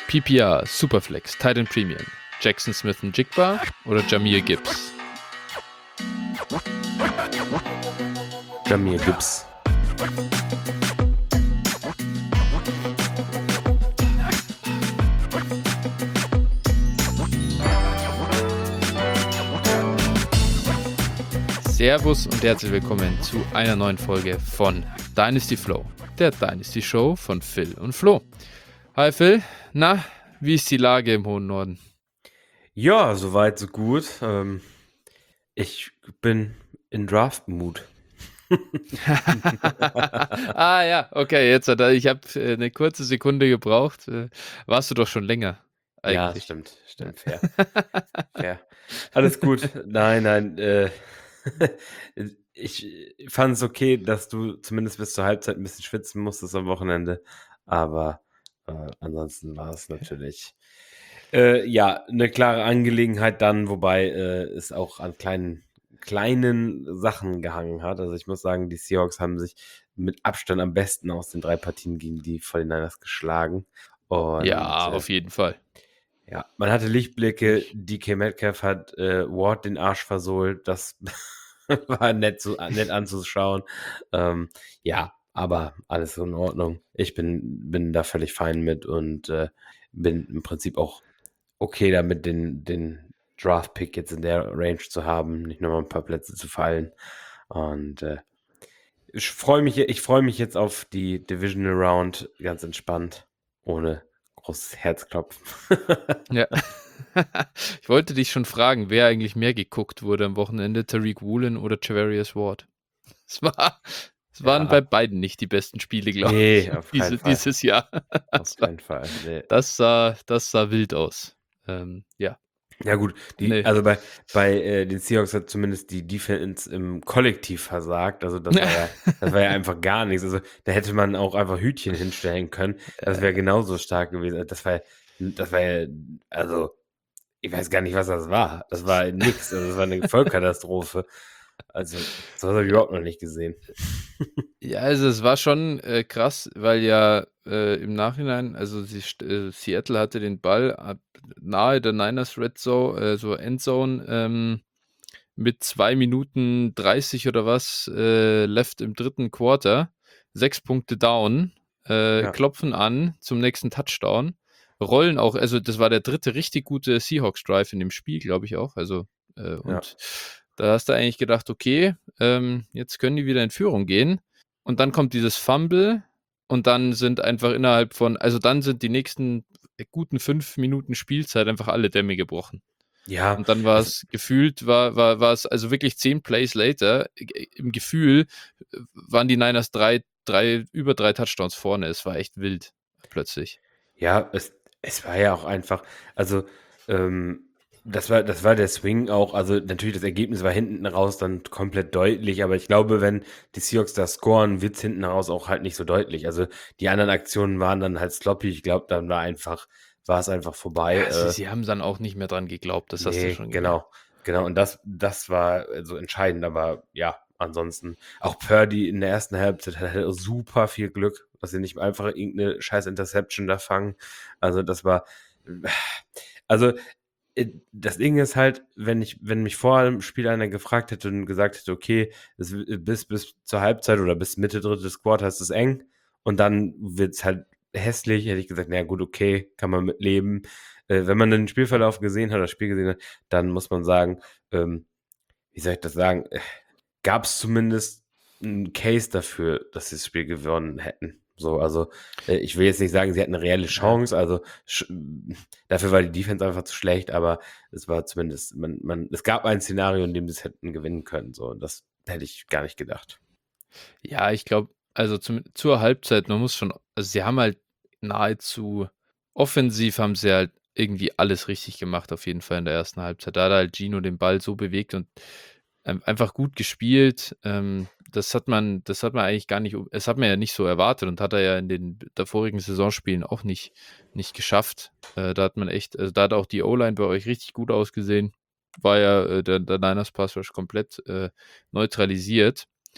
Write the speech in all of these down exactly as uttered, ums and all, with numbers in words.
P P R, Superflex, Titan Premium, Jackson Smith und Jigba oder Jahmyr Gibbs? Jahmyr Gibbs. Servus und herzlich willkommen zu einer neuen Folge von Dynasty Flow, der Dynasty Show von Phil und Flo. Hi Phil, na, wie ist die Lage im hohen Norden? Ja, soweit so gut. Ähm, ich bin in Draft-Mood. ah ja, okay, jetzt hat er, ich habe äh, eine kurze Sekunde gebraucht. Äh, warst du doch schon länger Ja, eigentlich. stimmt, stimmt, fair. fair. Alles gut. Nein, nein. Äh, ich fand es okay, dass du zumindest bis zur Halbzeit ein bisschen schwitzen musstest am Wochenende. Aber äh, ansonsten war es natürlich äh, ja eine klare Angelegenheit dann, wobei äh, es auch an kleinen kleinen Sachen gehangen hat. Also ich muss sagen, die Seahawks haben sich mit Abstand am besten aus den drei Partien gegen die forty-niners geschlagen. Und, ja, äh, auf jeden Fall. Ja, man hatte Lichtblicke. D K Metcalf hat äh, Ward den Arsch versohlt. Das war nett, zu, nett anzuschauen. Ähm, ja, aber alles in Ordnung. Ich bin, bin da völlig fein mit und äh, bin im Prinzip auch okay damit, den, den Draft-Pick jetzt in der Range zu haben, nicht nochmal ein paar Plätze zu fallen. Und äh, ich freue mich, ich freue mich jetzt auf die Divisional Round ganz entspannt, ohne großes Herzklopfen. Ja. Ich wollte dich schon fragen, wer eigentlich mehr geguckt wurde am Wochenende, Tariq Woolen oder Charvarius Ward. Es war, es waren Ja. bei beiden nicht die besten Spiele, glaube Nee, ich, auf diese, keinen Fall. dieses Jahr. Auf Das, war, keinen Fall. Nee. das, sah, das sah wild aus. Ähm, ja. Ja gut, die, Nee. also bei, bei äh, den Seahawks hat zumindest die Defense im Kollektiv versagt. Also das war ja, das war ja einfach gar nichts. Also da hätte man auch einfach Hütchen hinstellen können. Das wäre genauso stark gewesen. Das war, das war ja, also ich weiß gar nicht, was das war. Das war nix. Also das war eine Vollkatastrophe. Also sowas habe ich überhaupt noch nicht gesehen. Ja, also es war schon äh, krass, weil ja äh, im Nachhinein, also sie, äh, Seattle hatte den Ball ab, nahe der Niners Red Zone, äh, so Endzone, ähm, mit zwei Minuten dreißig oder was äh, left im dritten Quarter, sechs Punkte down, äh, Ja. klopfen an zum nächsten Touchdown, rollen auch, also das war der dritte richtig gute Seahawks-Drive in dem Spiel, glaube ich auch, also äh, und Ja. da hast du eigentlich gedacht, okay, ähm, jetzt können die wieder in Führung gehen und dann kommt dieses Fumble und dann sind einfach innerhalb von, also dann sind die nächsten guten fünf Minuten Spielzeit einfach alle Dämme gebrochen. Ja. Und dann war also, es gefühlt, war, war, war es also wirklich zehn Plays later, im Gefühl waren die Niners drei, drei, über drei Touchdowns vorne. Es war echt wild, plötzlich. Ja, es, es war ja auch einfach, also ähm, das war, das war der Swing auch, also natürlich das Ergebnis war hinten raus dann komplett deutlich, aber ich glaube, wenn die Seahawks da scoren, wird es hinten raus auch halt nicht so deutlich. Also die anderen Aktionen waren dann halt sloppy, ich glaube, dann war einfach, war es einfach vorbei. Ja, sie, äh, sie haben dann auch nicht mehr dran geglaubt, das hast du Nee, schon gemerkt. genau, genau. Und das, das war so entscheidend, aber ja, ansonsten auch Purdy in der ersten Halbzeit hatte super viel Glück, dass sie nicht einfach irgendeine scheiß Interception da fangen. Also das war, also äh, das Ding ist halt, wenn ich, wenn mich vor dem Spiel einer gefragt hätte und gesagt hätte, okay, es, bis, bis zur Halbzeit oder bis Mitte drittes Quarter ist es eng und dann wird es halt hässlich, hätte ich gesagt, na gut, okay, kann man mitleben. Äh, wenn man den Spielverlauf gesehen hat, das Spiel gesehen hat, dann muss man sagen, ähm, wie soll ich das sagen, gab es zumindest einen Case dafür, dass sie das Spiel gewonnen hätten. So, also äh, ich will jetzt nicht sagen, sie hatten eine reelle Chance, also sch dafür war die Defense einfach zu schlecht, aber es war zumindest, man, man, es gab ein Szenario, in dem sie es hätten gewinnen können. So, und das hätte ich gar nicht gedacht. Ja, ich glaube, also zum, zur Halbzeit, man muss schon, also sie haben halt nahezu offensiv haben sie halt irgendwie alles richtig gemacht, auf jeden Fall in der ersten Halbzeit. Da hat halt Gino den Ball so bewegt und ähm, einfach gut gespielt. Ähm, das hat man, das hat man eigentlich gar nicht, das hat man ja nicht so erwartet und hat er ja in den davorigen Saisonspielen auch nicht, nicht geschafft. Äh, da hat man echt, also da hat auch die O-Line bei euch richtig gut ausgesehen. War ja äh, der, der Niners Pass Rush komplett äh, neutralisiert.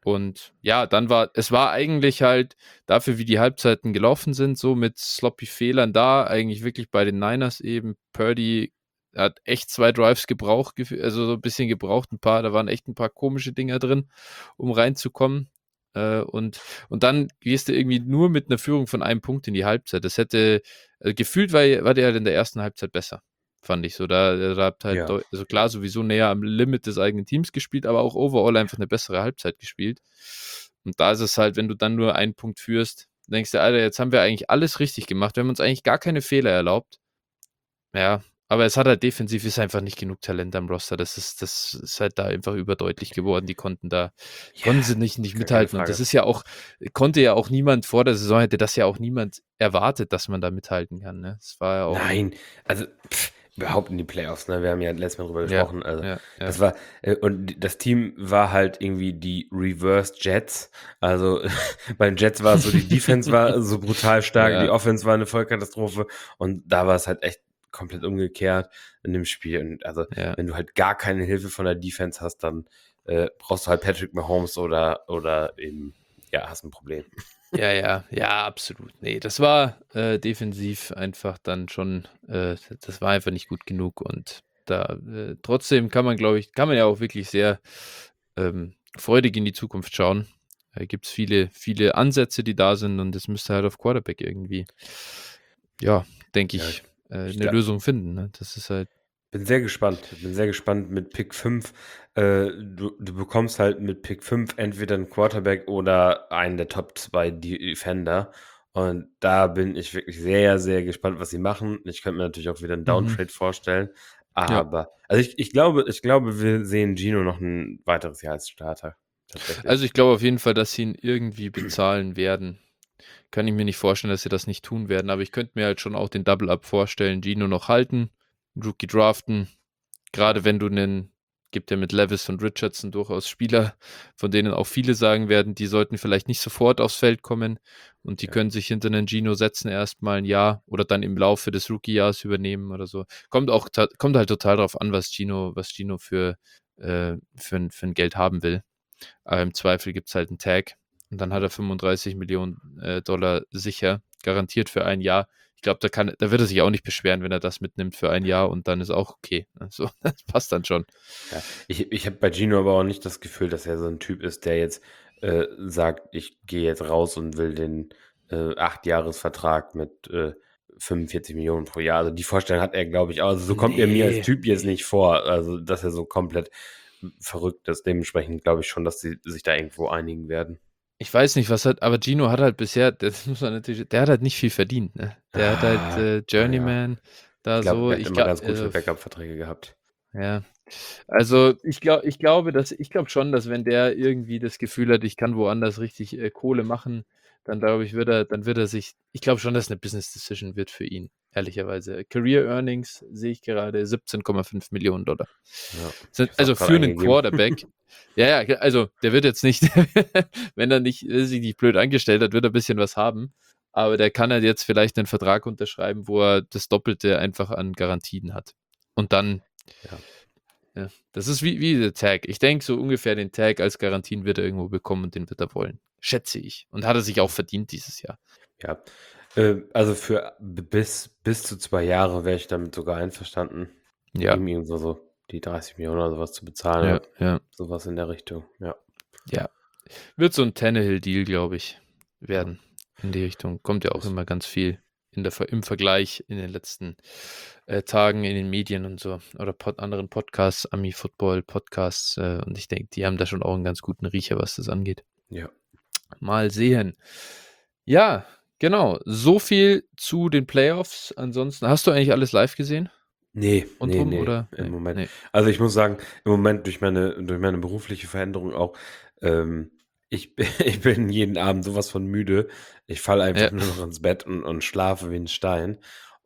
Und ja, dann war, es war eigentlich halt dafür, wie die Halbzeiten gelaufen sind, so mit sloppy Fehlern da, eigentlich wirklich bei den Niners eben. Purdy hat echt zwei Drives gebraucht, gef- also so ein bisschen gebraucht, ein paar, da waren echt ein paar komische Dinger drin, um reinzukommen. Äh, und, und dann gehst du irgendwie nur mit einer Führung von einem Punkt in die Halbzeit. Das hätte, äh, gefühlt war, war der halt in der ersten Halbzeit besser, fand ich so. Da, da habt halt, Ja. deu- also klar, sowieso näher am Limit des eigenen Teams gespielt, aber auch overall einfach eine bessere Halbzeit gespielt. Und da ist es halt, wenn du dann nur einen Punkt führst, denkst du, Alter, jetzt haben wir eigentlich alles richtig gemacht. Wir haben uns eigentlich gar keine Fehler erlaubt. Ja, aber es hat halt defensiv ist einfach nicht genug Talent am Roster. Das ist, das ist halt da einfach überdeutlich geworden. Die konnten da, Ja, konnten sie nicht, nicht gar keine mithalten. Und das Frage. ist ja auch, konnte ja auch niemand vor der Saison, hätte das ja auch niemand erwartet, dass man da mithalten kann. Ne? Das war ja auch ein, Nein, also pff, überhaupt in die Playoffs, ne? Wir haben ja letztes Mal drüber ja, gesprochen. Also, ja, ja. das war, äh, und das Team war halt irgendwie die Reverse Jets. Also bei den Jets war es so, die Defense war so brutal stark, die Ja, Offense war eine Vollkatastrophe und da war es halt echt komplett umgekehrt in dem Spiel. Und also, ja. wenn du halt gar keine Hilfe von der Defense hast, dann äh, brauchst du halt Patrick Mahomes oder, oder eben, ja, hast ein Problem. Ja, ja, ja, absolut. Nee, das war äh, defensiv einfach dann schon, äh, das war einfach nicht gut genug und da äh, trotzdem kann man, glaube ich, kann man ja auch wirklich sehr ähm, freudig in die Zukunft schauen. Da gibt es viele, viele Ansätze, die da sind und es müsste halt auf Quarterback irgendwie, ja, denke Ja, ich, äh, ich eine glaube, Lösung finden. Ne? Das ist halt, bin sehr gespannt. Bin sehr gespannt mit Pick fünf. Äh, du, du bekommst halt mit Pick fünf entweder einen Quarterback oder einen der Top zwei Defender. Und da bin ich wirklich sehr, sehr gespannt, was sie machen. Ich könnte mir natürlich auch wieder einen mhm. Downtrade vorstellen. Ja. Aber, also ich, ich glaube, ich glaube, wir sehen Gino noch ein weiteres Jahr als Starter. Also Tatsächlich. ich glaube auf jeden Fall, dass sie ihn irgendwie bezahlen werden. Kann ich mir nicht vorstellen, dass sie das nicht tun werden, aber ich könnte mir halt schon auch den Double-Up vorstellen, Gino noch halten, Rookie draften, gerade wenn du einen, gibt ja mit Levis und Richardson durchaus Spieler, von denen auch viele sagen werden, die sollten vielleicht nicht sofort aufs Feld kommen und die Ja. können sich hinter einen Gino setzen erstmal ein Jahr oder dann im Laufe des Rookie-Jahres übernehmen oder so. Kommt auch, kommt halt total drauf an, was Gino, was Gino für, äh, für, ein, für ein Geld haben will. Aber im Zweifel gibt es halt einen Tag und dann hat er fünfunddreißig Millionen äh, Dollar sicher, garantiert für ein Jahr. Ich glaube, da, kann, da wird er sich auch nicht beschweren, wenn er das mitnimmt für ein Jahr und dann ist auch okay. Also, das passt dann schon. Ja, ich, ich habe bei Gino aber auch nicht das Gefühl, dass er so ein Typ ist, der jetzt äh, sagt, ich gehe jetzt raus und will den äh, acht-Jahres-Vertrag mit äh, fünfundvierzig Millionen pro Jahr. Also die Vorstellung hat er, glaube ich, auch. Also so kommt er mir als Nee, Typ jetzt nee. nicht vor. Also, dass er so komplett verrückt ist. Dementsprechend glaube ich schon, dass sie sich da irgendwo einigen werden. Ich weiß nicht, was hat, aber Gino hat halt bisher, das muss man natürlich, der hat halt nicht viel verdient, ne? Der hat halt Ah, äh, naja. Journeyman Ich da glaube, so, der hat ich immer glaube, ganz gute also, Backup-Verträge gehabt. ja. Also ich glaube, ich glaube, dass ich glaube schon, dass wenn der irgendwie das Gefühl hat, ich kann woanders richtig äh, Kohle machen, dann glaube ich, wird er, dann wird er sich, ich glaube schon, dass eine Business Decision wird für ihn, ehrlicherweise. Career Earnings sehe ich gerade siebzehn Komma fünf Millionen Dollar. Ja, ich Sind, habe es also auch gerade für einen eingegeben. Quarterback, ja, ja, also der wird jetzt nicht, wenn er nicht äh, sich nicht blöd angestellt hat, wird er ein bisschen was haben. Aber der kann halt jetzt vielleicht einen Vertrag unterschreiben, wo er das Doppelte einfach an Garantien hat. Und dann Ja. ja, das ist wie, wie der Tag. Ich denke, so ungefähr den Tag als Garantien wird er irgendwo bekommen und den wird er wollen. Schätze ich. Und hat er sich auch verdient dieses Jahr. Ja, äh, also für b- bis, bis zu zwei Jahre wäre ich damit sogar einverstanden, Ja, ihm irgendwo so die dreißig Millionen oder sowas zu bezahlen ja, oder ja, sowas in der Richtung. Ja, ja. Wird so ein Tannehill-Deal, glaube ich, ja. werden. In die Richtung. Kommt ja auch Ist, immer ganz viel in der, Ver- im Vergleich in den letzten äh, Tagen in den Medien und so. Oder pod anderen Podcasts, Ami-Football-Podcasts. Äh, und ich denke, die haben da schon auch einen ganz guten Riecher, was das angeht. ja. Mal sehen. Ja, genau. So viel zu den Playoffs. Ansonsten, hast du eigentlich alles live gesehen? Nee, nee, Rundrum nee, oder? im Nee, Moment. nee. Also ich muss sagen, im Moment durch meine, durch meine berufliche Veränderung auch, ähm, ich, bin- ich bin jeden Abend sowas von müde. Ich falle einfach Ja. nur noch ins Bett und, und schlafe wie ein Stein.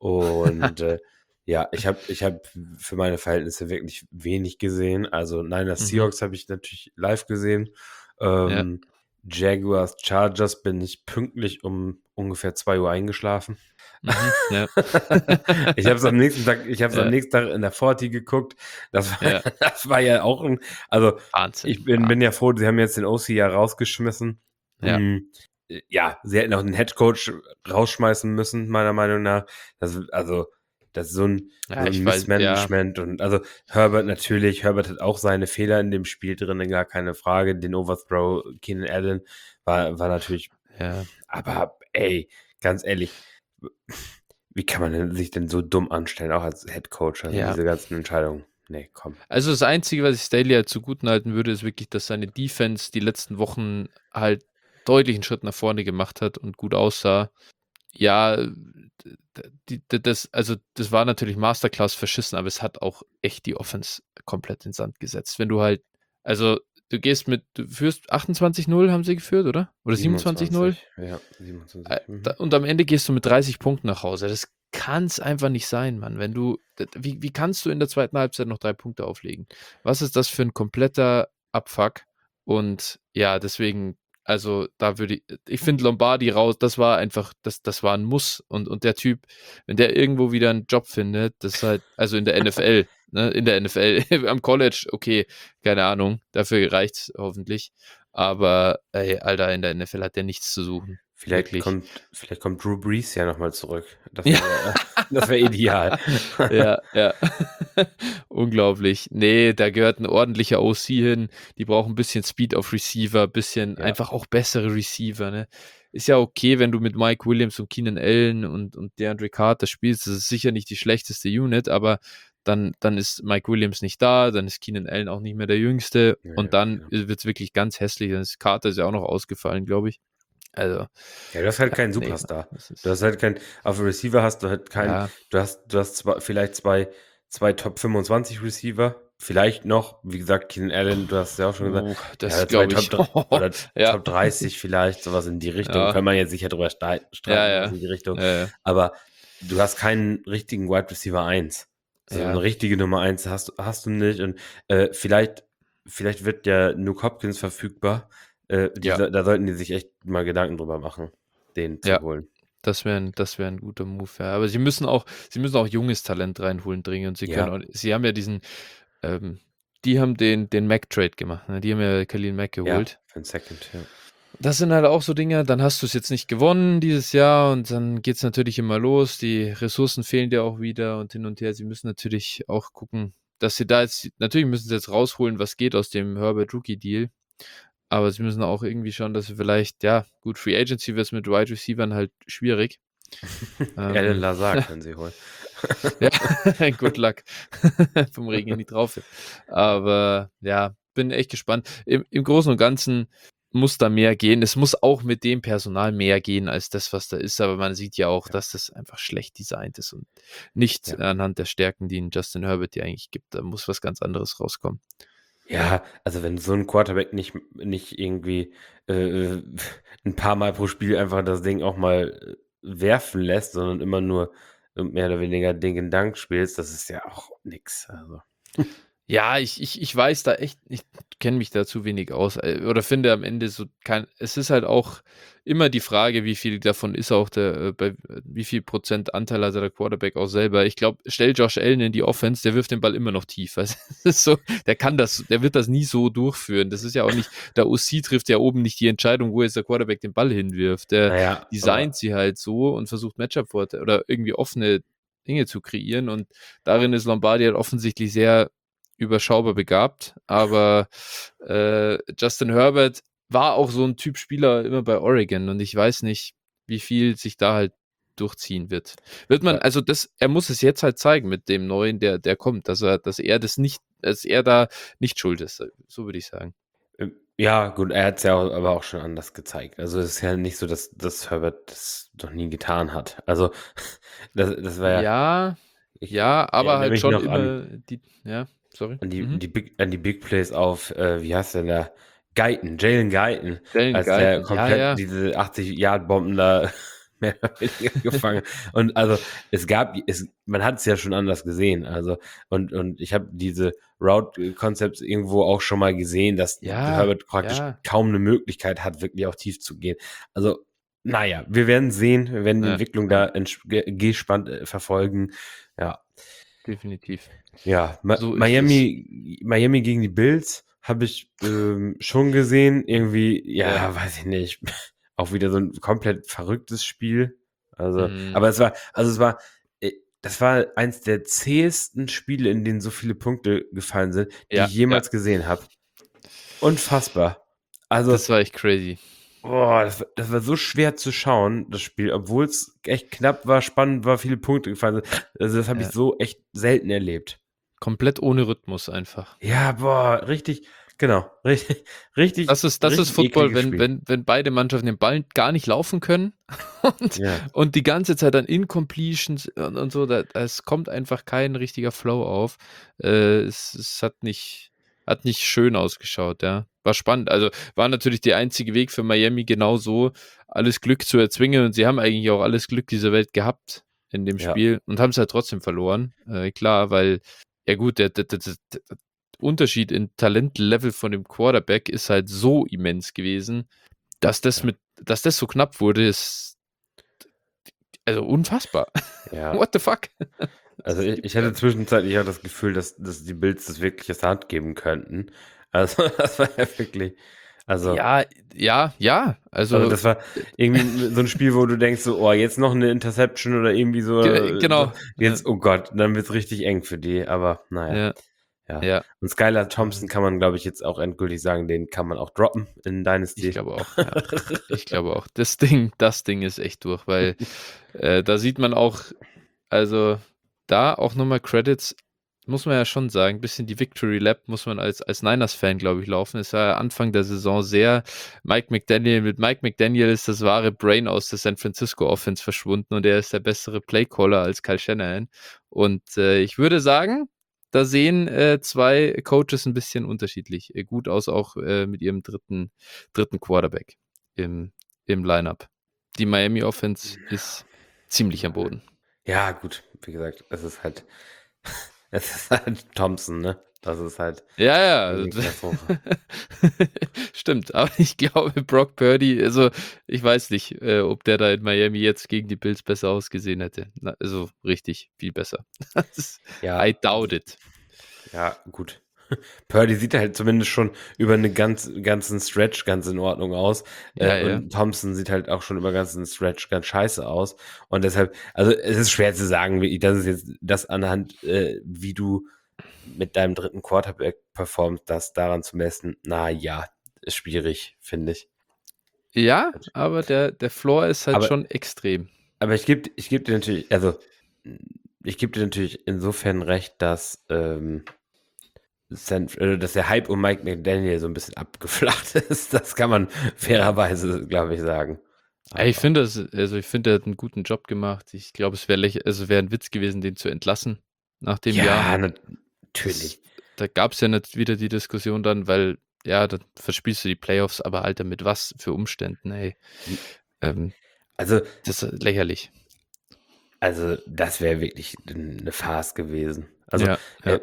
Und äh, ja, ich habe ich hab für meine Verhältnisse wirklich wenig gesehen. Also Niners Mhm. Seahawks habe ich natürlich live gesehen. Ja. Ähm, Jaguars Chargers bin ich pünktlich um ungefähr zwei Uhr eingeschlafen. Mhm, ja. Ich habe es am nächsten Tag, ich habe es Ja. am nächsten Tag in der Forti geguckt. Das war, Ja. das war ja auch ein, also Wahnsinn. ich bin, bin ja froh, sie haben jetzt den O C ja rausgeschmissen. Ja. Mm, ja, sie hätten auch den Headcoach rausschmeißen müssen, meiner Meinung nach. Das, also, das ist so ein, Ja, so ich ein weiß, ja. Missmanagement. Und also Herbert natürlich, Herbert hat auch seine Fehler in dem Spiel drin, gar keine Frage. Den Overthrow, Keenan Allen war, war natürlich, Ja. aber ey, ganz ehrlich, wie kann man denn, sich denn so dumm anstellen, auch als Headcoach, also Ja. diese ganzen Entscheidungen? Nee, komm. Also das Einzige, was ich Staley halt zugutehalten würde, ist wirklich, dass seine Defense die letzten Wochen halt deutlich einen Schritt nach vorne gemacht hat und gut aussah. Ja, die, die, das, also das war natürlich Masterclass verschissen, aber es hat auch echt die Offense komplett in den Sand gesetzt. Wenn du halt, also du gehst mit, du führst achtundzwanzig null haben sie geführt, oder? Oder siebenundzwanzig null? Ja, siebenundzwanzig. Äh, Mhm. da- Und am Ende gehst du mit dreißig Punkten nach Hause. Das kann es einfach nicht sein, Mann. Wenn du, d- wie, wie kannst du in der zweiten Halbzeit noch drei Punkte auflegen? Was ist das für ein kompletter Abfuck? Und ja, deswegen, also da würde ich, ich finde Lombardi raus, das war einfach, das, das war ein Muss. Und, und der Typ, wenn der irgendwo wieder einen Job findet, das ist halt, also in der N F L, ne, in der N F L, am College, okay, keine Ahnung, dafür reicht's hoffentlich. Aber ey, Alter, in der N F L hat der nichts zu suchen. Vielleicht Wirklich. kommt, vielleicht kommt Drew Brees ja nochmal zurück. Das Ja. wäre das wär ideal. Ja, ja. Unglaublich. Nee, da gehört ein ordentlicher O C hin. Die brauchen ein bisschen Speed auf Receiver, bisschen Ja. einfach auch bessere Receiver, ne? Ist ja okay, wenn du mit Mike Williams und Keenan Allen und, und DeAndre Carter spielst. Das ist sicher nicht die schlechteste Unit, aber dann, dann ist Mike Williams nicht da, dann ist Keenan Allen auch nicht mehr der Jüngste Ja, und dann genau. wird es wirklich ganz hässlich. Dann ist Carter ist ja auch noch ausgefallen, glaube ich. Also, Ja, du hast halt ja, keinen nee, Superstar. das ist, Du hast halt keinen, auf dem Receiver hast du halt keinen, ja, du hast, du hast zwei, vielleicht zwei, zwei Top fünfundzwanzig Receiver, vielleicht noch, wie gesagt, Keenan Allen, du hast ja auch schon gesagt, uh, das ja, zwei glaube ich. Top, dr- oder Ja. Top dreißig vielleicht, sowas in die Richtung, Ja. kann man jetzt sicher drüber strei- streiten, Ja, ja. was in die Richtung, Ja, ja. aber du hast keinen richtigen Wide Receiver eins. So Ja. eine richtige Nummer eins hast, hast du nicht und äh, vielleicht, vielleicht wird der Nuke Hopkins verfügbar. Äh, die, Ja. so- Da sollten die sich echt mal Gedanken drüber machen, den zu Ja. holen. Das wäre ein, das wär ein guter Move, ja. Aber sie müssen auch, sie müssen auch junges Talent reinholen dringend. Sie können Ja. auch, sie haben ja diesen, ähm, die haben den, den Mac-Trade gemacht, ne? Die haben ja Khalil Mack Ja, geholt. für ein Second, ja. Das sind halt auch so Dinge, dann hast du es jetzt nicht gewonnen dieses Jahr und dann geht es natürlich immer los. Die Ressourcen fehlen dir auch wieder und hin und her. Sie müssen natürlich auch gucken, dass sie da jetzt, natürlich müssen sie jetzt rausholen, was geht aus dem Herbert Rookie Deal. Aber sie müssen auch irgendwie schauen, dass sie vielleicht, ja, gut, Free Agency wird es mit Wide Receivern halt schwierig. Alan ähm, Lazar können sie holen. ja, good luck. Vom Regen nicht drauf. Aber ja, bin echt gespannt. Im, Im Großen und Ganzen muss da mehr gehen. Es muss auch mit dem Personal mehr gehen als das, was da ist. Aber man sieht ja auch, Ja. dass das einfach schlecht designt ist und nicht Ja. anhand der Stärken, die ein Justin Herbert dir eigentlich gibt. Da muss was ganz anderes rauskommen. Ja, also wenn so ein Quarterback nicht, nicht irgendwie äh, ein paar Mal pro Spiel einfach das Ding auch mal werfen lässt, sondern immer nur mehr oder weniger Ding in Dank spielst, das ist ja auch nix. Also. Ja, ich, ich, ich weiß da echt, ich kenne mich da zu wenig aus äh, oder finde am Ende so kein, es ist halt auch immer die Frage, wie viel davon ist auch der, äh, bei wie viel Prozent Anteil hat der Quarterback auch selber. Ich glaube, stell Josh Allen in die Offense, der wirft den Ball immer noch tief. Also, das ist so, der kann das, der wird das nie so durchführen. Das ist ja auch nicht, der O C trifft ja oben nicht die Entscheidung, wo jetzt der Quarterback den Ball hinwirft. Der Naja, designt sie halt so und versucht Matchup-Vorteile oder irgendwie offene Dinge zu kreieren und darin ist Lombardi halt offensichtlich sehr überschaubar begabt, aber äh, Justin Herbert war auch so ein Typ Spieler immer bei Oregon und ich weiß nicht, wie viel sich da halt durchziehen wird. Wird man, also das, er muss es jetzt halt zeigen mit dem neuen, der, der kommt, dass er, dass er das nicht, dass er da nicht schuld ist, so würde ich sagen. Ja, gut, er hat es ja auch, aber auch schon anders gezeigt. Also es ist ja nicht so, dass, dass Herbert das noch nie getan hat. Also das, das war ja. Ja, ich, ja, aber halt schon noch immer an, die, ja, sorry. an, die, Mhm. die Big, an die Big Plays auf, äh, wie heißt der da? Guyton, Jalen Guyton, Jalen als der Guyton, ja, komplett ja. diese achtzig Yard Bomben da mehr oder weniger gefangen. Und also es gab, es, man hat es ja schon anders gesehen. Also und und ich habe diese Route-Concepts irgendwo auch schon mal gesehen, dass Ja, Herbert praktisch ja, kaum eine Möglichkeit hat, wirklich auch tief zu gehen. Also naja, wir werden sehen, wir werden die ja, Entwicklung ja, da ents- ge- gespannt äh, verfolgen. Ja, definitiv. ja, Ma So ist es. Miami, Miami gegen die Bills habe ich ähm, schon gesehen. Irgendwie, Ja. ja, weiß ich nicht. Auch wieder so ein komplett verrücktes Spiel. Also, Mhm. aber es war, also es war, äh, das war eins der zähesten Spiele, in denen so viele Punkte gefallen sind, die Ja, ich ja. jemals gesehen habe. Unfassbar. Also, Das war echt crazy. boah, das, war- das war so schwer zu schauen, das Spiel, obwohl es echt knapp war, spannend war, viele Punkte gefallen sind. Also, das habe ich Ja. so echt selten erlebt. Komplett ohne Rhythmus einfach. Ja, boah, richtig, genau, richtig, richtig, Das ist das ist richtig Football, ekliges wenn Spiel. wenn wenn beide Mannschaften den Ball gar nicht laufen können und Ja, und die ganze Zeit dann Incompletions und und so, da es kommt einfach kein richtiger Flow auf. Äh, es es hat nicht hat nicht schön ausgeschaut, ja. War spannend. Also, war natürlich der einzige Weg für Miami genau so, alles Glück zu erzwingen und sie haben eigentlich auch alles Glück dieser Welt gehabt in dem ja, Spiel und haben es halt trotzdem verloren. Äh, klar, weil ja gut, der der der der Unterschied in Talentlevel von dem Quarterback ist halt so immens gewesen, dass das ja, mit dass das so knapp wurde, ist also unfassbar. ja. What the fuck? Also Das ich, gibt's ich gar hatte nicht. zwischenzeitlich auch das Gefühl, dass, dass die Bills das wirklich aus der Hand geben könnten. Also das war ja wirklich, also, Ja, ja, ja, also also, das war äh, irgendwie so ein Spiel, wo du denkst so, oh, jetzt noch eine Interception oder irgendwie ge so, so genau. Ja, jetzt, oh Gott, dann wird's richtig eng für die. Aber naja, ja, ja. ja. Und Skylar Aber Thompson kann man, glaube ich, jetzt auch endgültig sagen, den kann man auch droppen in ich Dynasty. glaube auch, ja. Ich glaube auch. Das Ding das Ding ist echt durch, weil, äh, da sieht man auch also, da auch noch mal Credits muss man ja schon sagen, bisschen die Victory Lap muss man als als Niners-Fan, glaube ich, laufen. Es war ja Anfang der Saison sehr Mike McDaniel mit Mike McDaniel ist das wahre Brain aus der San Francisco Offense verschwunden und er ist der bessere Playcaller als Kyle Shanahan. Und, äh, ich würde sagen, da sehen, äh, zwei Coaches ein bisschen unterschiedlich, äh, gut aus, auch, äh, mit ihrem dritten dritten Quarterback im im Lineup. Die Miami Offense ist ziemlich am Boden. Ja, gut, wie gesagt, es ist halt, es ist halt Thompson, ne? Das ist halt Ja, ja. eine Also Katastrophe. stimmt, aber ich glaube, Brock Purdy also, ich weiß nicht, äh, ob der da in Miami jetzt gegen die Bills besser ausgesehen hätte. Na, also richtig viel besser. Das ist I Ja, doubt it. ja, gut. Purdy sieht halt zumindest schon über einen ganz, ganzen Stretch ganz in Ordnung aus. Ja, Äh, ja. und Thompson sieht halt auch schon über ganzen Stretch ganz scheiße aus. Und deshalb, also es ist schwer zu sagen, wie, das ist jetzt das anhand, äh, wie du mit deinem dritten Quarterback performst, das daran zu messen. Na ja, ist schwierig, finde ich. Ja, aber der der Floor ist halt Aber schon extrem. Aber ich gebe ich gebe dir natürlich, also ich gebe dir natürlich insofern recht, dass, ähm, San, äh, dass der Hype um Mike McDaniel so ein bisschen abgeflacht ist. Das kann man Ja. fairerweise, glaube ich, sagen. Ja, ich Aber finde das also, ich finde, er hat einen guten Job gemacht. Ich glaube, es wäre läch also, wäre 'n Witz gewesen, den zu entlassen nach dem Jahr. ja, Das natürlich. da gab's ja nicht wieder die Diskussion dann, weil, ja, dann verspielst du die Playoffs, aber Alter, mit was für Umständen, ey. Ähm, Also das ist lächerlich. also das wäre wirklich eine Farce gewesen. Also, Ja, äh, ja.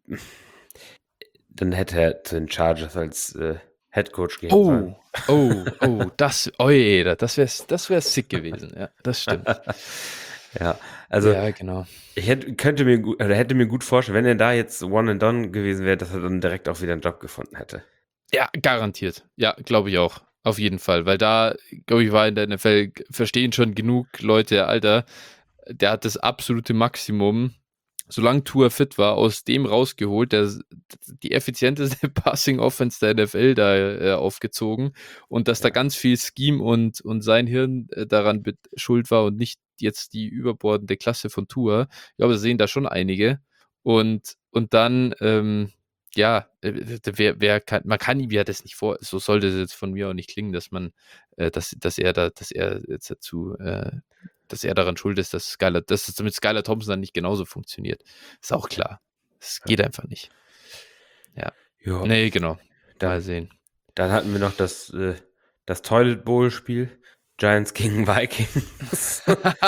dann hätte er zu den Chargers als, äh, Headcoach gehen sollen. Oh, oh, oh, das oi, da das wäre das wäre sick gewesen. Ja, das stimmt. Ja, also Ja, genau. ich hätte könnte mir gut oder hätte mir gut vorstellen, wenn er da jetzt one and done gewesen wäre, dass er dann direkt auch wieder 'n Job gefunden hätte. Ja, garantiert. Ja, glaube ich auch. Auf jeden Fall, weil da, glaube ich, war in der N F L verstehen schon genug Leute, Alter, der hat das absolute Maximum, solange Tua fit war, aus dem rausgeholt, der die effizienteste Passing Offense der N F L da, äh, aufgezogen und dass da Ja, ganz viel Scheme und und sein Hirn, äh, daran bet schuld war und nicht jetzt die überbordende Klasse von Tua. Ich glaube, das sehen da schon einige. Und und dann, ähm, ja, äh, wer wer kann man kann ihm ja das nicht vor so sollte es jetzt von mir auch nicht klingen, dass man, äh, dass dass er da dass er jetzt dazu, äh dass er daran schuld ist, dass Skylar dass es mit Skylar Thompson dann nicht genauso funktioniert. Ist auch ja, klar. Es ja. geht einfach nicht. Ja. Ja, Ne, genau. Mal dann sehen. dann hatten wir noch das, äh das Toilet Bowl Spiel. Giants gegen Vikings.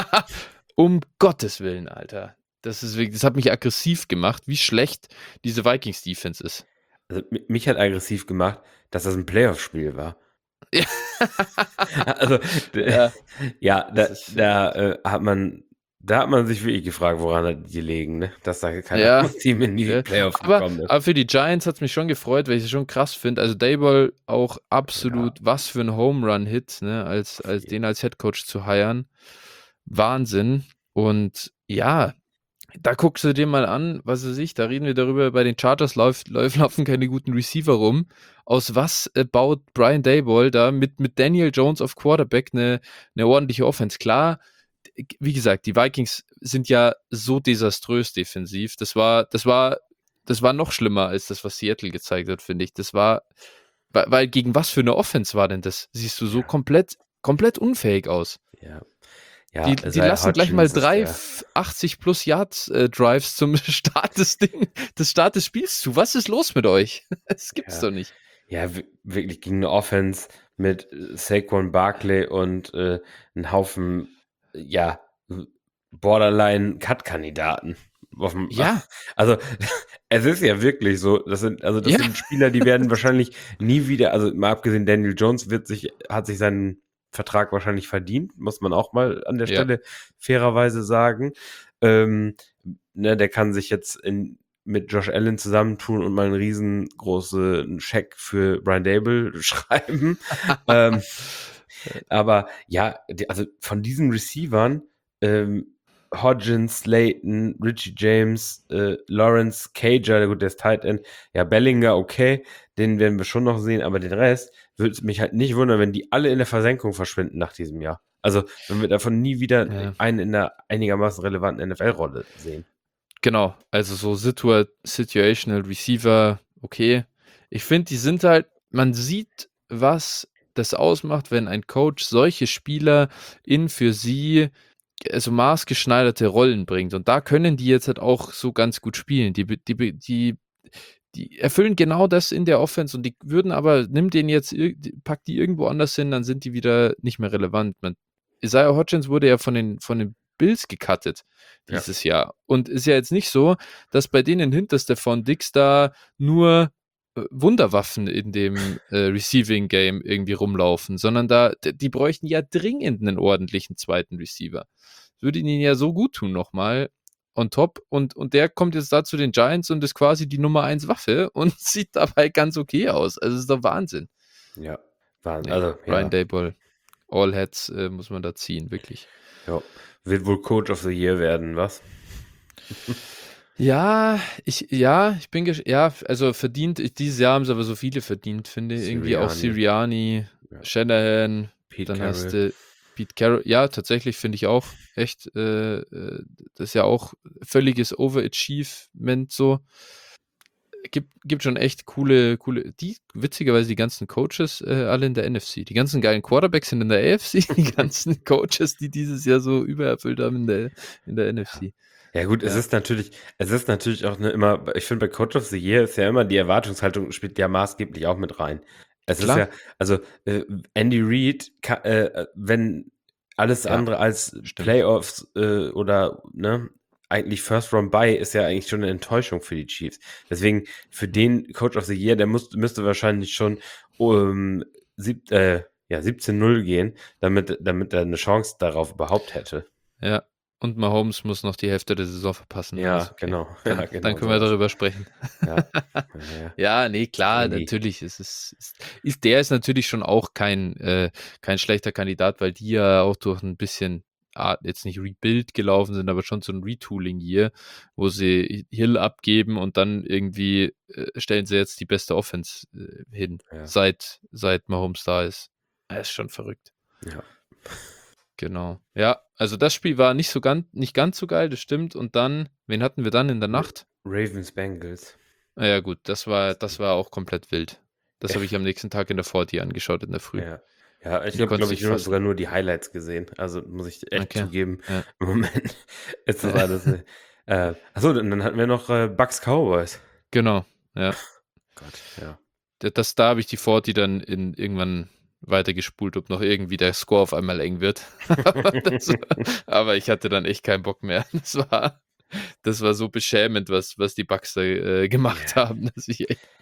Um Gottes Willen, Alter. Das ist wirklich, das hat mich aggressiv gemacht, wie schlecht diese Vikings-Defense ist. Also, mi- mich hat aggressiv gemacht, dass das ein Playoff-Spiel war. Ja. Also, d- Ja, ja, da, das ist, da äh, hat man, da hat man sich wirklich gefragt, woran hat die gelegen, ne? Dass da kein ja, anderes Team in die ja. Playoffs Aber, gekommen ist. aber für die Giants hat es mich schon gefreut, weil ich es schon krass finde. Also Daboll auch absolut, was für ein Home-Run-Hit, ne, als, als den als Headcoach zu hiren. Wahnsinn. Und ja, da guckst du dir mal an, was weiß ich, da reden wir darüber, bei den Chargers läuft, läuft, laufen keine guten Receiver rum. Aus was äh, baut Brian Daboll da mit, mit Daniel Jones auf Quarterback eine, eine ordentliche Offense? Klar, wie gesagt, die Vikings sind ja so desaströs defensiv. Das war, das war, das war noch schlimmer als das, was Seattle gezeigt hat, finde ich. Das war, weil, weil gegen was für eine Offense war denn das? Siehst du so Ja. komplett, komplett unfähig aus. Ja. Ja, Die, die Isaiah lassen gleich mal Hodgins ist drei der- achtzig plus Yards äh, Drives zum Start des Ding, des Start des Spiels zu. Was ist los mit euch? Das gibt's Ja. doch nicht. Ja, wi- wirklich gegen eine Offense mit äh, Saquon Barkley und äh, einen Haufen, äh, ja, Borderline-Cut-Kandidaten. auf dem- Ja. Also, es ist ja wirklich so, das sind, also das Ja. sind Spieler, die werden wahrscheinlich nie wieder, also mal abgesehen, Daniel Jones wird sich, hat sich seinen Vertrag wahrscheinlich verdient, muss man auch mal an der Ja. Stelle fairerweise sagen. Ähm, ne, der kann sich jetzt in, mit Josh Allen zusammentun und mal einen riesengroßen Scheck für Brian Dable schreiben. ähm, aber ja, die, also von diesen Receivern, ähm, Hodgins, Slayton, Richie James, äh, Lawrence, Cager, gut, der ist Tight End, ja, Bellinger, okay, den werden wir schon noch sehen, aber den Rest würde es mich halt nicht wundern, wenn die alle in der Versenkung verschwinden nach diesem Jahr. Also, wenn wir davon nie wieder Ja. einen in einer einigermaßen relevanten N F L-Rolle sehen. Genau, also so situa Situational Receiver, okay. Ich finde, die sind halt, man sieht, was das ausmacht, wenn ein Coach solche Spieler in für sie also maßgeschneiderte Rollen bringt. Und da können die jetzt halt auch so ganz gut spielen. Die, die, die, die erfüllen genau das in der Offense und die würden aber, nimm den jetzt, pack die irgendwo anders hin, dann sind die wieder nicht mehr relevant. Man, Isaiah Hodgins wurde ja von den, von den Bills gecuttet dieses ja. Jahr. Und ist ja jetzt nicht so, dass bei denen hinter Stephon Diggs da nur äh, Wunderwaffen in dem äh, Receiving Game irgendwie rumlaufen, sondern da, die bräuchten ja dringend einen ordentlichen zweiten Receiver. Würde ihnen ja so gut tun nochmal on top und, und der kommt jetzt da zu den Giants und ist quasi die Nummer eins Waffe und sieht dabei ganz okay aus. Also ist doch Wahnsinn. Ja, Wahnsinn. Nee, Also, Brian ja. Daboll, all heads äh, muss man da ziehen, wirklich. Ja. Wird wohl Coach of the Year werden, was? Ja, ich, ja, ich bin, gesch- ja, also verdient, ich, dieses Jahr haben sie aber so viele verdient, finde ich. Irgendwie auch Sirianni. Sirianni, Ja. Shanahan, Pete dann hast Carroll. du Pete Carroll. Ja, tatsächlich finde ich auch echt, äh, äh, das ist ja auch völliges Overachievement so. Gibt, gibt schon echt coole, coole, die, witzigerweise die ganzen Coaches äh, alle in der N F C. Die ganzen geilen Quarterbacks sind in der A F C, die ganzen Coaches, die dieses Jahr so übererfüllt haben in der, in der N F C. Ja gut, es Ja. ist natürlich, es ist natürlich auch ne, immer, ich finde bei Coach of the Year ist ja immer die Erwartungshaltung spielt ja maßgeblich auch mit rein. Es Klar. ist ja, also äh, Andy Reid, ka- äh, wenn alles Ja, andere als stimmt. Playoffs äh, oder ne, eigentlich First Round Bye ist ja eigentlich schon eine Enttäuschung für die Chiefs. Deswegen für den Coach of the Year, der muss, müsste wahrscheinlich schon um, sieb, äh, ja, siebzehn null gehen, damit, damit er eine Chance darauf überhaupt hätte. Ja, und Mahomes muss noch die Hälfte der Saison verpassen. dann Ja, ist okay. genau. Dann, Ja, genau dann können wir sowas. darüber sprechen. Ja. Ja. Ja, nee, klar, Andy. natürlich. Es ist, ist, ist, der ist natürlich schon auch kein, äh, kein schlechter Kandidat, weil die ja auch durch ein bisschen, ah, jetzt nicht Rebuild gelaufen sind, aber schon so ein Retooling hier, wo sie Hill abgeben und dann irgendwie äh, stellen sie jetzt die beste Offense äh, hin, Ja. seit, seit Mahomes da ist. Das ist schon verrückt. Ja. Genau. Ja, also das Spiel war nicht so ganz, nicht ganz so geil, das stimmt. Und dann, wen hatten wir dann in der Nacht? Ravens Bengals. Ah ja, gut, das war, das war auch komplett wild. Das habe ich am nächsten Tag in der vierzig angeschaut in der Früh. Ja. Ja, ich Die habe, konntest glaube ich, dich nur, fassen. sogar nur die Highlights gesehen. Also muss ich echt Okay. zugeben, Ja. im Moment ist das alles. äh, achso, dann, dann hatten wir noch äh, Bucks Cowboys. Genau, ja. Gott, ja. Das, da habe ich die vierzig dann in, irgendwann weitergespult, ob noch irgendwie der Score auf einmal eng wird. aber, das, aber ich hatte dann echt keinen Bock mehr. Das war, das war so beschämend, was, was die Bucks da äh, gemacht Ja. haben, dass ich echt.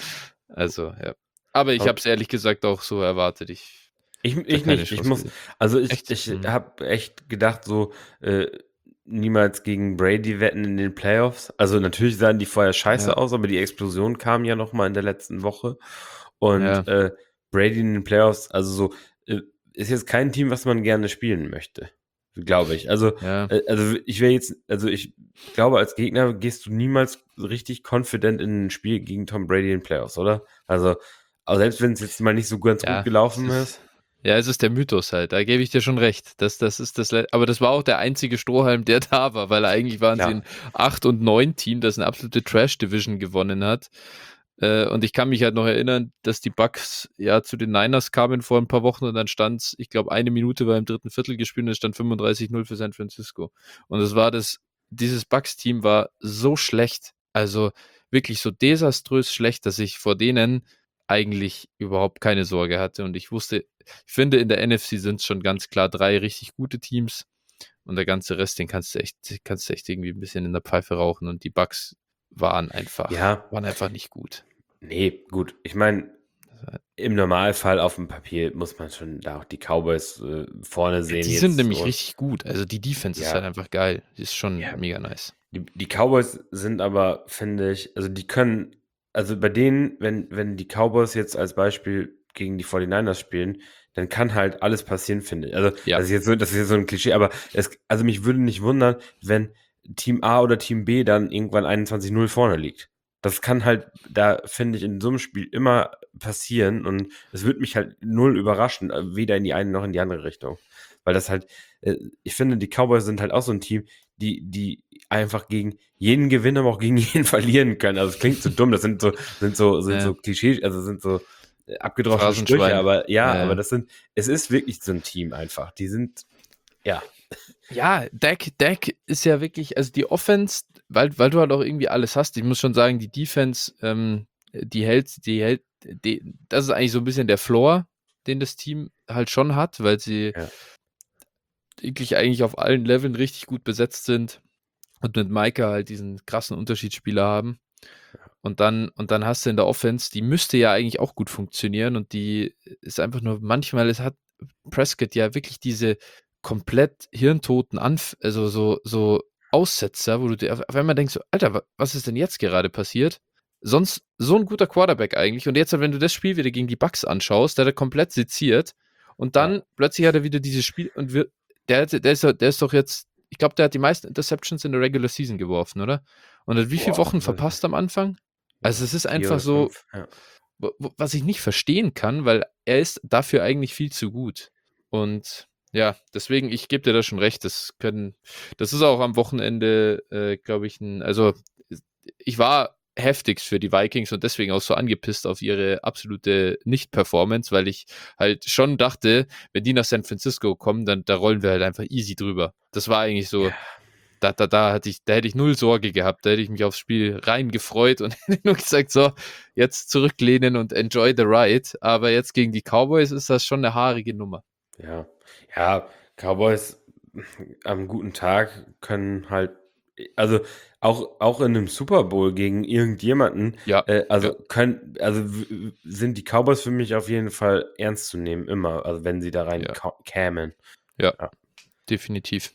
Also, ja. Aber ich habe Aber es ehrlich gesagt auch so erwartet. Ich ich da ich keine nicht. Ich Chance muss gesehen. also, ich Echt? ich Mhm. habe echt gedacht, so, äh, niemals gegen Brady wetten in den Playoffs. Also, natürlich sahen die vorher Ja, scheiße aus, aber die Explosion kam ja noch mal in der letzten Woche. Und, ja, äh, Brady in den Playoffs, also so, äh, ist jetzt kein Team, was man gerne spielen möchte, glaube ich. Also, ja. äh, also ich wäre jetzt, also ich glaube, als Gegner gehst du niemals richtig confident in ein Spiel gegen Tom Brady in den Playoffs, oder? Also, auch selbst wenn es jetzt mal nicht so ganz gut Ja, es gelaufen ist, ist. ja, es ist der Mythos halt. Da gebe ich dir schon recht. Das, das ist das, Le- aber das war auch der einzige Strohhalm, der da war, weil eigentlich waren sie ein Klar. acht und neun Team, das eine absolute Trash-Division gewonnen hat. Äh, und ich kann mich halt noch erinnern, dass die Bucks ja zu den Niners kamen vor ein paar Wochen und dann stand es, ich glaube, eine Minute war im dritten Viertel gespielt und es stand fünfunddreißig null für San Francisco. Und es war das, dieses Bucks-Team war so schlecht. Also wirklich so desaströs schlecht, dass ich vor denen eigentlich überhaupt keine Sorge hatte. Und ich wusste, ich finde, in der N F C sind es schon ganz klar drei richtig gute Teams. Und der ganze Rest, den kannst du echt, kannst du echt irgendwie ein bisschen in der Pfeife rauchen. Und die Bucks waren einfach, Ja, waren einfach nicht gut. nee, gut. Ich meine, im Normalfall auf dem Papier muss man schon da auch die Cowboys, äh, vorne sehen Die sind jetzt nämlich so. richtig gut. Also die Defense ist halt Ja, einfach geil. Die ist schon ja. mega nice. Die die Cowboys sind aber, finde ich, also die können, also bei denen, wenn wenn die Cowboys jetzt als Beispiel gegen die forty-niners spielen, dann kann halt alles passieren, finde ich. Also, Ja, das ist jetzt so das ist jetzt so 'n Klischee, aber es, also mich würde nicht wundern, wenn Team A oder Team B dann irgendwann einundzwanzig null vorne liegt. Das kann halt, da finde ich, in so 'nem Spiel immer passieren, und es würde mich halt null überraschen, äh, weder in die eine noch in die andere Richtung. Weil das halt, äh ich finde, die Cowboys sind halt auch so 'n Team, die die einfach gegen jeden gewinnen, aber auch gegen jeden verlieren können. Also, es klingt so dumm, das sind so sind so sind äh, so Klischee, also sind so, äh, abgedroschene Sprüche, Phrasenschwein. aber ja, Äh, aber das sind, es ist wirklich so 'n Team einfach. Die sind, ja, ja, Dak, Dak ist ja wirklich, also die Offense, weil, weil du halt auch irgendwie alles hast. Ich muss schon sagen, die Defense, ähm, die hält, die hält, die, das ist eigentlich so ein bisschen der Floor, den das Team halt schon hat, weil sie ja, wirklich eigentlich auf allen Leveln richtig gut besetzt sind und mit Micah halt diesen krassen Unterschiedsspieler haben. Und dann, und dann hast du in der Offense, die müsste ja eigentlich auch gut funktionieren und die ist einfach nur, manchmal, es hat Prescott ja wirklich diese komplett hirntoten Anf also so, so Aussetzer, wo du dir auf, auf einmal denkst, so, Alter, wa- was ist denn jetzt gerade passiert? Sonst so ein guter Quarterback eigentlich. Und jetzt, wenn du das Spiel wieder gegen die Bucks anschaust, der hat er komplett seziert und ja. dann plötzlich hat er wieder dieses Spiel und wir, der, der, ist, der ist doch jetzt, ich glaube, der hat die meisten Interceptions in der Regular Season geworfen, oder? Und hat wie viele Boah, Wochen weiß ich nicht. verpasst am Anfang? Also, Ja, es ist vier einfach oder so, fünf, ja. w w was ich nicht verstehen kann, weil er ist dafür eigentlich viel zu gut. Und ja, deswegen, ich gebe dir da schon recht, das können das ist auch am Wochenende, äh, glaube ich, 'n, also, ich war heftigst für die Vikings und deswegen auch so angepisst auf ihre absolute Nicht-Performance, weil ich halt schon dachte, wenn die nach San Francisco kommen, dann da rollen wir halt einfach easy drüber. Das war eigentlich so, Ja, da, da, da, hatte ich, da hätte ich null Sorge gehabt. Da hätte ich mich aufs Spiel rein gefreut und hätte nur gesagt, so, jetzt zurücklehnen und enjoy the ride. Aber jetzt gegen die Cowboys ist das schon eine haarige Nummer. ja. Ja, Cowboys am guten Tag können halt, also auch auch in 'nem Super Bowl gegen irgendjemanden, Ja, äh, ja, also können, also w w sind die Cowboys für mich auf jeden Fall ernst zu nehmen, immer, also wenn sie da rein ja, ka kämen. ja, Ja. definitiv.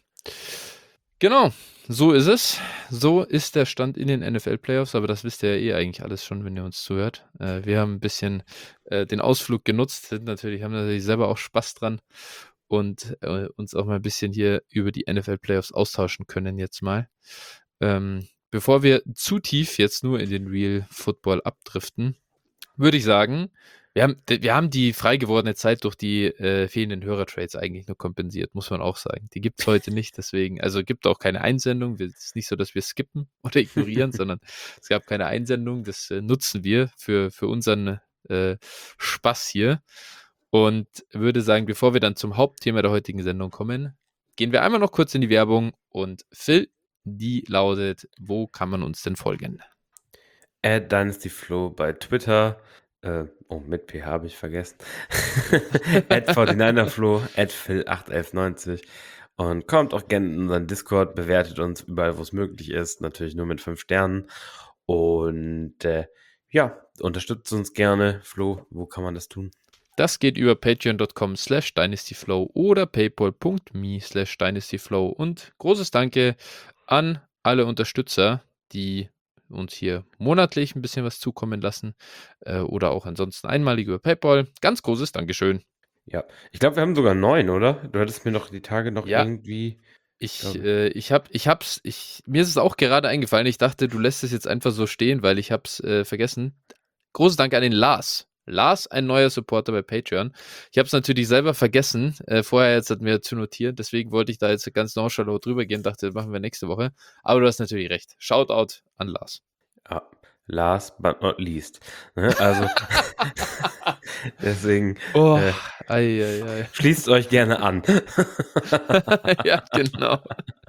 Genau, so ist es. So ist der Stand in den N F L-Playoffs, aber das wisst ihr ja eh eigentlich alles schon, wenn ihr uns zuhört. Äh, wir haben ein bisschen äh, den Ausflug genutzt, sind natürlich, haben natürlich selber auch Spaß dran und äh, uns auch mal ein bisschen hier über die N F L-Playoffs austauschen können jetzt mal. Ähm, bevor wir zu tief jetzt nur in den Real Football abdriften, würde ich sagen, wir haben, wir haben die frei gewordene Zeit durch die äh, fehlenden Hörertrades eigentlich nur kompensiert, muss man auch sagen. Die gibt es heute nicht, deswegen, also gibt auch keine Einsendung. Es ist nicht so, dass wir skippen oder ignorieren, sondern es gab keine Einsendung. Das äh, nutzen wir für, für unseren äh, Spaß hier. Und würde sagen, bevor wir dann zum Hauptthema der heutigen Sendung kommen, gehen wir einmal noch kurz in die Werbung und Phil, die lautet, wo kann man uns denn folgen? at dynastyflow bei Twitter, Äh, oh, mit P H habe ich vergessen. at forty-niner-Flo, at Phil acht elf neunzig. Und kommt auch gerne in unseren Discord, bewertet uns überall, wo es möglich ist. Natürlich nur mit fünf Sternen. Und äh, ja, unterstützt uns gerne. Flo, wo kann man das tun? Das geht über patreon.com slash dynastyflow oder paypal.me slash dynastyflow. Und großes Danke an alle Unterstützer, die uns hier monatlich ein bisschen was zukommen lassen äh, oder auch ansonsten einmalig über PayPal. Ganz großes Dankeschön. Ja, ich glaube, wir haben sogar neun, oder? Du hattest mir noch die Tage noch Ja. irgendwie... Ich, äh, ich hab, ich hab's, ich, mir ist es auch gerade eingefallen. Ich dachte, du lässt es jetzt einfach so stehen, weil ich hab's äh, vergessen. Großes Dank an den Lars. Lars, ein neuer Supporter bei Patreon. Ich habe es natürlich selber vergessen, äh, vorher jetzt hat mir zu notieren, deswegen wollte ich da jetzt ganz nonchalant drüber gehen, dachte, das machen wir nächste Woche. Aber du hast natürlich recht. Shoutout an Lars. Ja, last but not least. Ne? Also, deswegen Oh, äh, ei, ei, ei. schließt euch gerne an. Ja, genau.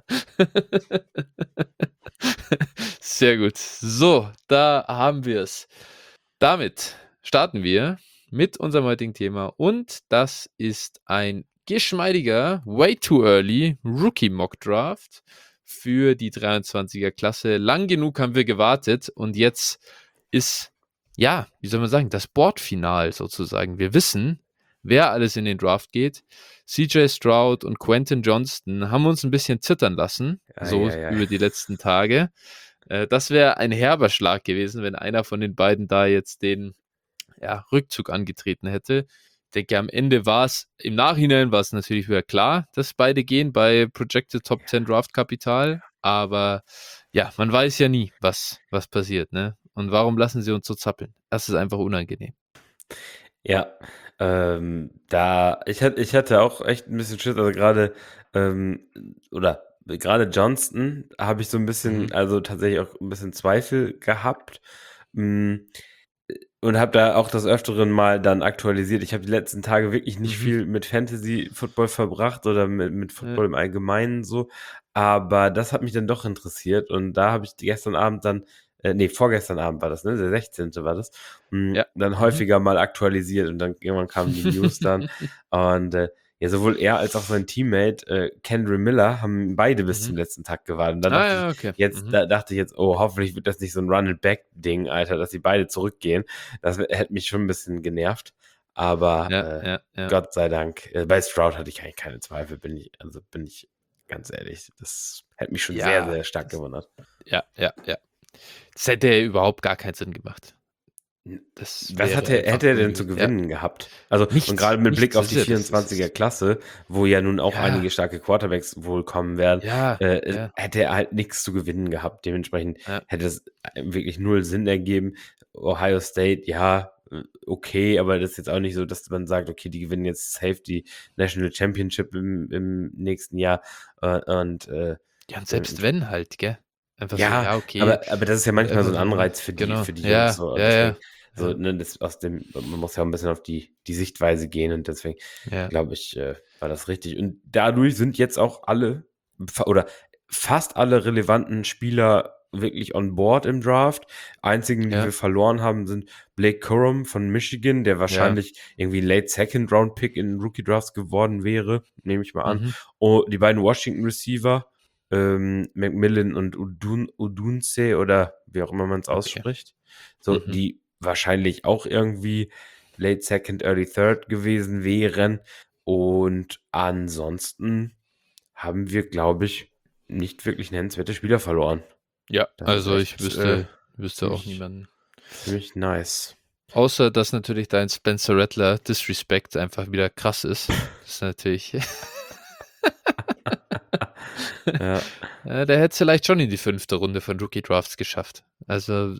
Sehr gut. So, da haben wir es. Damit starten wir mit unserem heutigen Thema und das ist ein geschmeidiger Way Too Early Rookie Mock Draft für die dreiundzwanziger Klasse. Lang genug haben wir gewartet und jetzt ist, ja, wie soll man sagen, das Boardfinal sozusagen. Wir wissen, wer alles in den Draft geht. C J Stroud und Quentin Johnston haben uns ein bisschen zittern lassen, Ei, so ei, ei. über die letzten Tage. Äh, das wäre ein herber Schlag gewesen, wenn einer von den beiden da jetzt den ja, Rückzug angetreten hätte. Ich denke, am Ende war es, im Nachhinein war es natürlich wieder klar, dass beide gehen bei Projected Top zehn Draft Kapital, aber ja, man weiß ja nie, was, was passiert, ne? Und warum lassen sie uns so zappeln? Das ist einfach unangenehm. Ja, ähm, da, ich hatte, ich hatte auch echt ein bisschen Schiss, also gerade, ähm, oder gerade Johnston habe ich so ein bisschen, Mhm. also tatsächlich auch ein bisschen Zweifel gehabt. Mm, Und habe da auch des Öfteren mal dann aktualisiert. Ich habe die letzten Tage wirklich nicht Mhm. viel mit Fantasy-Football verbracht oder mit, mit Ja. Football im Allgemeinen so. Aber das hat mich dann doch interessiert. Und da habe ich gestern Abend dann, äh, nee, vorgestern Abend war das, ne? Der sechzehnte war das. mh, Ja. Dann Mhm. häufiger mal aktualisiert und dann irgendwann kamen die News dann. Und äh, ja, sowohl er als auch sein Teammate äh, Kendra Miller haben beide bis Mhm. zum letzten Tag gewartet. Und da Ah, dachte ja, ich, okay. jetzt, Mhm. da dachte ich jetzt, oh, hoffentlich wird das nicht so ein Run-and-Back-Ding, Alter, dass sie beide zurückgehen. Das hätte mich schon ein bisschen genervt. Aber Ja, äh, ja, ja. Gott sei Dank, äh, bei Stroud hatte ich eigentlich keine Zweifel, bin ich, also bin ich ganz ehrlich. Das hätte mich schon Ja, sehr, sehr stark das- gewundert. Ja, ja, ja. Das hätte überhaupt gar keinen Sinn gemacht. Das Was wäre hat er, einfach hätte er denn unnötig. zu Ja. gewinnen gehabt? Also, Nichts, und gerade mit nichts, Blick auf das die ist ja das- das vierundzwanziger ist- Klasse, wo ja nun auch Ja. einige starke Quarterbacks wohl kommen werden, Ja, äh, ja. hätte er halt nichts zu gewinnen gehabt. Dementsprechend Ja. hätte es wirklich null Sinn ergeben. Ohio State, ja, äh, okay, aber das ist jetzt auch nicht so, dass man sagt, okay, die gewinnen jetzt safe die National Championship im, im nächsten Jahr. Äh, und äh, Ja, und selbst wenn halt, gell? Einfach so, ja, ja, okay. aber, aber das ist ja manchmal so ein Einfach so, Anreiz für die, genau. für die Ja, Jungs. So. Und ja, deswegen, ja. so, Ja. ne, das aus dem, man muss ja auch ein bisschen auf die, die Sichtweise gehen und deswegen Ja. glaube ich, äh, war das richtig. Und dadurch sind jetzt auch alle fa- oder fast alle relevanten Spieler wirklich on board im Draft. Einzigen, die Ja. wir verloren haben, sind Blake Corum von Michigan, der wahrscheinlich irgendwie Late Second Round Pick in Rookie Drafts geworden wäre, nehme ich mal an. Mhm. Und die beiden Washington Receiver, ähm, McMillan und Udun, Udunze oder wie auch immer man es Okay. ausspricht. So, Mhm. die wahrscheinlich auch irgendwie Late Second, Early Third gewesen wären. Und ansonsten haben wir, glaube ich, nicht wirklich nennenswerte Spieler verloren. Ja, Das also ist ich echt, wüsste, äh, wüsste auch ziemlich- niemanden. Ziemlich nice. Außer, dass natürlich dein Spencer Rattler Disrespect einfach wieder krass ist. Das ist natürlich. Ja. Ja, der hätte es vielleicht schon in die fünfte Runde von Rookie Drafts geschafft. Also.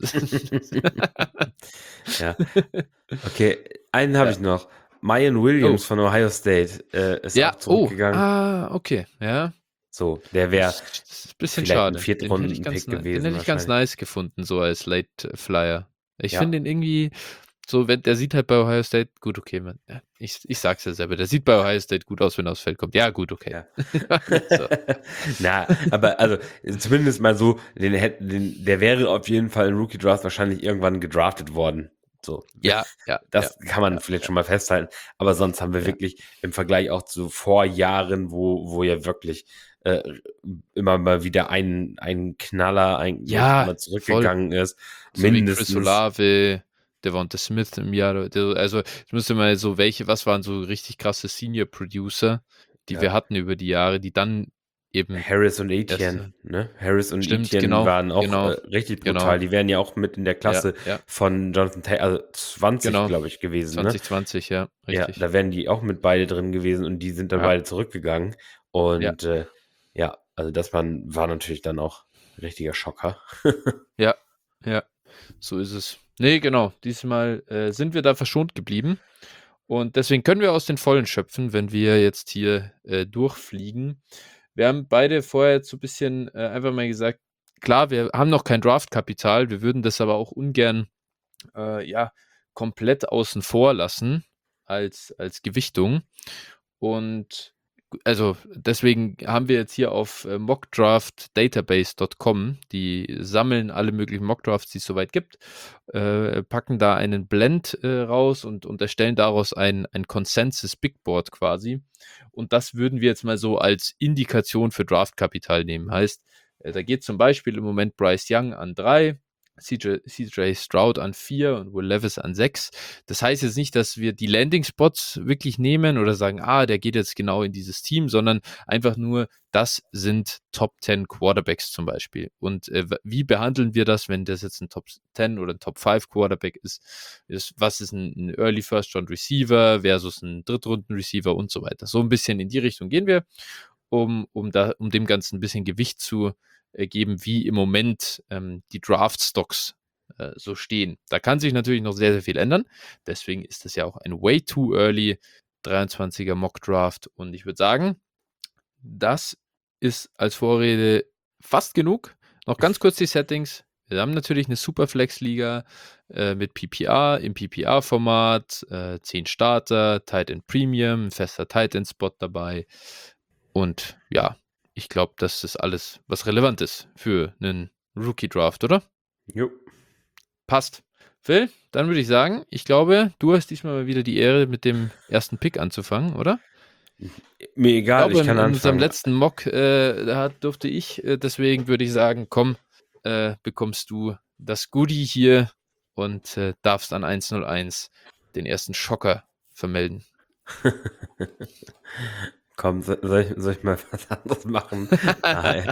Ja. Okay, einen habe Ja. ich noch. Mayan Williams Oh. von Ohio State äh, ist Ja, auch oh, zurückgegangen. ah, okay, ja. So, der wäre Das, das ist ein bisschen vielleicht ein schade. Den hätte ich Viertrunden-Pick ganz, ni- den gewesen hätte ich ganz wahrscheinlich. nice gefunden, so als Late Flyer. Ich Ja. finde den irgendwie, so, wenn der sieht halt bei Ohio State, gut, okay, man, ja, ich, ich sag's ja selber, der sieht bei Ohio State gut aus, wenn er aufs Feld kommt. Ja, gut, okay. Ja. So. Na, aber also zumindest mal so, den hätten, den, der wäre auf jeden Fall in Rookie Draft wahrscheinlich irgendwann gedraftet worden. So, Ja, ja, ja, das kann man ja, vielleicht ja. schon mal festhalten. Aber sonst haben wir Ja. wirklich im Vergleich auch zu Vorjahren, wo, wo ja wirklich äh, immer mal wieder ein, ein Knaller eigentlich Ja, immer voll. zurückgegangen ist. So wie Chris Mindestens Olave, Devonta Smith im Jahr, der also, ich müsste mal so welche was waren so richtig krasse Senior Producer, die wir ja, hatten über die Jahre, die dann eben Harris und Etienne, erste ne? Harris und stimmt, Etienne genau, waren auch genau, äh, richtig genau. brutal. Die wären ja auch mit in der Ja, Klasse ja, von Jonathan Taylor, also zwanzig, genau. glaube ich, gewesen, ne? zwanzig zwanzig, ja, Ja, richtig. da wären die auch mit beide drin gewesen und die sind dann Ja, beide zurückgegangen. ja, Und äh, ja, also das war, war natürlich dann auch ein richtiger Schocker. ja, ja, so ist es. Ne, genau, diesmal, äh, sind wir da verschont geblieben und deswegen können wir aus den Vollen schöpfen, wenn wir jetzt hier, äh, durchfliegen. Wir haben beide vorher jetzt so ein bisschen, äh, einfach mal gesagt, klar, wir haben noch kein Draftkapital, wir würden das aber auch ungern, äh, ja, komplett außen vor lassen als als Gewichtung. Und also deswegen haben wir jetzt hier auf äh, mockdraftdatabase Punkt com, die sammeln alle möglichen Mockdrafts, die es soweit gibt, äh, packen da einen Blend äh, raus und, und erstellen daraus ein, ein Consensus Big Board quasi. Und das würden wir jetzt mal so als Indikation für Draftkapital nehmen. Heißt, äh, da geht zum Beispiel im Moment Bryce Young an drei, C J, C J Stroud an vier und Will Levis an sechs. Das heißt jetzt nicht, dass wir die Landing-Spots wirklich nehmen oder sagen, ah, der geht jetzt genau in dieses Team, sondern einfach nur, das sind Top zehn Quarterbacks zum Beispiel. Und äh, wie behandeln wir das, wenn das jetzt ein Top zehn oder ein Top fünf Quarterback ist? ist was ist ein, ein Early First Round Receiver versus ein Drittrunden Receiver und so weiter. So ein bisschen in die Richtung gehen wir, um, um, da, um dem Ganzen ein bisschen Gewicht zu äh, geben, wie im Moment ähm, die Draft-Stocks äh, so stehen. Da kann sich natürlich noch sehr, sehr viel ändern. Deswegen ist das ja auch ein way too early dreiundzwanziger Mock Draft. Und ich würde sagen, das ist als Vorrede fast genug. Noch ganz kurz die Settings. Wir haben natürlich eine Superflex-Liga äh, mit P P R im P P R-Format, äh, zehn Starter, Tight End Premium, ein fester Tight End Spot dabei. Und ja, ich glaube, das ist alles, was relevant ist für einen Rookie-Draft, oder? Jo. Passt. Phil, dann würde ich sagen, ich glaube, du hast diesmal mal wieder die Ehre, mit dem ersten Pick anzufangen, oder? Mir Ich egal, glaube, ich in, kann in unserem anfangen. letzten Mock äh, da durfte ich, äh, deswegen würde ich sagen, komm, äh, bekommst du das Goodie hier und äh, darfst an eins null eins den ersten Schocker vermelden. Komm, so- soll ich, soll ich mal was anderes machen? Nein.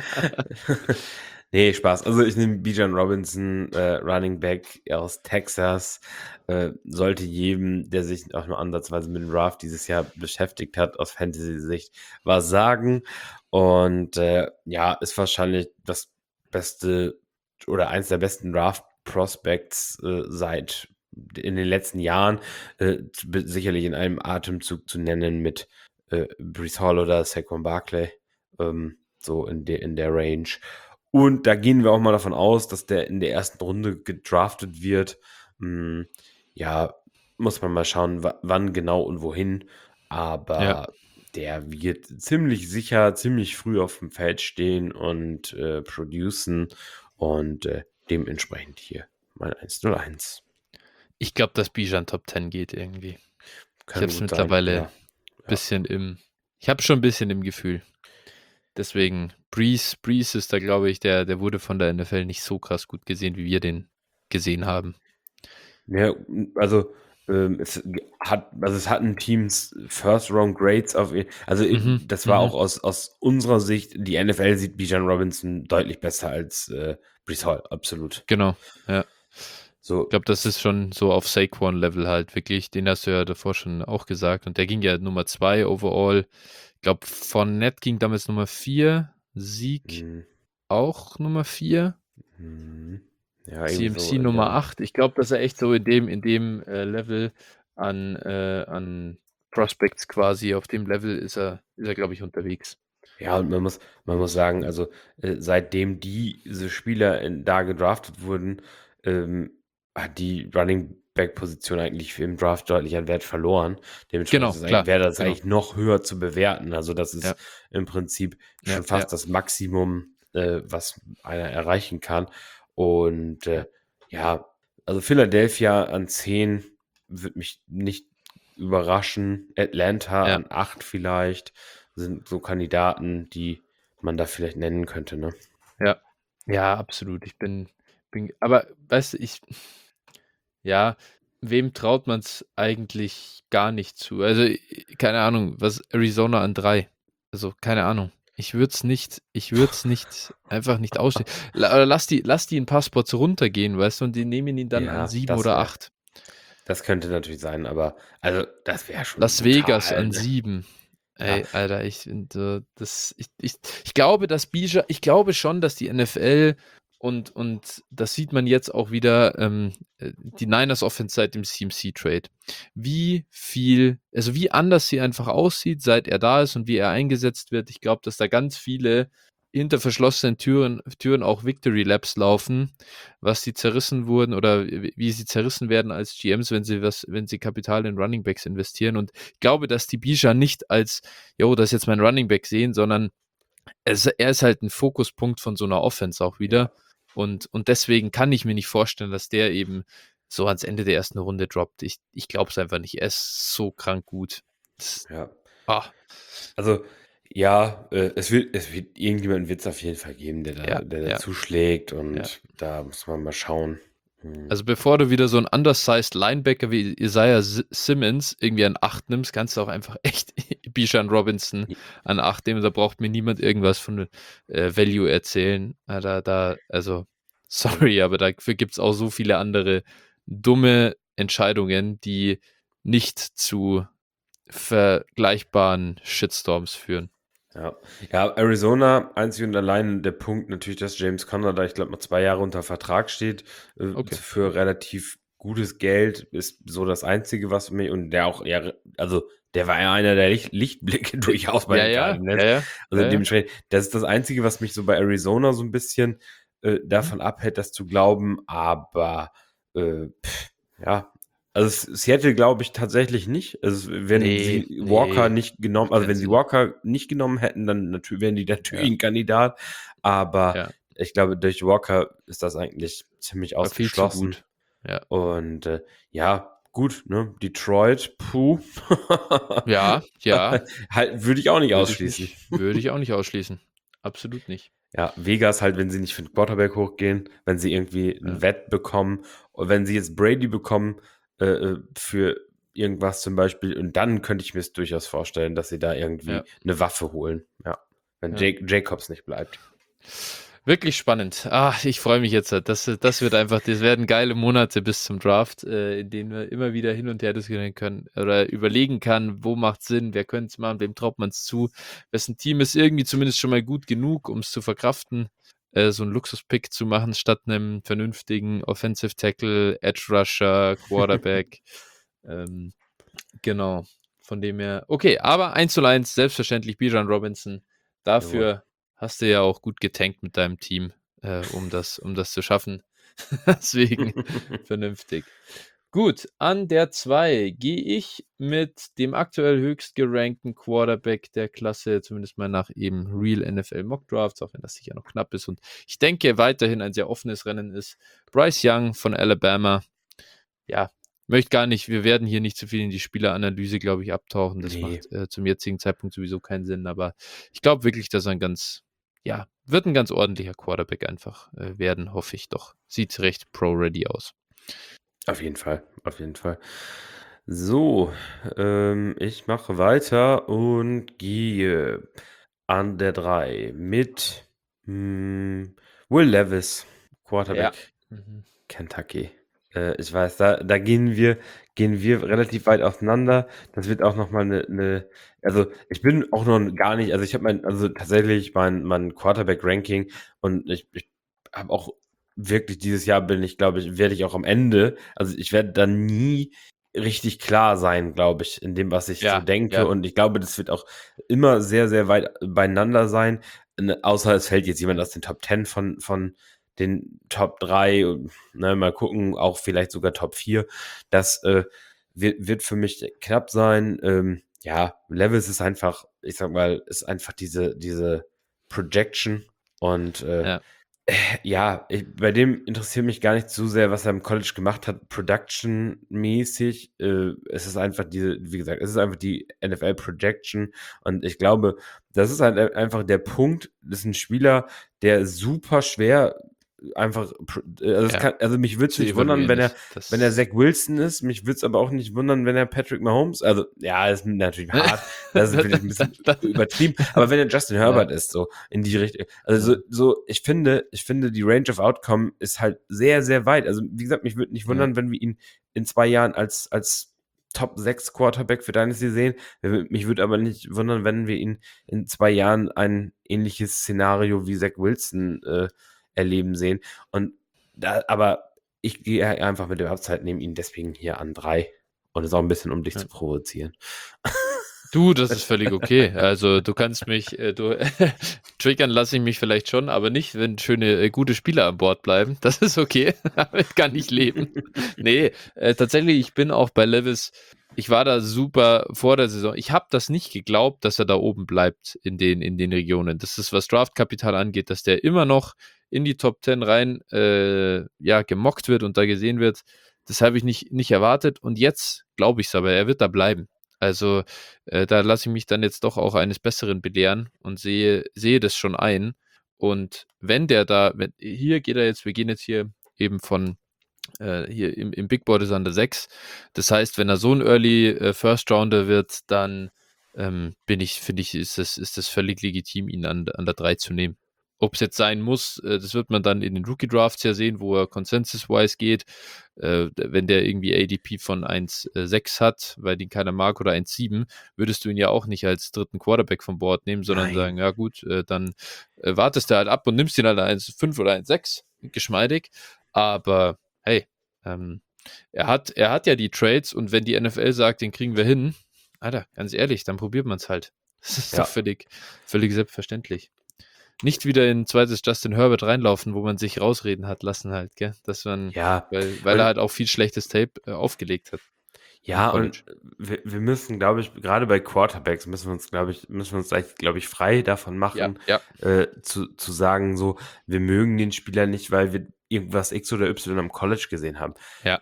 Nee, Spaß. Also ich nehme Bijan Robinson, äh, Running Back aus Texas. Äh, sollte jedem, der sich auch nur ansatzweise mit dem Draft dieses Jahr beschäftigt hat, aus Fantasy-Sicht was sagen. Und äh, ja, ist wahrscheinlich das beste oder eins der besten Draft-Prospects äh, seit in den letzten Jahren. Äh, sicherlich in einem Atemzug zu nennen mit äh, Breece Hall oder Saquon Barkley, ähm, so in der, in der Range. Und da gehen wir auch mal davon aus, dass der in der ersten Runde gedraftet wird. Hm, ja, muss man mal schauen, wann genau und wohin. Aber Ja. der wird ziemlich sicher, ziemlich früh auf dem Feld stehen und äh, producen. Und äh, dementsprechend hier mein eins null eins. Ich glaube, dass Bijan Top zehn geht irgendwie. Ich habe Kann es gut sein, mittlerweile ja. ein bisschen im, ich habe schon ein bisschen im Gefühl. Deswegen, Breeze, Breeze ist da, glaube ich, der, der wurde von der N F L nicht so krass gut gesehen, wie wir den gesehen haben. Ja, also ähm, es hat, also es hatten Teams First Round Grades auf, also Mhm, das war mhm. auch aus, aus unserer Sicht, die N F L sieht Bijan Robinson deutlich besser als äh, Breece Hall, absolut. Genau, ja. So, Ich glaube, das ist schon so auf Saquon-Level halt wirklich. Den hast du ja davor schon auch gesagt. Und der ging ja Nummer zwei overall. Ich glaube, Fournette ging damals Nummer vier. Sieg mh, auch Nummer vier. mh, ja, irgendwie C M C so in Nummer der, acht. Ich glaube, dass er echt so in dem, in dem äh, Level an, äh, an Prospects quasi, auf dem Level ist er, ist er, glaube ich, unterwegs. ja, und man muss, man muss sagen, also äh, seitdem diese Spieler in, da gedraftet wurden, ähm, hat die Running Back Position eigentlich im Draft deutlich an Wert verloren. Dementsprechend Genau, ist es eigentlich- klar, wäre das genau. eigentlich noch höher zu bewerten. Also das ist Ja, im Prinzip ja, schon ja, fast das Maximum, äh, was einer erreichen kann. Und äh, ja. ja, also Philadelphia an zehn würde mich nicht überraschen. Atlanta Ja. an acht vielleicht sind so Kandidaten, die man da vielleicht nennen könnte, ne? Ja. Ja, absolut. Ich bin, bin aber weißt du, ich ja, wem traut man es eigentlich gar nicht zu? Also, äh, keine Ahnung, was Arizona an drei? Also, keine Ahnung. Ich würde es nicht ich würde es nicht einfach nicht ausstehen. La lass die lass die in Passports runtergehen, weißt du, und die nehmen ihn dann an Ja, sieben das oder wäre acht. das könnte natürlich sein, aber also, das wäre schon Las Vegas brutal, an ne? sieben. Ja. Ey, Alter, ich finde, das ich ich ich glaube, dass Bijan ich glaube schon, dass die N F L und und das sieht man jetzt auch wieder, ähm, äh, die Niners Offense seit dem C M C-Trade. Wie viel also, wie anders sie einfach aussieht, seit er da ist und wie er eingesetzt wird. Ich glaube, dass da ganz viele hinter verschlossenen Türen Türen auch Victory Laps laufen, was sie zerrissen wurden oder w wie sie zerrissen werden als G Ms, wenn sie was wenn sie Kapital in Running Backs investieren. Und ich glaube, dass die Bijan nicht als: „Jo, das ist jetzt mein Running Back" sehen, sondern es er ist halt ein Fokuspunkt von so einer Offense auch wieder. Ja. Und und deswegen kann ich mir nicht vorstellen, dass der eben so ans Ende der ersten Runde droppt. Ich ich glaube es einfach nicht. Er ist so krank gut. Das Ja. ah, Also, ja, äh, es wird es wird irgendjemanden wird's auf jeden Fall geben, der da ja, der da ja, zuschlägt ja. und da muss man mal schauen. Mhm. Also, bevor du wieder so 'n undersized Linebacker wie Isaiah Si Simmons irgendwie an acht nimmst, kannst du auch einfach echt Bijan Robinson J an acht nehmen. Da braucht mir niemand irgendwas von, äh, Value erzählen. Ah, da da also, sorry, aber dafür gibt's auch so viele andere dumme Entscheidungen, die nicht zu vergleichbaren Shitstorms führen. Ja. Ja, Arizona, einzig und allein der Punkt natürlich, dass James Conner da, ich glaube, noch zwei Jahre unter Vertrag steht, äh, Okay. für relativ gutes Geld, ist so das Einzige, was mich und der auch ja, also, der war ja einer der Licht Lichtblicke Äh, durchaus bei ja, den ja, Cardinals. ja, ja, Also, ja, ja, dementsprechend das ist das Einzige, was mich so bei Arizona so ein bisschen, äh, mhm. davon abhält, das zu glauben, aber, äh, ja, also, S Seattle glaube ich tatsächlich nicht. Also, wenn Ne, sie Walker ne, nicht genommen macht also, keinen wenn sie Sinn. Walker nicht genommen hätten, dann natü wären die Ja, natürlich 'n Kandidat, aber ja, ich glaube, durch Walker ist das eigentlich ziemlich war viel zu ausgeschlossen gut. Ja. und, äh, ja, gut, ne, Detroit, puh. Ja, ja, Halt würde ich auch nicht würde ich ausschließen. nicht würde ich auch nicht ausschließen. Absolut nicht. Ja, Vegas halt, wenn sie nicht für 'n Quarterback hochgehen, wenn sie irgendwie 'n Ja, Vet bekommen und wenn sie jetzt Brady bekommen, äh, äh, für irgendwas zum Beispiel und dann könnte ich mir's durchaus vorstellen, dass sie da ja, irgendwie 'ne Waffe holen, ja, wenn ja. Jake Jacobs nicht bleibt. Wirklich spannend. Ah, ich freue mich jetzt. Das das wird einfach das werden geile Monate bis zum Draft, äh, in denen wir immer wieder hin und her diskutieren können oder überlegen kann, wo macht Sinn, wer könnte es machen, wem traut man's zu, wessen Team ist irgendwie zumindest schon mal gut genug, um es zu verkraften, äh, so 'n Luxus-Pick zu machen statt einem vernünftigen Offensive Tackle, Edge Rusher, Quarterback. Ähm, genau. Von dem her okay, aber eins zu eins selbstverständlich Bijan Robinson. Jawohl. Dafür hast du ja auch gut getankt mit deinem Team, äh, um das um das zu schaffen. Deswegen vernünftig. Gut, an der zwei gehe ich mit dem aktuell höchst gerankten Quarterback der Klasse, zumindest mal nach eben Real N F L Mock Drafts, auch wenn das sicher noch knapp ist und ich denke weiterhin ein sehr offenes Rennen ist. Bryce Young von Alabama. Ja, möchte gar nicht wir werden hier nicht zu viel in die Spieleranalyse, glaube ich, abtauchen. Das Ne, macht, äh, zum jetzigen Zeitpunkt sowieso keinen Sinn, aber ich glaube wirklich, dass er 'n ganz ja, wird 'n ganz ordentlicher Quarterback einfach, äh, werden, hoffe ich doch. Sieht recht pro-ready aus. auf jeden Fall, auf jeden Fall. So, ähm, ich mache weiter und gehe an der drei mit, hm, Will Levis, Ja. Quarterback Mhm. Kentucky. Äh, ich weiß, da da gehen wir gehen wir relativ weit auseinander. Das wird auch noch mal 'ne 'ne also, ich bin auch noch gar nicht also, ich habe mein also, tatsächlich mein mein Quarterback-Ranking und ich ich habe auch wirklich dieses Jahr bin ich glaube ich werde ich auch am Ende also, ich werde da nie richtig klar sein, glaube ich, in dem, was ich so Ja, denke ja, und ich glaube, das wird auch immer sehr, sehr weit beieinander sein, ne, außer es fällt jetzt jemand aus den Top zehn von von den Top drei und, ne, mal gucken, auch vielleicht sogar Top vier. Das, äh, wird wird für mich knapp sein. Ähm, ja, Levis ist einfach ich sage mal, ist einfach diese diese Projection und, äh, ja. Ja, ich, bei dem interessiert mich gar nicht so sehr, was er im College gemacht hat, Production-mäßig. Äh, es ist einfach diese, wie gesagt, es ist einfach die N F L-Projection. Und ich glaube, das ist halt einfach der Punkt, das ist ein Spieler, der super schwer einfach, pro- äh, also, es Ja, kann, also mich würde es zu nicht wundern, evaluieren wenn er, ist. wenn er Das Zach Wilson ist. Mich würde es aber auch nicht wundern, wenn er Patrick Mahomes, also ja, ist natürlich hart, das ist Da- vielleicht da- ein da- bisschen da- übertrieben, aber wenn er Justin ja, Herbert ist, so in die Richtung, also ja, so, so, ich finde, ich finde, die Range of Outcome ist halt sehr, sehr weit. Also, wie gesagt, mich würde nicht ja, wundern, wenn wir ihn in zwei Jahren als, als Top sechs Quarterback für Dynasty sehen. Mich würde aber nicht wundern, wenn wir ihn in zwei Jahren ein ähnliches Szenario wie Zach Wilson äh, erleben sehen. Und da, aber ich gehe einfach mit der Upside, nehme ihn deswegen hier an drei. Und das ist auch ein bisschen, um dich ja. zu provozieren. Du, das ist völlig okay. Also du kannst mich, äh, du triggern lasse ich mich vielleicht schon, aber nicht, wenn schöne, äh, gute Spieler an Bord bleiben. Das ist okay. Damit kann ich leben. Nee, äh, tatsächlich, ich bin auch bei Levis. Ich war da super vor der Saison. Ich habe das nicht geglaubt, dass er da oben bleibt in den, in den Regionen. Das ist, was Draftkapital angeht, dass der immer noch in die Top Ten rein äh, ja, gemockt wird und da gesehen wird. Das habe ich nicht, nicht erwartet. Und jetzt glaube ich es aber, er wird da bleiben. Also äh, da lasse ich mich dann jetzt doch auch eines Besseren belehren und sehe, sehe das schon ein. Und wenn der da, wenn, hier geht er jetzt, wir gehen jetzt hier eben von, äh, hier im, im Big Board ist er an der sechs. Das heißt, wenn er so ein Early äh, First Rounder wird, dann ähm, bin ich, finde ich, ist das, ist das völlig legitim, ihn an, an der drei zu nehmen. Ob es jetzt sein muss, äh, das wird man dann in den Rookie Drafts ja sehen, wo er consensus-wise geht. Äh, wenn der irgendwie A D P von eins Komma sechs hat, weil den keiner mag, oder eins Komma sieben, würdest du ihn ja auch nicht als dritten Quarterback vom Board nehmen, sondern Nein. sagen, ja gut, äh, dann äh, wartest du halt ab und nimmst ihn halt eins Komma fünf oder eins Komma sechs, geschmeidig. Aber hey, ähm, er hat, er hat ja die Trades, und wenn die N F L sagt, den kriegen wir hin, Alter, ganz ehrlich, dann probiert man es halt. Das ist Ja. doch völlig, völlig selbstverständlich. Nicht wieder in ein zweites Justin Herbert reinlaufen, wo man sich rausreden hat lassen halt, gell? Dass man, Ja. weil, weil Und er halt auch viel schlechtes Tape äh, aufgelegt hat im Ja, und College. wir, wir müssen, glaube ich, gerade bei Quarterbacks müssen wir uns, glaube ich, müssen wir uns gleich, glaube ich, frei davon Ja, machen, ja, äh, zu, zu sagen, so, wir mögen den Spieler nicht, weil wir irgendwas X oder Y am College gesehen haben. ja,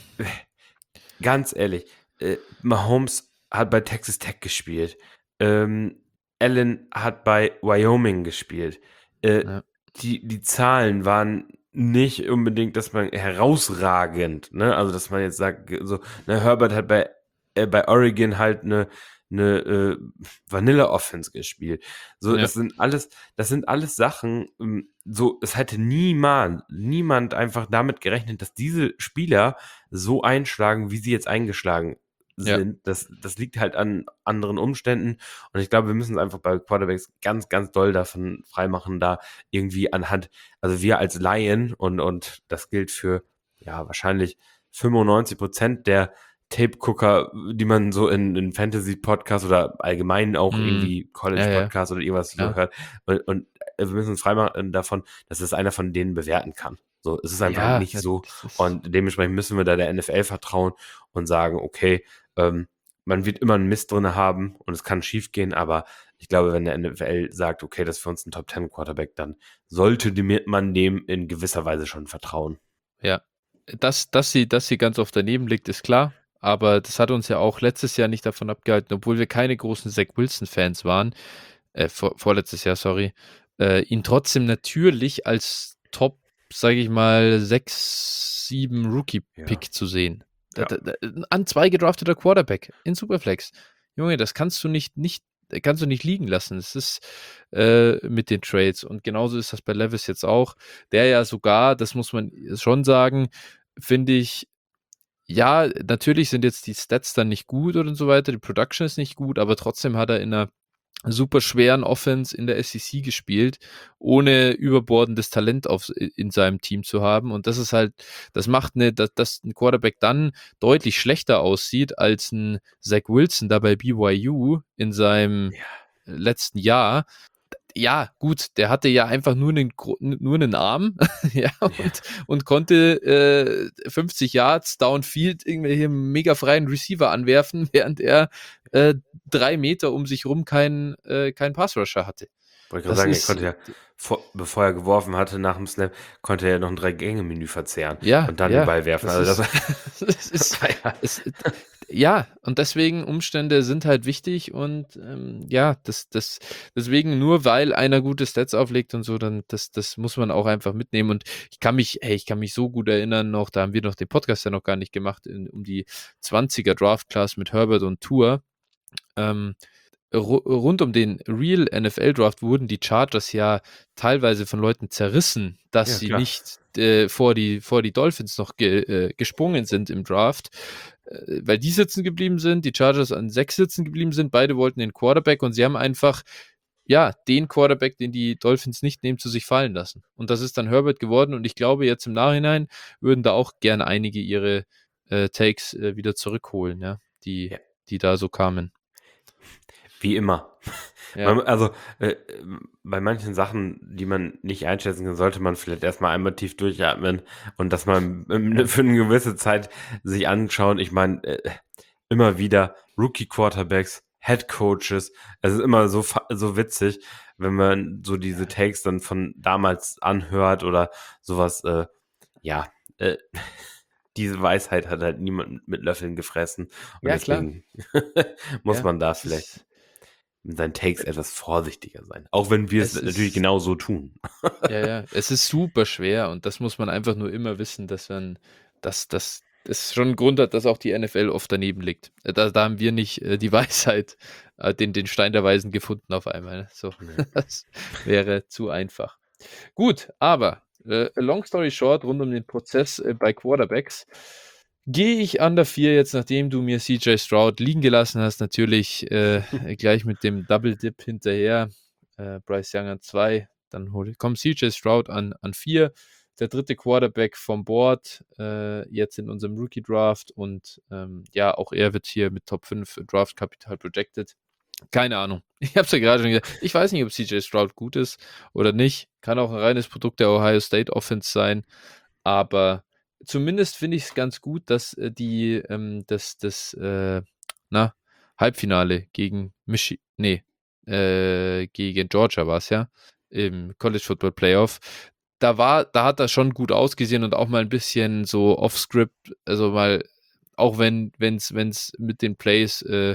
Ganz ehrlich, äh, Mahomes hat bei Texas Tech gespielt. Ähm, Allen hat bei Wyoming gespielt. Äh, ja, die, die Zahlen waren nicht unbedingt, dass man herausragend, ne? Also, dass man jetzt sagt, so, ne, Herbert hat bei, äh, bei Oregon halt eine, eine äh, Vanilla Offense gespielt. So, ja, das sind alles, das sind alles Sachen, ähm, so, es hätte niemand, niemand einfach damit gerechnet, dass diese Spieler so einschlagen, wie sie jetzt eingeschlagen ja, sind. Das, das liegt halt an anderen Umständen. Und ich glaube, wir müssen uns einfach bei Quarterbacks ganz, ganz doll davon freimachen, da irgendwie anhand, also wir als Laien, und, und das gilt für, ja, wahrscheinlich fünfundneunzig Prozent der Tape-Gucker, die man so in, in Fantasy-Podcasts oder allgemein auch mm, irgendwie ja, ja, College-Podcasts oder irgendwas so klar. hört. Und, und wir müssen uns freimachen davon, dass es einer von denen bewerten kann. So, es ist einfach Ja, nicht na, so. das ist, Und dementsprechend müssen wir da der N F L vertrauen und sagen, okay, ähm, man wird immer einen Mist drin haben und es kann schief gehen, aber ich glaube, wenn der N F L sagt, okay, das ist für uns ein Top Ten Quarterback, dann sollte man dem in gewisser Weise schon vertrauen. ja. Dass, dass sie, dass sie ganz oft daneben liegt, ist klar. Aber das hat uns ja auch letztes Jahr nicht davon abgehalten, obwohl wir keine großen Zach Wilson-Fans waren, äh, vor, vorletztes Jahr, sorry, äh, ihn trotzdem natürlich als Top, sage ich mal, sechs, sieben Ja. Rookie-Pick zu sehen. Da, Ja. da, da, an zwei gedrafteter Quarterback in Superflex. Junge, das kannst du nicht, nicht, kannst du nicht liegen lassen. Es ist äh, mit den Trades. Und genauso ist das bei Levis jetzt auch. Der ja sogar, das muss man schon sagen, finde ich, ja, natürlich sind jetzt die Stats dann nicht gut und so weiter, die Production ist nicht gut, aber trotzdem hat er in einer super schweren Offense in der S E C gespielt, ohne überbordendes Talent auf, in seinem Team zu haben. Und das ist halt, das macht eine, dass, dass ein Quarterback dann deutlich schlechter aussieht als ein Zach Wilson da bei B Y U in seinem Ja. letzten Jahr. Ja, gut, der hatte ja einfach nur einen, nur einen Arm ja, und, Ja. und konnte äh, fünfzig Yards downfield irgendwelche mega freien Receiver anwerfen, während er äh, drei Meter um sich rum keinen äh, kein Passrusher hatte. Wollte grad Das sagen, er ist konnte ja, vor bevor er geworfen hatte nach dem Snap, konnte er ja noch 'n Drei-Gänge-Menü verzehren Ja, und dann den ja, Ball werfen. das Also, das ist war es das ist war ja es d ja, und deswegen Umstände sind halt wichtig und, ähm, ja, das das deswegen nur weil einer gute Stats auflegt und so, dann das das muss man auch einfach mitnehmen und ich kann mich ey, ich kann mich so gut erinnern noch, da haben wir noch den Podcast ja noch gar nicht gemacht, in um die Zwanziger Draft Class mit Herbert und Tua. Ähm, ru rund um den Real N F L Draft wurden die Chargers ja teilweise von Leuten zerrissen, dass Ja, sie klar. nicht, äh, vor die vor die Dolphins noch ge äh, gesprungen sind im Draft, äh, weil die sitzen geblieben sind, die Chargers an sechs sitzen geblieben sind. Beide wollten den Quarterback und sie haben einfach, ja, den Quarterback, den die Dolphins nicht nehmen, zu sich fallen lassen. Und das ist dann Herbert geworden und ich glaube, jetzt im Nachhinein würden da auch gerne einige ihre, äh, Takes, äh, wieder zurückholen, ja, die Ja. die da so kamen. Wie immer. Ja. Man also, äh, ähm, bei manchen Sachen, die man nicht einschätzen kann, sollte man vielleicht erst mal einmal tief durchatmen und das mal, ähm, Ja. für 'ne gewisse Zeit sich anschauen. Ich meine, äh, immer wieder Rookie-Quarterbacks, Head-Coaches. Es ist immer so fa so witzig, wenn man so diese Ja. Takes dann von damals anhört oder so was, äh, ja, äh, diese Weisheit hat halt niemand mit Löffeln gefressen und Ja, klar. deswegen muss Ja, man da es vielleicht ist mit seinen Takes etwas vorsichtiger sein, auch wenn wir es es natürlich ist genauso tun. ja, ja, es ist super schwer und das muss man einfach nur immer wissen, dass man dass dass das schon 'n Grund hat, dass auch die N F L oft daneben liegt. Äh, da da haben wir nicht, äh, die Weisheit, äh, den den Stein der Weisen gefunden auf einmal, so. Ne. Das wäre zu einfach. Gut, aber, äh, long story short, rund um den Prozess, äh, bei Quarterbacks gehe ich an der vier jetzt, nachdem du mir C J Stroud liegen gelassen hast, natürlich, äh, gleich mit dem Double Dip hinterher. Äh, Bryce Young an zwei, dann hole kommt C J Stroud an an vier, der dritte Quarterback vom Board, äh, jetzt in unserem Rookie Draft und, ähm, ja, auch er wird hier mit Top fünf Draftkapital projected. Keine Ahnung. Ich habe es ja grade schon gesagt. Ich weiß nicht, ob C J Stroud gut ist oder nicht. Kann auch 'n reines Produkt der Ohio State Offense sein, aber zumindest finde ich's ganz gut, dass, äh, die, ähm das das, äh, na, Halbfinale gegen Michi ne, äh, gegen Georgia war's ja, im College Football Playoff. Da war da hat er schon gut ausgesehen und auch mal 'n bisschen so off Script, also mal auch wenn wenn's wenn's mit den Plays, äh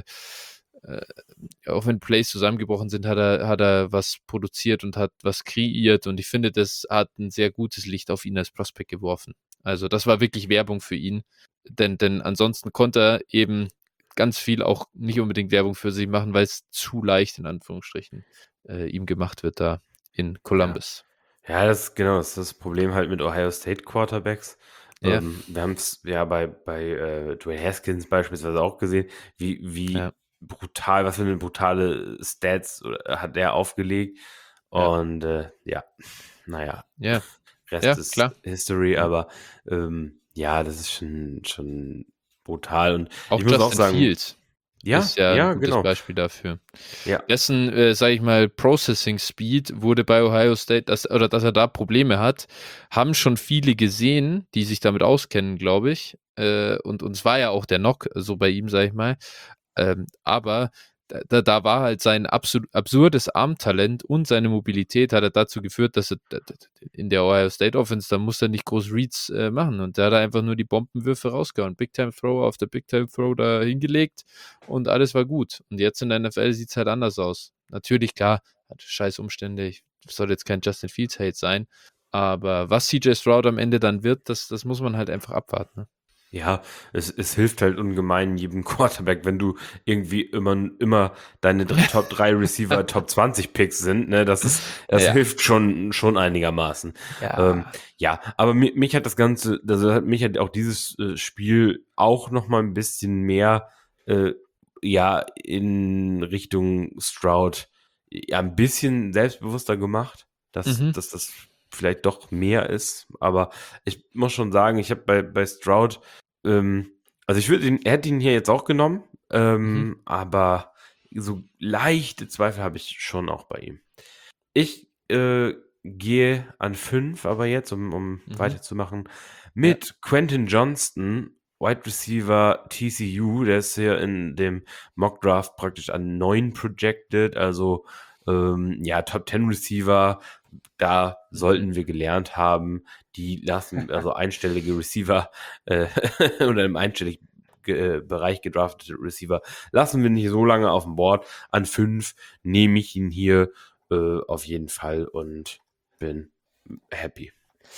äh auch wenn Plays zusammengebrochen sind, hat er hat er was produziert und hat was kreiert und ich finde, das hat 'n sehr gutes Licht auf ihn als Prospect geworfen. Also, das war wirklich Werbung für ihn, denn denn ansonsten konnte er eben ganz viel auch nicht unbedingt Werbung für sich machen, weil's zu leicht in Anführungsstrichen, äh, ihm gemacht wird da in Ja. Columbus. Ja, das ist genau, das ist das Problem halt mit Ohio State Quarterbacks. Ja. Ähm, wir haben's ja bei bei, äh, Dwayne Haskins beispielsweise auch gesehen, wie Ja. wie brutal was für 'ne brutale Stats, äh, hat der aufgelegt Ja. und, äh, ja, na ja, Ja. Rest Ja, ist klar. History, Ja. aber, ähm, ja, das ist schon schon brutal und Auch ich muss auch Justin sagen Fields ja, ist ja 'n ja, gutes genau. Beispiel dafür. Ja. Dessen, äh, sage ich mal, Processing Speed wurde bei Ohio State dass oder dass er da Probleme hat, haben schon viele gesehen, die sich damit auskennen, glaube ich. Äh, und und es war ja auch der Knock so bei ihm, sage ich mal. Ähm, aber da da da war halt sein absu absurdes Armtalent und seine Mobilität hat er dazu geführt, dass er d d d in der Ohio State Offense, da musste er nicht groß Reads, äh, machen und da hat er einfach nur die Bombenwürfe rausgehauen. Big Time Throw auf der Big Time Throw da hingelegt und alles war gut. Und jetzt in der N F L sieht's halt anders aus. Natürlich, klar, hat scheiß Umstände. Ich soll jetzt kein Justin Fields Hate sein, aber was C J Stroud am Ende dann wird, das das muss man halt einfach abwarten, ne? Ja, es es hilft halt ungemein jedem Quarterback, wenn du irgendwie immer immer deine dr Top drei Receiver, Top zwanzig Picks sind, ne? Das ist das Ja. hilft schon schon einigermaßen. Ähm, Ja. ja, aber mi mich hat das Ganze also, hat mich hat auch dieses, äh, Spiel auch noch mal 'n bisschen mehr, äh, ja, in Richtung Stroud, ja, 'n bisschen selbstbewusster gemacht, dass Mhm. dass das vielleicht doch mehr ist. Aber ich muss schon sagen, ich habe bei bei Stroud, ähm also, ich würde ihn hätte ihn hier jetzt auch genommen, Mhm. ähm, aber so leichte Zweifel habe ich schon auch bei ihm. Ich, äh, gehe an fünf aber jetzt, um um Mhm. weiterzumachen, Ja. mit Quentin Johnston, Wide Receiver T C U. Der ist hier in dem Mock Draft praktisch an neun projected, also, Ähm, ja, Top zehn Receiver, da Mhm. sollten wir gelernt haben, die lassen, also einstellige Receiver äh, oder im einstelligen äh, Bereich gedraftete Receiver, lassen wir nicht so lange auf dem Board. An fünf nehme ich ihn hier äh, auf jeden Fall und bin happy.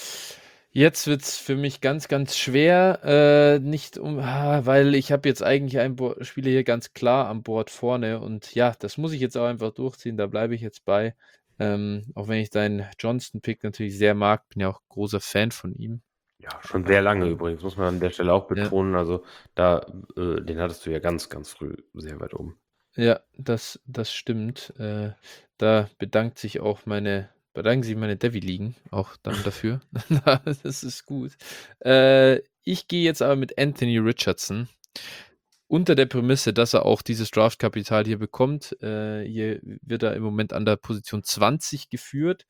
Jetzt wird's für mich ganz, ganz schwer, äh, nicht um ah, weil ich habe jetzt eigentlich einen Bo Spieler hier ganz klar am Board vorne und ja, das muss ich jetzt auch einfach durchziehen, da bleibe ich jetzt bei. Ähm, auch wenn ich deinen Johnston-Pick natürlich sehr mag, bin ja auch großer Fan von ihm. Ja, schon Aber, sehr lange ähm, übrigens, muss man an der Stelle auch ja, betonen. Also da, äh, den hattest du ja ganz, ganz früh sehr weit oben. ja, das das stimmt. Äh, da bedankt sich auch meine bedanken sich meine Devi-Ligen auch dann dafür. Das ist gut. Äh, ich gehe jetzt aber mit Anthony Richardson. Unter der Prämisse, dass er auch dieses Draftkapital hier bekommt. Äh, hier wird er im Moment an der Position zwanzig geführt.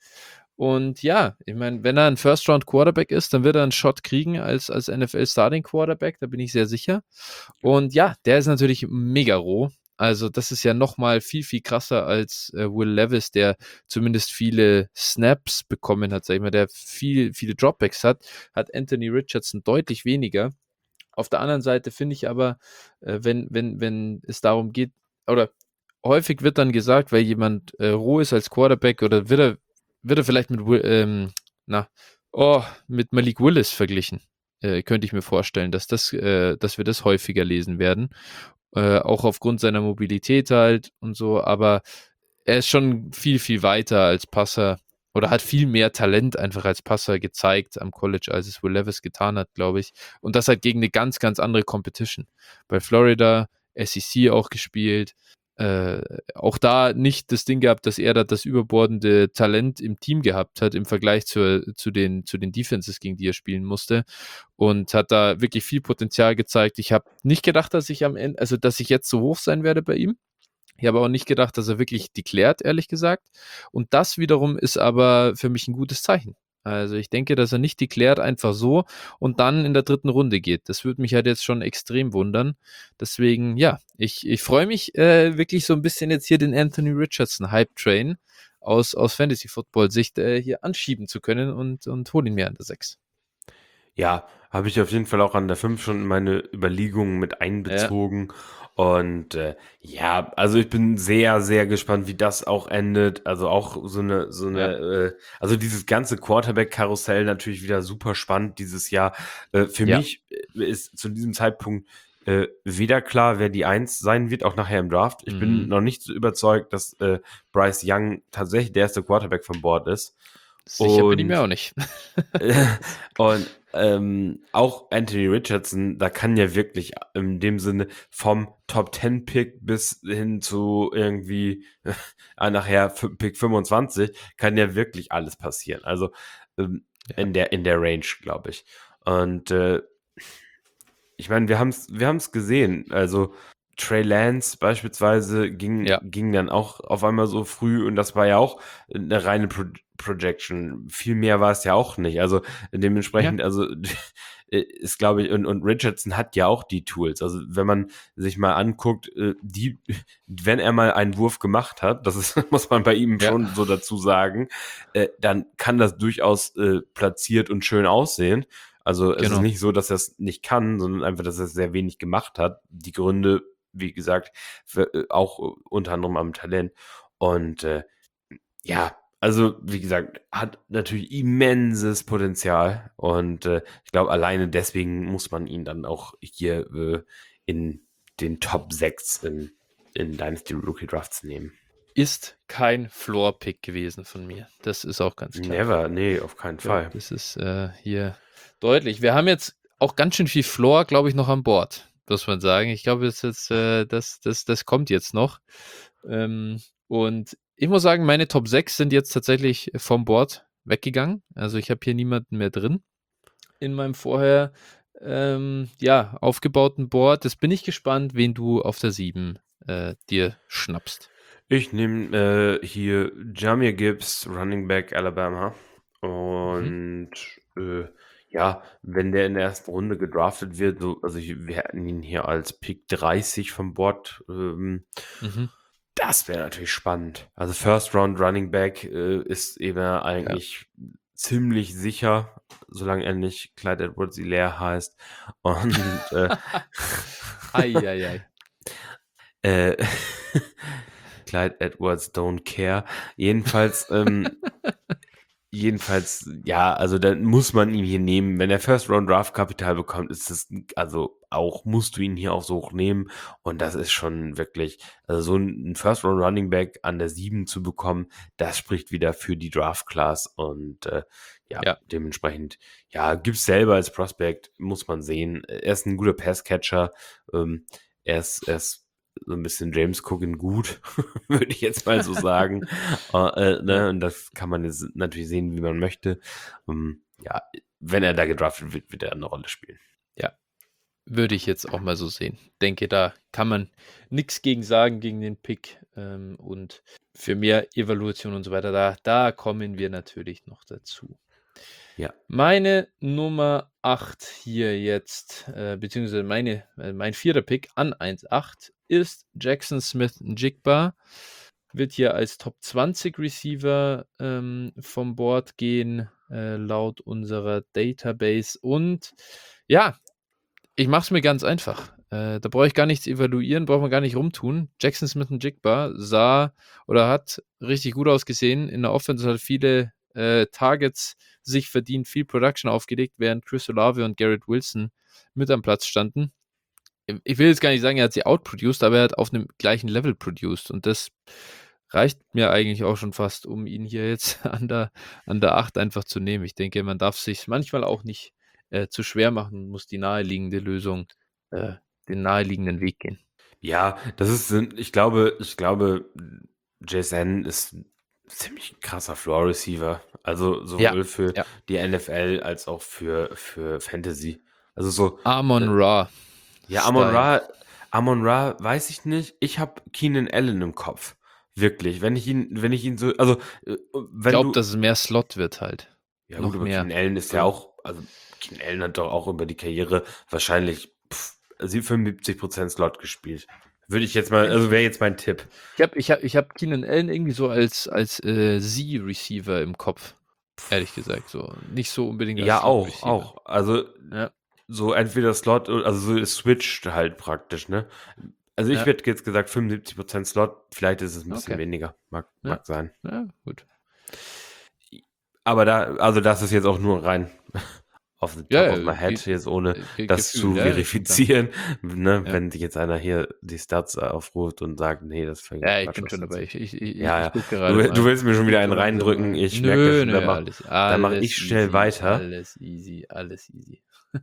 Und ja, ich meine, wenn er ein First-Round-Quarterback ist, dann wird er einen Shot kriegen als, als N F L-Starting-Quarterback, da bin ich sehr sicher. Und ja, der ist natürlich mega roh. Also das ist ja noch mal viel, viel krasser als äh, Will Levis, der zumindest viele Snaps bekommen hat, sag ich mal, der viel, viele Dropbacks hat, hat Anthony Richardson deutlich weniger. Auf der anderen Seite finde ich aber, äh, wenn, wenn, wenn es darum geht, oder häufig wird dann gesagt, weil jemand äh, roh ist als Quarterback oder wird er, wird er vielleicht mit, Wi- ähm, na, oh, mit Malik Willis verglichen. Äh, könnte ich mir vorstellen, dass, das, äh, dass wir das häufiger lesen werden. Äh, auch aufgrund seiner Mobilität halt und so, aber er ist schon viel, viel weiter als Passer oder hat viel mehr Talent einfach als Passer gezeigt am College, als es Will Levis getan hat, glaube ich. Und das halt gegen eine ganz, ganz andere Competition. Bei Florida, S E C auch gespielt. Äh, auch da nicht das Ding gehabt, dass er da das überbordende Talent im Team gehabt hat im Vergleich zur, zu, den, zu den Defenses, gegen die er spielen musste. Und hat da wirklich viel Potenzial gezeigt. Ich habe nicht gedacht, dass ich am Ende, also dass ich jetzt so hoch sein werde bei ihm. Ich habe auch nicht gedacht, dass er wirklich deklärt, ehrlich gesagt. Und das wiederum ist aber für mich ein gutes Zeichen. Also ich denke, dass er nicht deklärt einfach so und dann in der dritten Runde geht. Das würde mich halt jetzt schon extrem wundern. Deswegen, ja, ich, ich freue mich äh, wirklich so ein bisschen jetzt hier den Anthony Richardson Hype Train aus, aus Fantasy Football Sicht äh, hier anschieben zu können und, und hol ihn mir an der sechs. Ja, habe ich auf jeden Fall auch an der fünf schon in meine Überlegungen mit Ja, einbezogen. Und äh, ja, also ich bin sehr, sehr gespannt, wie das auch endet. Also auch so eine, so eine, ja, äh, also dieses ganze Quarterback-Karussell natürlich wieder super spannend dieses Jahr. Äh, für ja. mich äh, ist zu diesem Zeitpunkt äh, weder klar, wer die Eins sein wird, auch nachher im Draft. Ich bin Mhm. noch nicht so überzeugt, dass äh, Bryce Young tatsächlich der erste Quarterback von Bord ist. Sicher bin ich mir Und auch nicht. und ähm, auch Anthony Richardson, da kann ja wirklich in dem Sinne vom Top zehn Pick bis hin zu irgendwie äh, nachher f- Pick fünfundzwanzig kann ja wirklich alles passieren. Also ähm, Ja, in der in der Range, glaube ich. Und äh, ich meine, wir haben es wir haben's gesehen. Also Trey Lance beispielsweise ging, ja, ging dann auch auf einmal so früh und das war ja auch eine reine Pro Projection. Viel mehr war es ja auch nicht. Also ja, dementsprechend, also ist, glaube ich, und, und Richardson hat ja auch die Tools. Also wenn man sich mal anguckt, äh, die, wenn er mal einen Wurf gemacht hat, das ist, muss man bei ihm ja, schon so dazu sagen, äh, dann kann das durchaus äh, platziert und schön aussehen. Also es ist genau. nicht so, dass er es nicht kann, sondern einfach, dass er sehr wenig gemacht hat. Die Gründe, wie gesagt, für, äh, auch äh, unter anderem am Talent. Und äh, ja, also wie gesagt, hat natürlich immenses Potenzial. Und äh, ich glaube, alleine deswegen muss man ihn dann auch hier äh, in den Top sechs in, in Dynasty Rookie Drafts nehmen. Ist kein Floor-Pick gewesen von mir. Das ist auch ganz klar. Never, nee, auf keinen Ich glaube, Fall. das ist äh, hier deutlich. Wir haben jetzt auch ganz schön viel Floor, glaube ich, noch an Bord, muss man sagen. Ich glaube, das, ist, äh, das, das, das kommt jetzt noch. Ähm, und ich muss sagen, meine Top sechs sind jetzt tatsächlich vom Board weggegangen. Also ich habe hier niemanden mehr drin in meinem vorher ähm, ja, aufgebauten Board. Das bin ich gespannt, wen du auf der sieben äh, dir schnappst. Ich nehme äh, hier Jamir Gibbs, Running Back Alabama. Mhm. Und äh, ja, wenn der in der ersten Runde gedraftet wird, so, also ich, wir hätten ihn hier als Pick dreißig vom Board. Ähm, Mhm. Das wäre natürlich spannend. Also First Round Running Back äh, ist eben Ja. eigentlich ziemlich sicher, solange er nicht Clyde Edwards-Helaire heißt. Und äh, Eieiei. äh, Clyde Edwards don't care. Jedenfalls, ähm, jedenfalls, ja, also dann muss man ihn hier nehmen. Wenn er First Round Draft Kapital bekommt, ist es, also auch musst du ihn hier auch so hoch nehmen. Und das ist schon wirklich, also so ein First Round Running Back an der sieben zu bekommen, das spricht wieder für die Draft Class. Und äh, ja, Ja. dementsprechend, ja, gibt's selber als Prospect, muss man sehen. Er ist ein guter Passcatcher. Ähm, er ist, er ist so ein bisschen James Cook in gut, würde ich jetzt mal so sagen. äh, äh, ne? Ja. Und das kann man jetzt natürlich sehen, wie man möchte. Ähm, ja, wenn er da gedraftet wird, wird er eine Rolle spielen. Ja, würde ich jetzt auch mal so sehen. Denke, da kann man nichts gegen sagen, gegen den Pick. Ähm, und für mehr Evaluation und so weiter, da, da kommen wir natürlich noch dazu. Ja. Meine Nummer acht hier jetzt, äh, beziehungsweise meine, äh, mein vierter Pick an eins acht ist Jackson Smith-Njigba. Wird hier als Top zwanzig Receiver ähm, vom Board gehen, äh, laut unserer Database. Und ja, ich mache es mir ganz einfach. Äh, da brauche ich gar nichts evaluieren, braucht man gar nicht rumtun. Jackson Smith-Njigba sah oder hat richtig gut ausgesehen. In der Offense hat viele äh, Targets sich verdient, viel Production aufgelegt, während Chris Olave und Garrett Wilson mit am Platz standen. Ich will jetzt gar nicht sagen, er hat sie outproduced, aber er hat auf einem gleichen Level produced. Und das reicht mir eigentlich auch schon fast, um ihn hier jetzt an der, an der acht einfach zu nehmen. Ich denke, man darf sich manchmal auch nicht äh, zu schwer machen und muss die naheliegende Lösung, äh, den naheliegenden Weg gehen. Ja, das ist, ich glaube, ich glaube, J S N ist ein ziemlich krasser Floor-Receiver. Also sowohl Ja, für ja. die N F L als auch für, für Fantasy. Also so. Amon äh, Ra. Ja, Amon Style. Ra, Amon Ra, weiß ich nicht. Ich habe Keenan Allen im Kopf. Wirklich. Wenn ich ihn, wenn ich ihn so, also äh, Ich wenn glaube, du. dass es mehr Slot wird halt. Ja gut, Noch aber mehr. Keenan Allen ist ja auch, also Keenan Allen hat doch auch über die Karriere wahrscheinlich pff, fünfundsiebzig Prozent Slot gespielt. Würde ich jetzt mal, also wäre jetzt mein Tipp. Ich habe ich hab, ich hab Keenan Allen irgendwie so als, als äh, Z-Receiver im Kopf. Ehrlich gesagt, so. Nicht so unbedingt als Ja, auch, Slot-Receiver. auch. Also Ja. so entweder Slot, also so switcht halt praktisch, ne? Also ich Ja. hätte jetzt gesagt fünfundsiebzig Prozent Slot, vielleicht ist es ein bisschen Okay. weniger, mag, Ja. mag sein. Ja, gut. Aber da, also das ist jetzt auch nur rein auf the top Ja, of my äh, head, Ge- jetzt ohne Ge- das Gefühl, zu ja, verifizieren. Ne? Ja. Wenn sich jetzt einer hier die Stats aufruft und sagt, nee, das fängt Ja, ich Quatsch bin aus. schon dabei. Ich, ich, ich, Ja, ich ja. guck gerade Du, mal. du willst mir schon wieder Guck einen langsam reindrücken. mal. Ich merke das Nö, schon. Da nö, mach, alles, da mach alles ich schnell easy, weiter. Alles easy, alles easy.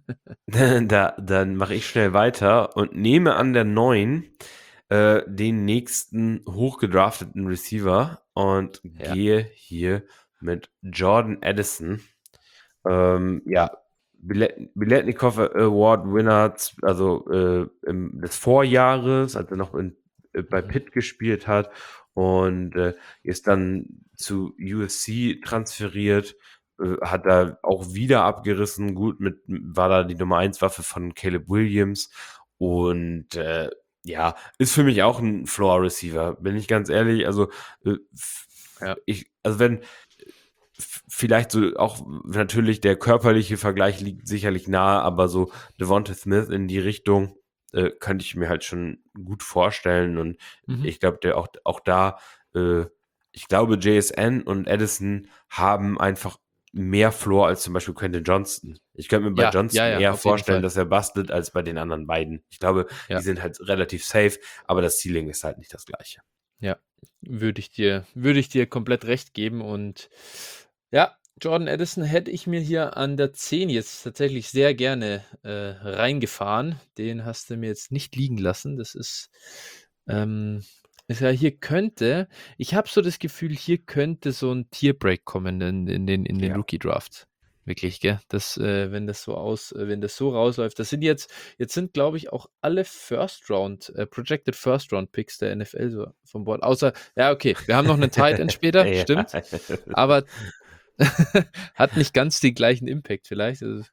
da, dann mache ich schnell weiter und nehme an der neun äh, den nächsten hochgedrafteten Receiver und Ja. gehe hier mit Jordan Addison. Ähm, ja, Bilet- Biletnikoff Award Winner, z- also äh, im, des Vorjahres, als er noch in, äh, bei Mhm. Pitt gespielt hat und äh, ist dann zu U S C transferiert, äh, hat da auch wieder abgerissen, gut, mit war da die Nummer eins Waffe von Caleb Williams und äh, ja, ist für mich auch ein Floor Receiver, bin ich ganz ehrlich, also äh, f- Ja. ich, also wenn f- vielleicht so auch natürlich der körperliche Vergleich liegt sicherlich nahe, aber so Devonta Smith in die Richtung äh, könnte ich mir halt schon gut vorstellen und Mhm. ich glaube, der auch, auch da, äh, ich glaube, J S N und Addison haben einfach mehr Floor als zum Beispiel Quentin Johnston. Ich könnte mir bei Ja, Johnston ja, ja, eher auf jeden vorstellen, Fall. dass er bastelt als bei den anderen beiden. Ich glaube, Ja. die sind halt relativ safe, aber das Ceiling ist halt nicht das gleiche. Ja, würde ich dir, würde ich dir komplett recht geben. Und ja, Jordan Addison hätte ich mir hier an der zehn jetzt tatsächlich sehr gerne äh, reingefahren. Den hast du mir jetzt nicht liegen lassen. Das ist, ähm, ist ja, hier könnte, ich habe so das Gefühl, hier könnte so ein Tierbreak kommen in, in den, in den Ja. Rookie-Drafts. Wirklich, gell? Das, äh, wenn das so aus, äh, wenn das so rausläuft, das sind jetzt, jetzt sind, glaube ich, auch alle First Round, äh, Projected First Round Picks der N F L so vom Board. Außer, ja, okay, wir haben noch einen Tight End später, Ja. stimmt. Aber hat nicht ganz den gleichen Impact vielleicht. Also,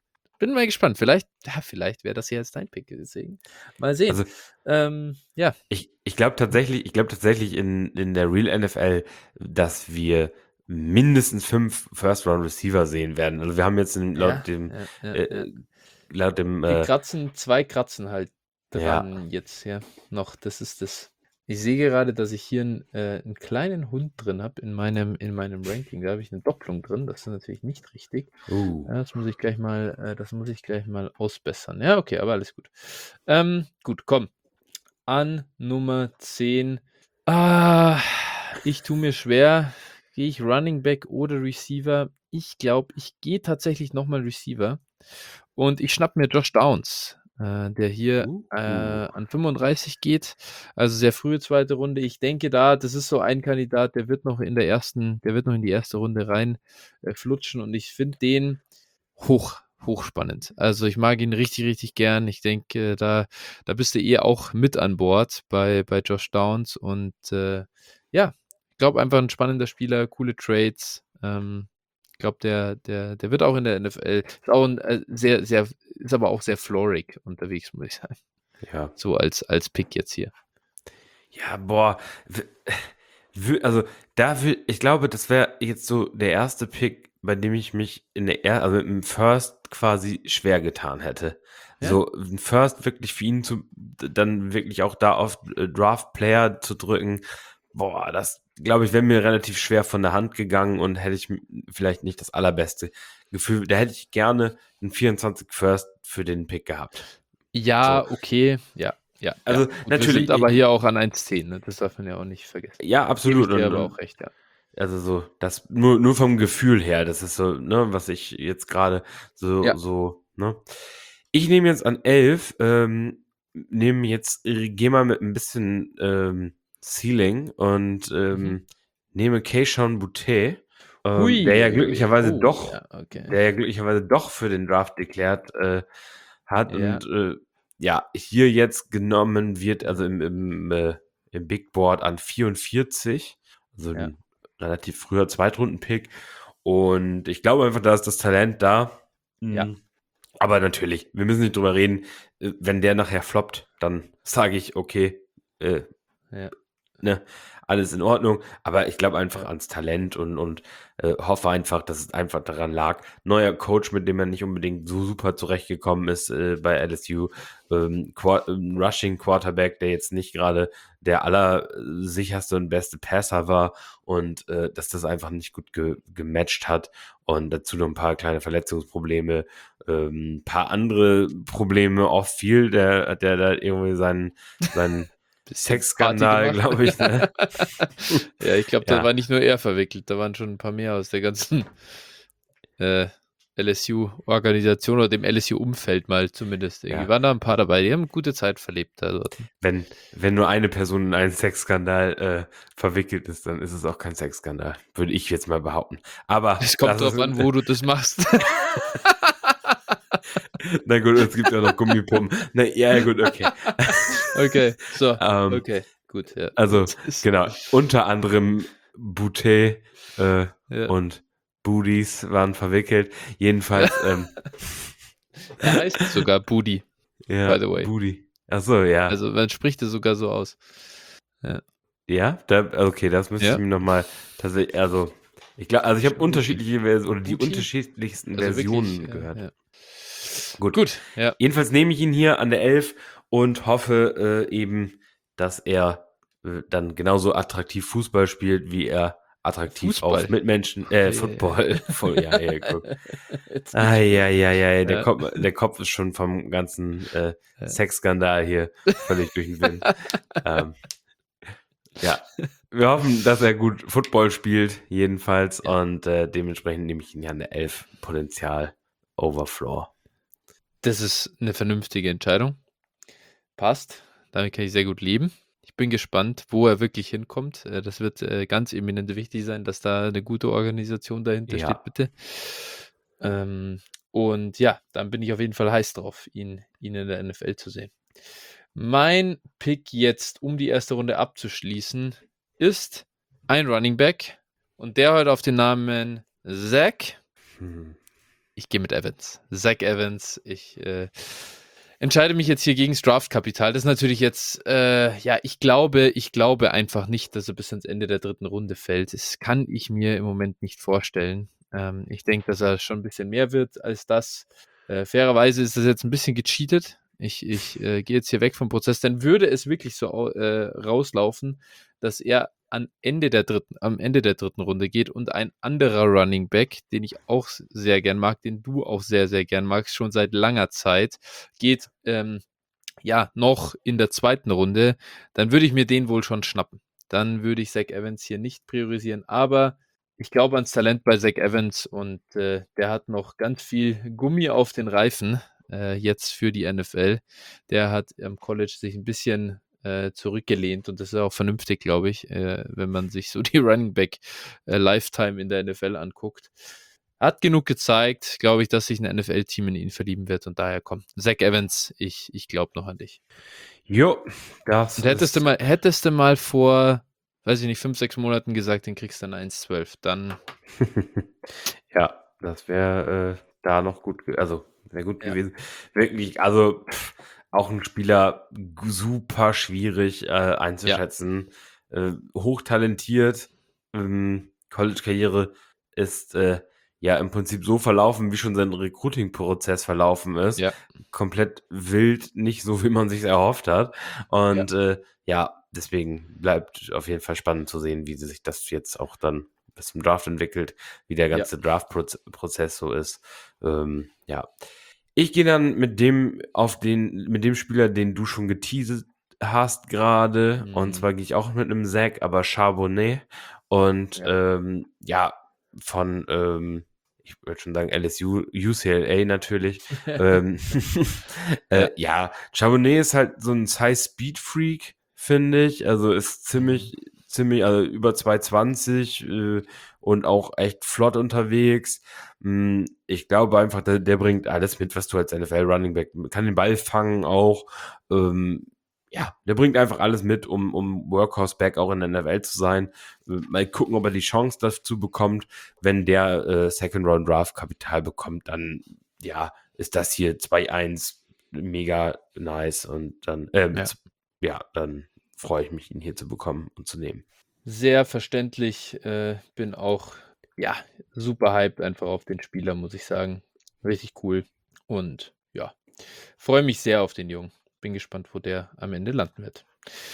bin mal gespannt. Vielleicht, ja, vielleicht wäre das ja jetzt dein Pick, deswegen mal sehen. Also, ähm, ja. Ich, ich glaube tatsächlich, ich glaube tatsächlich in, in der Real N F L, dass wir mindestens fünf First-Round-Receiver sehen werden. Also wir haben jetzt in, laut Ja, dem ja, ja, äh, ja. laut dem Wir äh, kratzen, zwei kratzen halt ja. dran jetzt, ja, noch. Das ist das. Ich sehe gerade, dass ich hier einen, äh, einen kleinen Hund drin habe in meinem, in meinem Ranking. Da habe ich eine Doppelung drin. Das ist natürlich nicht richtig. Uh. Ja, das muss ich gleich mal, äh, das muss ich gleich mal ausbessern. Ja, okay, aber alles gut. Ähm, gut, komm. An Nummer zehn. Ah, ich tue mir schwer. Gehe ich Running Back oder Receiver? Ich glaube, ich gehe tatsächlich nochmal Receiver. Und ich schnapp mir Josh Downs, äh, der hier Uh. äh, an fünfunddreißig geht. Also sehr frühe zweite Runde. Ich denke da, das ist so ein Kandidat, der wird noch in der ersten, der wird noch in die erste Runde rein äh, flutschen. Und ich finde den hoch, hochspannend. Also ich mag ihn richtig, richtig gern. Ich denke, da, da bist du eh auch mit an Bord bei, bei Josh Downs. Und äh, ja, ich glaube einfach ein spannender Spieler, coole Trades. Ähm, ich glaube, der, der, der wird auch in der N F L, ist auch ein äh, sehr, sehr, ist aber auch sehr florig unterwegs, muss ich sagen. Ja. So als, als Pick jetzt hier. Ja, boah. w- w- Also da will, ich glaube, das wäre jetzt so der erste Pick, bei dem ich mich in der er also im First quasi schwer getan hätte. Ja. So ein First wirklich für ihn zu dann wirklich auch da auf äh, Draft Player zu drücken. Boah, das glaube ich, wäre mir relativ schwer von der Hand gegangen und hätte ich m- vielleicht nicht das allerbeste Gefühl. Da hätte ich gerne einen vierundzwanzig First für den Pick gehabt. Ja, So. okay, ja, ja, ja. Also Gut, wir natürlich, sind aber ich, hier auch an eins zehn, ne? Das darf man ja auch nicht vergessen. ja, Gebe ich absolut. dir Und, aber und auch recht, ja. also so, das nur, nur vom Gefühl her, das ist so, ne, was ich jetzt gerade so, Ja. so, ne. Ich nehme jetzt an elf, ähm, nehme jetzt, äh, gehe mal mit ein bisschen ähm, Ceiling und ähm, Mhm. nehme Keyshawn Boutte, ähm, der Hui, ja ui, ui. glücklicherweise Oh, doch, ja, okay. der ja glücklicherweise doch für den Draft deklärt äh, hat Ja. und äh, ja, hier jetzt genommen wird, also im, im, äh, im Big Board an vierundvierzig, also Ja. ein relativ früher Zweitrunden-Pick. Und ich glaube einfach, da ist das Talent da. Ja. Mhm. Aber natürlich, wir müssen nicht drüber reden. Äh, Wenn der nachher floppt, dann sage ich, okay, äh, Ja. ne, alles in Ordnung. Aber ich glaube einfach Ja. ans Talent und, und äh, hoffe einfach, dass es einfach daran lag. Neuer Coach, mit dem er nicht unbedingt so super zurechtgekommen ist äh, bei L S U. Ähm, Qua- ähm, Rushing Quarterback, der jetzt nicht gerade der allersicherste und beste Passer war und äh, dass das einfach nicht gut ge gematcht hat. Und dazu noch ein paar kleine Verletzungsprobleme, ähm, ein paar andere Probleme off field, der, der da irgendwie seinen, seinen Bisschen Party Sexskandal, gemacht. glaube ich, ne? Ja, ich glaube, da Ja. war nicht nur er verwickelt, da waren schon ein paar mehr aus der ganzen äh, L S U-Organisation oder dem L S U-Umfeld mal zumindest. Irgendwie Ja. waren da ein paar dabei, die haben gute Zeit verlebt da dort. Wenn, wenn nur eine Person in einen Sexskandal äh, verwickelt ist, dann ist es auch kein Sexskandal, würde ich jetzt mal behaupten. Aber Es kommt das ist, drauf an, wo du das machst. na gut, es gibt ja noch Gummipumpen. Na, ja, gut, okay. Okay, so, Ähm, okay, gut, ja. Also, Das ist- genau, unter anderem Boutte äh, Ja. und Booties waren verwickelt. Jedenfalls, ähm, Er heißt sogar Budi, ja, by the way. Booty. Ach so, ja. Also man spricht es sogar so aus. Ja. Ja, da, okay, das müsste ich Ja. mir nochmal tatsächlich, also, ich glaube, also ich habe Booty. unterschiedliche Versionen oder die Booty? unterschiedlichsten Also wirklich, Versionen äh, gehört. ja. Gut. Gut, ja. Jedenfalls nehme ich ihn hier an der elf und hoffe äh, eben, dass er äh, dann genauso attraktiv Fußball spielt, wie er attraktiv Fußball. auf Mitmenschen, äh, Ja, Football. ja, Voll, ja, ja, guck. Jetzt Ah, geht's ja, los. ja, ja, der, Ja. Kopf, der Kopf ist schon vom ganzen äh, Ja. Sexskandal hier völlig durch den Wind. ähm, ja, wir hoffen, dass er gut Football spielt, jedenfalls. Ja. Und äh, dementsprechend nehme ich ihn ja an der elf Potenzial Overfloor. Das ist eine vernünftige Entscheidung. Passt. Damit kann ich sehr gut leben. Ich bin gespannt, wo er wirklich hinkommt. Äh, Das wird äh, ganz eminent wichtig sein, dass da eine gute Organisation dahinter Ja. steht, bitte. Ähm, und ja, dann bin ich auf jeden Fall heiß drauf, ihn, ihn in der N F L zu sehen. Mein Pick jetzt, um die erste Runde abzuschließen, ist ein Running Back und der heute auf den Namen Zach Hm. Ich gehe mit Evans. Zach Evans. Ich äh, entscheide mich jetzt hier gegen das Draftkapital. Das ist natürlich jetzt, äh, ja, ich glaube, ich glaube einfach nicht, dass er bis ans Ende der dritten Runde fällt. Das kann ich mir im Moment nicht vorstellen. Ähm, ich denke, dass er schon ein bisschen mehr wird als das. Äh, fairerweise ist das jetzt ein bisschen gecheatet. Ich, ich äh, gehe jetzt hier weg vom Prozess. Dann würde es wirklich so äh, rauslaufen, dass er am Ende der dritten, am Ende der dritten Runde geht und ein anderer Running Back, den ich auch sehr gern mag, den du auch sehr, sehr gern magst, schon seit langer Zeit, geht ähm, ja noch in der zweiten Runde, dann würde ich mir den wohl schon schnappen. Dann würde ich Zach Evans hier nicht priorisieren, aber ich glaube ans Talent bei Zach Evans und äh, der hat noch ganz viel Gummi auf den Reifen äh, jetzt für die N F L. Der hat am College sich ein bisschen äh, zurückgelehnt und das ist auch vernünftig, glaube ich, äh, wenn man sich so die Running Back äh, Lifetime in der N F L anguckt. Hat genug gezeigt, glaube ich, dass sich ein N F L-Team in ihn verlieben wird und daher kommt Zach Evans, ich, ich glaube noch an dich. Jo, das Und hättest du ist. mal, hättest du mal vor, weiß ich nicht, fünf, sechs Monaten gesagt, den kriegst du dann eins zwölf, dann. Ja, das wäre äh, da noch gut, ge- also wäre gut Ja. gewesen. Wirklich, also pff, auch ein Spieler g- super schwierig äh, einzuschätzen. Äh, hochtalentiert. Ähm, College-Karriere ist äh, ja im Prinzip so verlaufen, wie schon sein Recruiting-Prozess verlaufen ist. Ja, Komplett wild, nicht so, wie man sich erhofft hat. Und äh, ja, deswegen bleibt auf jeden Fall spannend zu sehen, wie sich das jetzt auch dann bis zum Draft entwickelt, wie der ja. ganze Draft-Prozess so ist. Ähm, ja. Ich gehe dann mit dem auf den, mit dem Spieler, den du schon geteasert hast gerade. Und Mhm. zwar gehe ich auch mit einem Zach, aber Charbonnet. Und Ja. ähm, ja, von ähm, ich würde schon sagen L S U, U C L A natürlich. ähm, äh, Ja. ja, Charbonnet ist halt so ein High-Speed-Freak, finde ich. Also ist ziemlich, ziemlich, also über zwei zwanzig äh, und auch echt flott unterwegs. Mm, Ich glaube einfach, der, der bringt alles mit, was du als N F L-Running Back kann den Ball fangen auch. Ähm, ja, der bringt einfach alles mit, um, um Workhorse-Back auch in der N F L zu sein. Äh, Mal gucken, ob er die Chance dazu bekommt. Wenn der äh, Second-Round-Draft-Kapital bekommt, dann ja, ist das hier zwei eins mega nice und dann, ähm, Ja. z- ja, dann freue ich mich, ihn hier zu bekommen und zu nehmen. Sehr verständlich. Äh, bin auch, ja, super hyped einfach auf den Spieler, muss ich sagen. Richtig cool. Und ja, freue mich sehr auf den Jungen. Bin gespannt, wo der am Ende landen wird.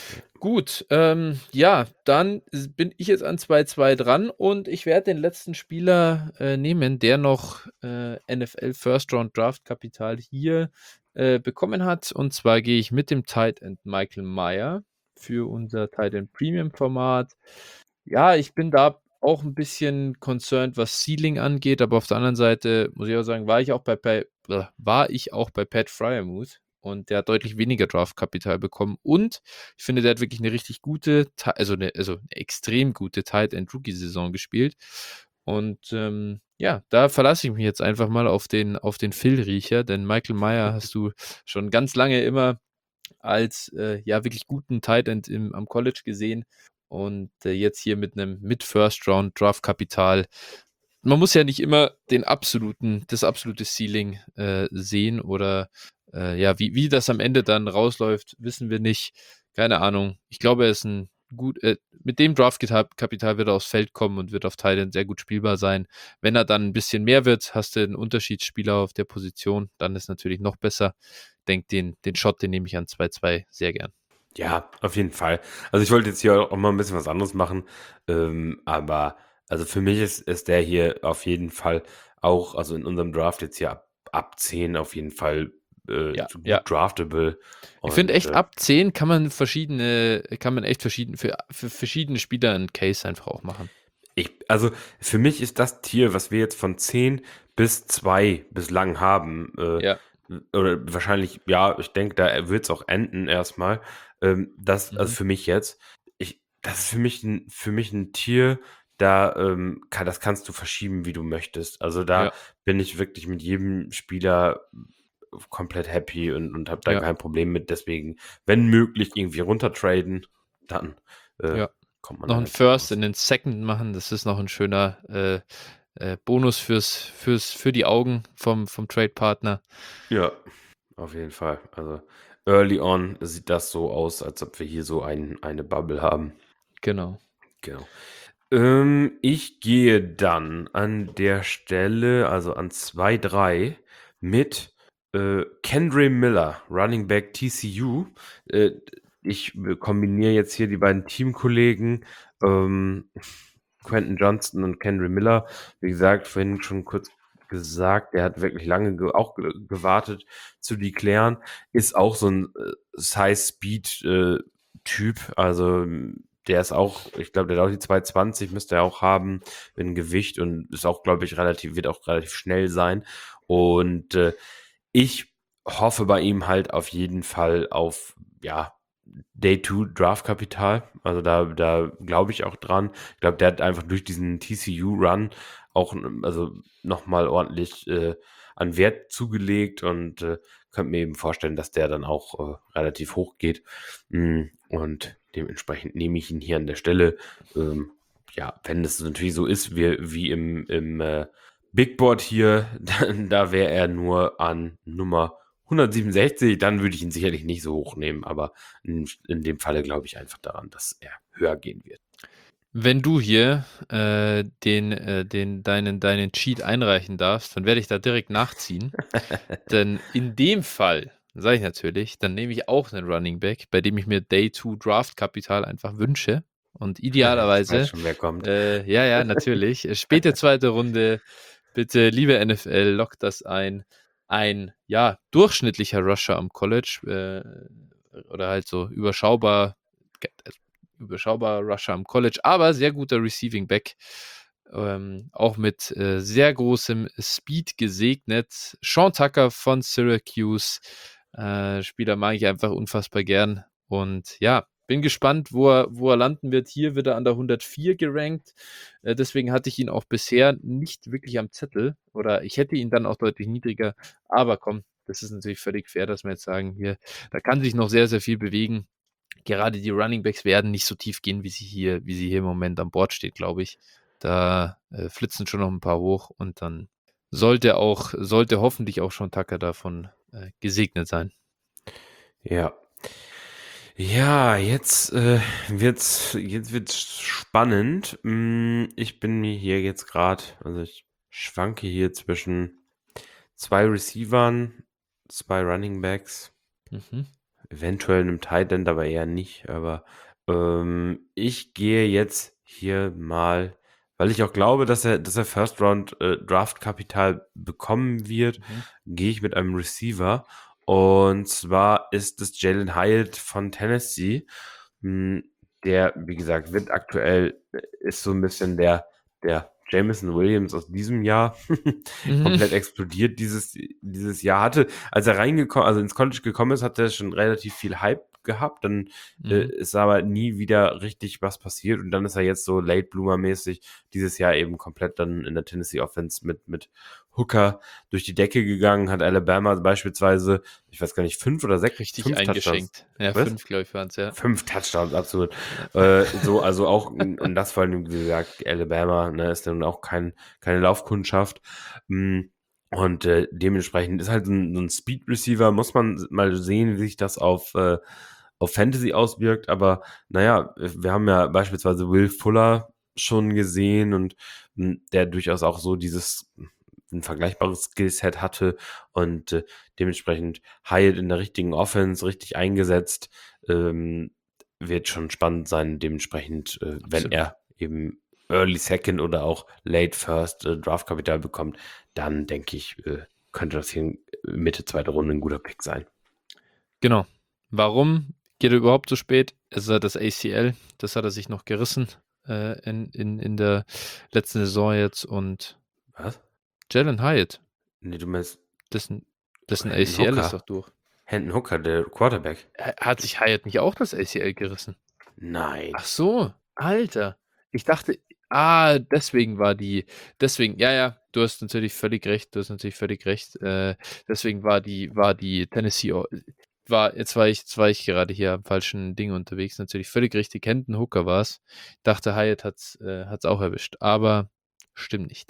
Gut, ähm, ja, dann s- bin ich jetzt an zwei zwei dran und ich werde den letzten Spieler äh, nehmen, der noch äh, N F L First Round Draft Kapital hier äh, bekommen hat. Und zwar gehe ich mit dem Tight End Michael Meyer für unser Tight End Premium Format. Ja, ich bin da auch ein bisschen concerned, was Ceiling angeht, aber auf der anderen Seite muss ich auch sagen, war ich auch bei, bei äh, war ich auch bei Pat Fryermuth und der hat deutlich weniger Draftkapital bekommen und ich finde, der hat wirklich eine richtig gute, Ti- also eine, also eine extrem gute Tight End Rookie Saison gespielt und ähm, ja, da verlasse ich mich jetzt einfach mal auf den auf den Phil-Riecher, denn Michael Meyer hast du schon ganz lange immer als äh, ja wirklich guten Tight End im, am College gesehen und äh, jetzt hier mit einem mit First Round Draft Kapital. Man muss ja nicht immer den absoluten, das absolute Ceiling äh, sehen oder äh, ja, wie, wie das am Ende dann rausläuft, wissen wir nicht. Keine Ahnung. Ich glaube, er ist ein gut, äh, mit dem Draft-Kapital wird er aufs Feld kommen und wird auf Thailand sehr gut spielbar sein. Wenn er dann ein bisschen mehr wird, hast du einen Unterschiedsspieler auf der Position, dann ist natürlich noch besser. Denk, den, den Shot, den nehme ich an zwei zwei sehr gern. Ja, auf jeden Fall. Also ich wollte jetzt hier auch mal ein bisschen was anderes machen, ähm, aber also für mich ist, ist der hier auf jeden Fall auch, also in unserem Draft jetzt hier ab, ab zehn auf jeden Fall äh, Ja, so ja. gut draftable. Ich finde Und echt, äh, ab zehn kann man verschiedene, kann man echt verschieden, für, für verschiedene Spieler einen Case einfach auch machen. ich, also für mich ist das Tier, was wir jetzt von zehn bis zwei bislang haben, äh, Ja. oder wahrscheinlich, ja, ich denke, da wird es auch enden erstmal. Ähm, das, also Mhm. für mich jetzt, ich, das ist für mich ein, für mich ein Tier, da ähm, kann, das kannst du verschieben, wie du möchtest. Also da Ja, bin ich wirklich mit jedem Spieler komplett happy und, und habe da ja, kein Problem mit. Deswegen, wenn möglich, irgendwie runtertraden, dann äh, ja. kommt man Noch da einen ganz gut First raus. in den Second machen, das ist noch ein schöner, äh, äh, Bonus fürs fürs für die Augen vom vom Trade-Partner. Ja, auf jeden Fall. Also, early on sieht das so aus, als ob wir hier so ein eine Bubble haben. Genau. Genau. Ähm, ich gehe dann an der Stelle, also an zwei drei mit, äh, Kendre Miller, Running Back T C U. Äh, ich kombiniere jetzt hier die beiden Teamkollegen, ähm, Quentin Johnston und Kendre Miller. Wie gesagt, vorhin schon kurz gesagt, der hat wirklich lange ge auch ge gewartet zu declaren. Ist auch so 'n, äh, Size-Speed, äh, Typ. Also, der ist auch ich glaube, der hat auch die zwei zwanzig müsste er auch haben in Gewicht und ist auch, glaube ich, relativ wird auch relativ schnell sein. Und, äh, ich hoffe bei ihm halt auf jeden Fall auf, ja, Day two Draftkapital. Also, da da glaube ich auch dran. Ich glaube, der hat einfach durch diesen T C U-Run auch n also, noch mal ordentlich, äh, an Wert zugelegt und, äh, könnte mir eben vorstellen, dass der dann auch, äh, relativ hoch geht. Hm, und dementsprechend nehme ich ihn hier an der Stelle. Ähm, ja, wenn das natürlich so ist wie wie im im, äh, Big Board hier, dann da wäre er nur an Nummer hundertsiebenundsechzig, dann würde ich ihn sicherlich nicht so hoch nehmen, aber in in dem Falle glaube ich einfach daran, dass er höher gehen wird. Wenn du hier, äh, den äh, den deinen deinen Cheat einreichen darfst, dann werde ich da direkt nachziehen. Denn in dem Fall, sage ich natürlich, dann nehme ich auch 'nen Running Back, bei dem ich mir Day two Draftkapital einfach wünsche und Ich weiß idealerweise schon, wer kommt. äh, ja, ja, natürlich, äh, späte zweite Runde, bitte, liebe N F L, loggt das ein. Ein, ja, durchschnittlicher Rusher am College, äh, oder halt so überschaubar g äh, überschaubarer Rusher am College, aber sehr guter Receiving Back, ähm, auch mit, äh, sehr großem Speed gesegnet. Sean Tucker von Syracuse, äh, Spieler mag ich einfach unfassbar gern und ja, bin gespannt, wo er wo er landen wird. Hier wird er an der hundertvier gerankt, äh, deswegen hatte ich ihn auch bisher nicht wirklich am Zettel oder ich hätte ihn dann auch deutlich niedriger, aber komm, das ist natürlich völlig fair, dass wir jetzt sagen hier, da kann sich noch sehr, sehr viel bewegen. Gerade die Running Backs werden nicht so tief gehen, wie sie hier wie sie hier im Moment am Board steht, glaube ich. Da, äh, flitzen schon noch 'n paar hoch und dann sollte auch sollte hoffentlich auch Sean Tucker davon, äh, gesegnet sein. Ja. Ja, jetzt, äh, wird's jetzt wird's spannend. Hm, ich bin mir hier jetzt grad also, ich schwanke hier zwischen zwei Receivern, zwei Running Backs, Mhm. eventuell 'nem Tight End, aber eher nicht. Aber, ähm, ich gehe jetzt hier mal weil ich auch glaube, dass er dass er First Round, äh, Draftkapital bekommen wird, Mhm. gehe ich mit einem Receiver. Und zwar ist es Jalin Hyatt von Tennessee. Hm, der, wie gesagt, wird aktuell äh, ist so 'n bisschen der der Jameson Williams aus diesem Jahr. Mhm. Komplett explodiert dieses dieses Jahr. Hatte als er reingeko also, ins College gekommen ist, hatte er schon relativ viel Hype gehabt. Dann, äh, Mhm. ist aber nie wieder richtig was passiert. Und dann ist er jetzt so Late Bloomer mäßig dieses Jahr eben komplett dann in der Tennessee Offense mit mit Hooker durch die Decke gegangen, hat Alabama beispielsweise, ich weiß gar nicht, fünf oder sech Richtig fünf Touchdowns eingeschenkt. Ja, was? fünf, glaube ich, waren's, ja. fünf Touchdowns, absolut. Ja. Äh, so, also, auch und und das vor allem, wie gesagt, Alabama, ne, ist dann auch kein keine Laufkundschaft. Hm, und, äh, dementsprechend ist halt so 'n so 'n Speed Receiver, muss man s mal sehen, wie sich das auf, äh auf Fantasy auswirkt. Aber na ja, äh, wir haben ja beispielsweise Will Fuller schon gesehen und, hm, der durchaus auch so dieses 'n vergleichbares Skillset hatte und, äh, dementsprechend Hyatt in der richtigen Offense richtig eingesetzt, ähm, wird schon spannend sein. Dementsprechend, äh, wenn Absolut. er eben Early Second oder auch Late First, äh, Draftkapital bekommt, dann denke ich, äh, könnte das hier Mitte zweite Runde 'n guter Pick sein. Genau. Warum geht er überhaupt so spät? Es ist halt das A C L, das hat er sich noch gerissen, äh, in in in der letzten Saison jetzt und Was? Jalin Hyatt Ne, du meinst dessen dessen Hendon A C L ist doch Hooker. durch. Hendon Hooker, der Quarterback. Hä, hat sich Hyatt nicht auch das A C L gerissen? Nein. Ach so, Alter. Ich dachte ah, deswegen war die deswegen ja, ja, du hast natürlich völlig recht du hast natürlich völlig recht. Äh, deswegen war die war die Tennessee O war jetzt war ich jetzt war ich gerade hier am falschen Ding unterwegs. Natürlich völlig richtig. Hendon Hooker war's. Dachte, Hyatt hat's äh, hat's auch erwischt, aber stimmt nicht.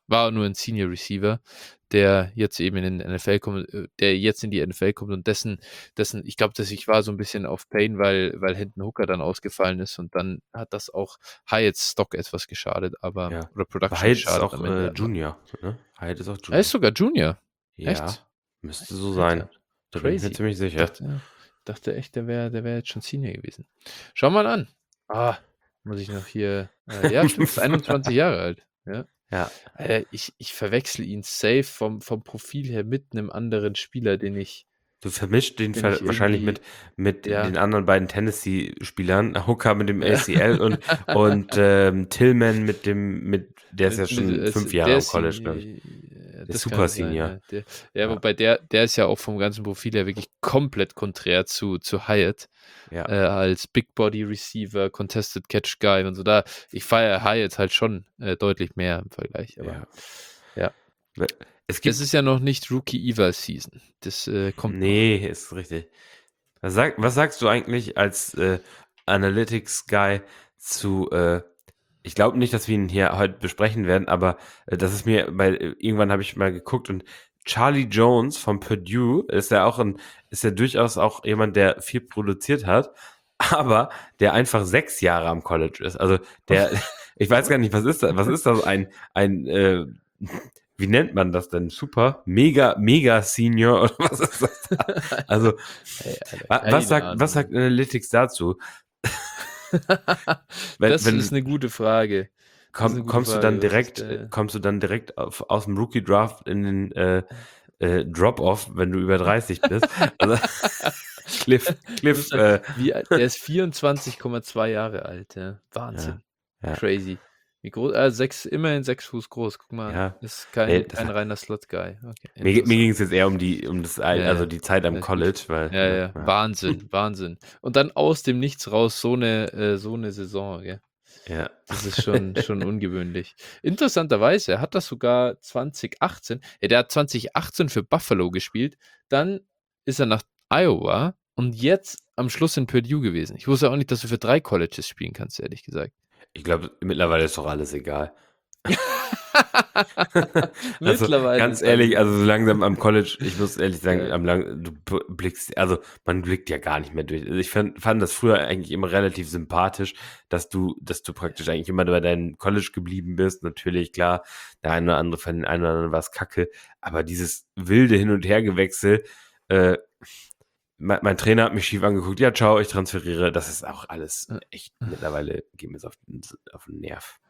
war nur ein Senior Receiver, der jetzt eben in den N F L kommt, äh, der jetzt in die N F L kommt und dessen, dessen, ich glaube, dass ich war so ein bisschen auf Pain, weil, weil Hendon Hooker dann ausgefallen ist und dann hat das auch Hyatts Stock etwas geschadet, aber Ja. oder Aber Production Hyatt ist geschadet auch am äh, Ende. Aber Junior, ne? Hyatt ist auch er ist Junior. sogar Junior. Echt? Ja, müsste so sein. Alter, Da bin ich mir crazy. ziemlich Ich sicher. dachte, dachte echt, der wäre, der wäre jetzt schon Senior gewesen. Schau mal an. Ah, muss ich noch hier. Äh, ja, stimmt, ist einundzwanzig Jahre alt. Ja. Ja. Äh, ich, ich verwechsel ihn safe vom, vom Profil her mit einem anderen Spieler, den ich, Du vermischt den den ver ich wahrscheinlich mit, irgendwie, mit ja. den anderen beiden Tennessee-Spielern. Hooker mit dem A C L und, und ähm, Tillman mit dem, mit, der ist ja Mit, mit, schon äh, fünf Jahre der am ist College, glaube ich. Senior, Der ist das Super kann sein, Senior. ja. Der, ja, Ja. wobei der, der ist ja auch vom ganzen Profil her wirklich komplett konträr zu, zu Hyatt. Ja. Äh, als Big Body Receiver, Contested Catch Guy und so da. Ich feiere Hyatt halt schon äh, deutlich mehr im Vergleich. Aber Ja. ja. Es gibt. Es ist ja noch nicht Rookie Eval Season. Das äh, kommt Nee, ist richtig. Was, sag, was sagst du eigentlich als äh, Analytics-Guy zu, äh, ich glaube nicht, dass wir ihn hier heute besprechen werden, aber äh, das ist mir, weil äh, irgendwann habe ich mal geguckt und Charlie Jones von Purdue ist ja auch ein, ist ja durchaus auch jemand, der viel produziert hat, aber der einfach sechs Jahre am College ist. Also der, ich weiß gar nicht, was ist das? Was ist das? Ein, ein, äh, wie nennt man das denn? Super, mega, mega Senior oder was ist das? Also, Hey, Alter, wa- keine was sagt, Ahnung. was sagt Analytics dazu? Wenn- das wenn- ist eine gute Frage. Das ist eine Komm, gute kommst du Frage. dann Was direkt, ist, äh, kommst du dann direkt auf, aus dem Rookie Draft in den äh, äh, Drop-Off, wenn du über dreißig bist? Also, Cliff, Cliff, halt, äh, wie, alt- der ist vierundzwanzig Komma zwei Jahre alt. Ja. Wahnsinn. ja. Crazy. Wie groß? Äh, sechs, immerhin sechs Fuß groß. Guck mal, Ja. ist kein, Nee, das- kein reiner Slot-Guy. Okay, Mir, mir interessant. ging es jetzt eher um die, um das, Al- Ja, also ja. die Zeit am Alles College, weil. Ja, ne, ja, Wahnsinn, Wahnsinn. Und dann aus dem Nichts raus so eine, äh, so eine Saison, gell? Ja. Das ist schon, schon ungewöhnlich. Interessanterweise, er hat das sogar zwanzig achtzehn, ja, der hat zwanzig achtzehn für Buffalo gespielt, dann ist er nach Iowa und jetzt am Schluss in Purdue gewesen. Ich wusste auch nicht, dass du für drei Colleges spielen kannst, ehrlich gesagt. Ich glaube, mittlerweile ist doch alles egal. Also, Mittlerweile ganz ist ehrlich, alles- also so langsam am College, ich muss ehrlich sagen, Ja. am lang, du b- blickst, also man blickt ja gar nicht mehr durch. Also ich fand, fand das früher eigentlich immer relativ sympathisch, dass du, dass du praktisch eigentlich immer bei deinem College geblieben bist. Natürlich, klar, der eine oder andere von den einen oder anderen war es kacke, aber dieses wilde Hin- und Hergewechsel, äh, mein, mein Trainer hat mich schief angeguckt, ja, ciao, ich transferiere, das ist auch alles echt, mittlerweile geht mir es auf, den- auf den Nerv.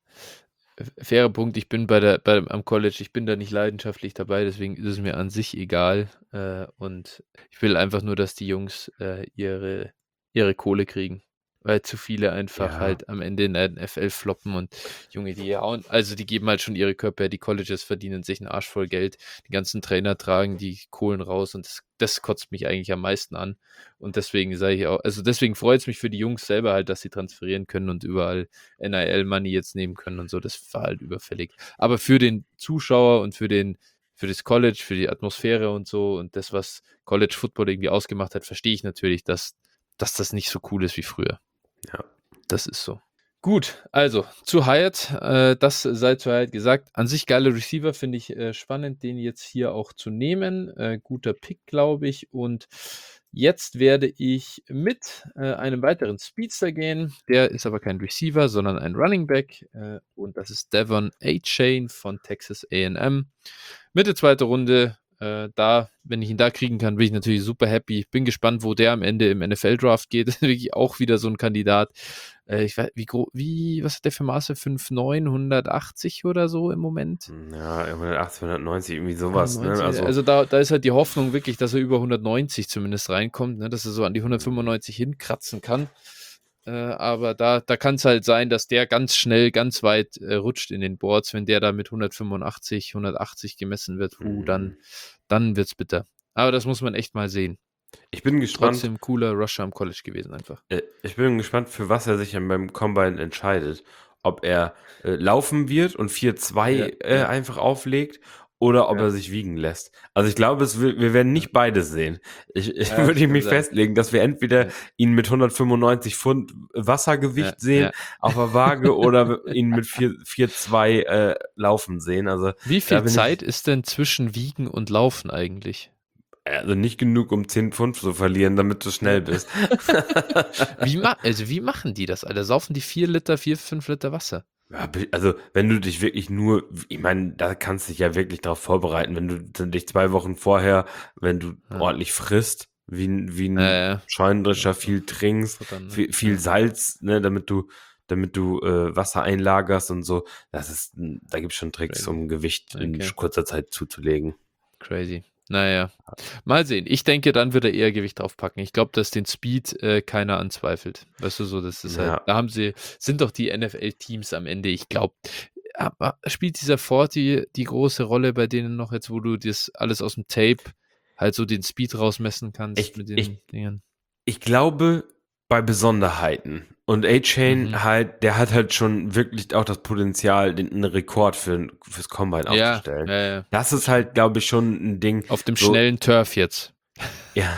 Fairer Punkt, ich bin bei der, bei, am College, ich bin da nicht leidenschaftlich dabei, deswegen ist es mir an sich egal. Äh, und ich will einfach nur, dass die Jungs äh, ihre, ihre Kohle kriegen. Weil zu viele einfach Ja. halt am Ende in der N F L floppen und Junge, die hauen, also die geben halt schon ihre Körper her, die Colleges verdienen sich einen Arsch voll Geld, die ganzen Trainer tragen die Kohlen raus und das, das kotzt mich eigentlich am meisten an. Und deswegen sage ich auch, also deswegen freut es mich für die Jungs selber halt, dass sie transferieren können und überall N I L-Money jetzt nehmen können und so, das war halt überfällig. Aber für den Zuschauer und für den, für das College, für die Atmosphäre und so und das, was College Football irgendwie ausgemacht hat, verstehe ich natürlich, dass, dass das nicht so cool ist wie früher. Ja. Das ist so. Gut, also zu Hyatt, äh, das sei zu Hyatt gesagt. An sich geile Receiver, finde ich äh, spannend, den jetzt hier auch zu nehmen. Äh, guter Pick, glaube ich. Und jetzt werde ich mit äh, einem weiteren Speedster gehen. Der ist aber kein Receiver, sondern ein Running Back. Äh, und das ist Devon A-Chain von Texas A and M. Mitte zweite Runde. Äh, da, wenn ich ihn da kriegen kann, bin ich natürlich super happy. Ich bin gespannt, wo der am Ende im N F L-Draft geht. Das ist wirklich auch wieder so ein Kandidat. Äh, ich weiß, wie groß, wie, was hat der für Maße? fünf neun, hundertachtzig oder so im Moment? Ja, hundertachtzig, hundertneunzig, irgendwie sowas. Ne? hundertneunzig, Also, also da, da ist halt die Hoffnung wirklich, dass er über hundertneunzig zumindest reinkommt, ne? Dass er so an die hundertfünfundneunzig hinkratzen kann. Äh, aber da, da kann es halt sein, dass der ganz schnell, ganz weit äh, rutscht in den Boards. Wenn der da mit hundertfünfundachtzig, hundertachtzig gemessen wird, uh, Mhm. dann, dann wird es bitter. Aber das muss man echt mal sehen. ich bin gespannt. Trotzdem cooler Rusher am College gewesen einfach. Äh, Ich bin gespannt, für was er sich dann beim Combine entscheidet. Ob er äh, laufen wird und vier zwei Ja, äh, ja. einfach auflegt oder ob Ja. er sich wiegen lässt. Also ich glaube, es, wir, wir werden nicht beides sehen. Ich, ich Ja, würde das kann mich sein. festlegen, dass wir entweder Ja. ihn mit hundertfünfundneunzig Pfund Wassergewicht Ja, sehen ja. auf der Waage oder ihn mit vier Komma zwei äh, laufen sehen. Also Wie da viel bin Zeit ich ist denn zwischen Wiegen und Laufen eigentlich? also nicht genug, um zehn Pfund zu verlieren, damit du Ja. schnell bist. Wie ma also, wie machen die das, Alter? Saufen die vier Liter, vier, fünf Liter Wasser? Ja, bi also, wenn du dich wirklich nur ich meine, da kannst du dich ja wirklich drauf vorbereiten, wenn du dann dich zwei Wochen vorher wenn du Ja. ordentlich frisst, wie 'n wie Ja, 'n ja. Scheunendrescher, Also, viel trinkst, futtern, ne? viel viel Ja. Salz, ne, damit du damit du, äh, Wasser einlagerst und so. Das ist 'n da gibt's schon Tricks, Crazy. um Gewicht in Okay. sch kurzer Zeit zuzulegen. Crazy. Na ja, mal sehen. Ich denke, dann wird er eher Gewicht draufpacken. Ich glaube, dass den Speed, äh, keiner anzweifelt. Weißt du so, das ist halt Ja. da haben sie sind doch die N F L-Teams am Ende. Ich glaube, aber spielt dieser Forty die große Rolle bei denen noch jetzt, wo du das alles aus'm Tape halt so den Speed rausmessen kannst Ich mit den ich Dingern? Ich glaube, bei Besonderheiten. Und A-Chain Mhm. halt der hat halt schon wirklich auch das Potenzial, den 'n Rekord für 'n fürs Combine Ja, aufzustellen. ja, ja, Das das ist stimmt. halt, glaube ich, schon 'n Ding, Auf dem so schnellen Turf jetzt. ja.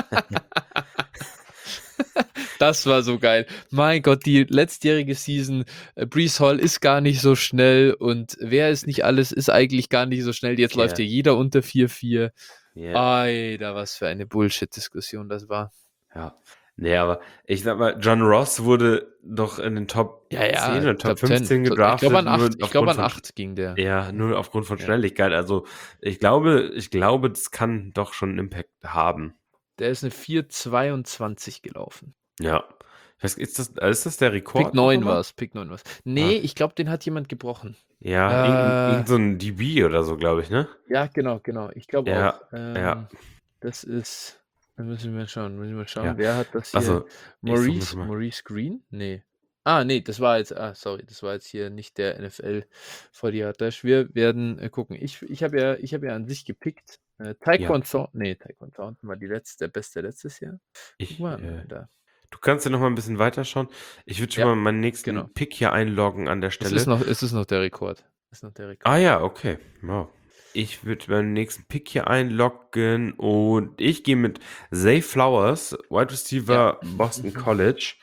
Das war so geil. Mein Gott, die letztjährige Season, äh, Breece Hall ist gar nicht so schnell und wer ist nicht alles, ist eigentlich gar nicht so schnell. Jetzt läuft Ja. ja jeder unter vier vier. Ja. Alter, was für eine Bullshit-Diskussion das war. Ja. Ne, aber ich sage mal, John Ross wurde doch in den Top Ja, zehn ja, oder Top Top zehn. fünfzehn So, ich glaube gedraftet, an nur acht. Ich glaube aufgrund an von sch acht ging der. ja, nur aufgrund von Ja. Schnelligkeit. Also, ich glaube ich glaube, das kann doch schon 'n Impact haben. Der ist 'ne vier zweiundzwanzig gelaufen. Ja. Was ist das ist das der Pick Rekord noch neun immer? war's, Pick neun war's. Ah. Ne, ich glaube, den hat jemand gebrochen. Ja, irgend 'n Äh irgend so 'n D B oder so, glaube ich, ne? Ja, genau, genau. Ich glaube auch. Ja, ja. Ähm, das ist da müssen wir schauen müssen wir Ja. schauen, wer hat das hier? Also, ich suche das Maurice mal. Maurice Green? Ne. Ah, ne, das war jetzt ah, sorry, das war jetzt hier nicht der N F L forty Yard Dash. Wir werden, äh, gucken. Ich ich habe ja ich habe ja an sich gepickt, äh, Ja. Tyquan Thorn ne, Tyquan Thornton war die letzte der Beste letztes Jahr. Guck Ich, mal äh an, da. du kannst ja noch mal 'n bisschen weiterschauen. Ich würde schon Ja, mal meinen genau. nächsten Pick hier einloggen an der Es ist Stelle. noch es ist noch der Rekord. Ist noch der Ah Rekord. ja, okay. Wow. Ich würde meinen nächsten Pick hier einloggen und ich gehe mit Zay Flowers, Wide Ja. Receiver, Boston College.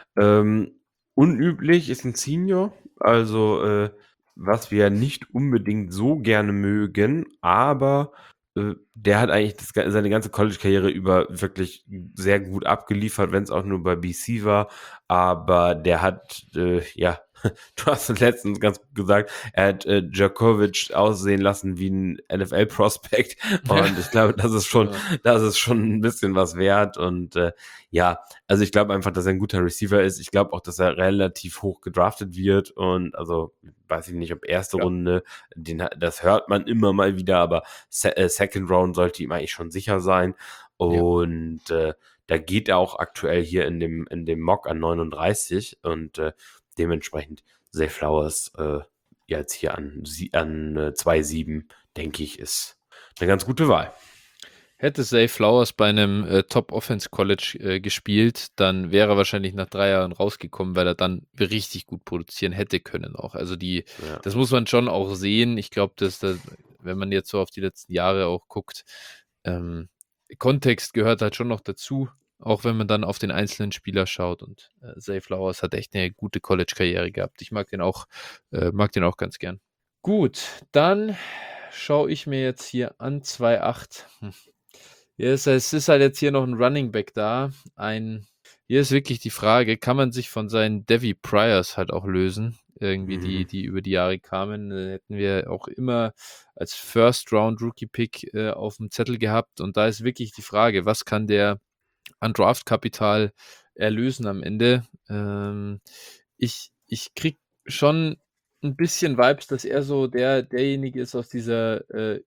Ähm, unüblich, ist 'n Senior, also, äh, was wir nicht unbedingt so gerne mögen, aber, äh, der hat eigentlich das ga seine ganze College-Karriere über wirklich sehr gut abgeliefert, wenn's auch nur bei B C war. Aber der hat, äh, ja, du hast es letztens ganz gut gesagt, er hat, äh, Djokovic aussehen lassen wie 'n N F L-Prospect Ja. und ich glaube, das ist schon Genau. das ist schon 'n bisschen was wert und, äh, ja, also, ich glaube einfach, dass er 'n guter Receiver ist. Ich glaube auch, dass er relativ hoch gedraftet wird und also, weiß ich nicht, ob erste Ja. Runde, den ha das hört man immer mal wieder, aber Se äh, Second Round sollte ihm eigentlich schon sicher sein Ja. und, äh, da geht er auch aktuell hier in dem in dem Mock an neununddreißig und, äh, dementsprechend Zay Flowers, äh, jetzt hier an sie an, äh, zwei sieben, denke ich, ist 'ne ganz gute Wahl. Hätte Zay Flowers bei 'nem, äh, Top-Offense-College, äh, gespielt, dann wäre er wahrscheinlich nach drei Jahren rausgekommen, weil er dann richtig gut produzieren hätte können auch. Also, die Ja. das muss man schon auch sehen. Ich glaube, dass da wenn man jetzt so auf die letzten Jahre auch guckt, ähm, Kontext gehört halt schon noch dazu, auch wenn man dann auf den einzelnen Spieler schaut und, äh, Zay Flowers hat echt 'ne gute College-Karriere gehabt. Ich mag den auch äh, mag den auch ganz gern. Gut, dann schaue ich mir jetzt hier an zwei acht. Hm. Ja, es es ist halt jetzt hier noch 'n Running Back da. Ein hier ist wirklich die Frage, kann man sich von seinen Devy Pryors halt auch lösen? Irgendwie, die Mhm. die über die Jahre kamen, äh, hätten wir auch immer als First Round Rookie Pick, äh, aufm Zettel gehabt und da ist wirklich die Frage, was kann der an Draftkapital erlösen am Ende? Ähm, ich ich kriege schon 'n bisschen Vibes, dass er so der derjenige ist aus dieser, äh,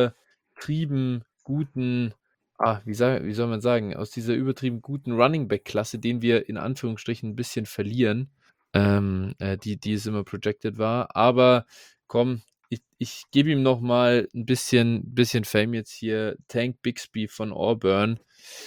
übertrieben guten ah, wie sa wie soll man sagen, aus dieser übertrieben guten Running-Back-Klasse, den wir in Anführungsstrichen 'n bisschen verlieren, ähm, äh, die die es immer projected war. Aber komm, ich ich gebe ihm noch mal 'n bisschen bisschen Fame jetzt hier. Tank Bigsby von Auburn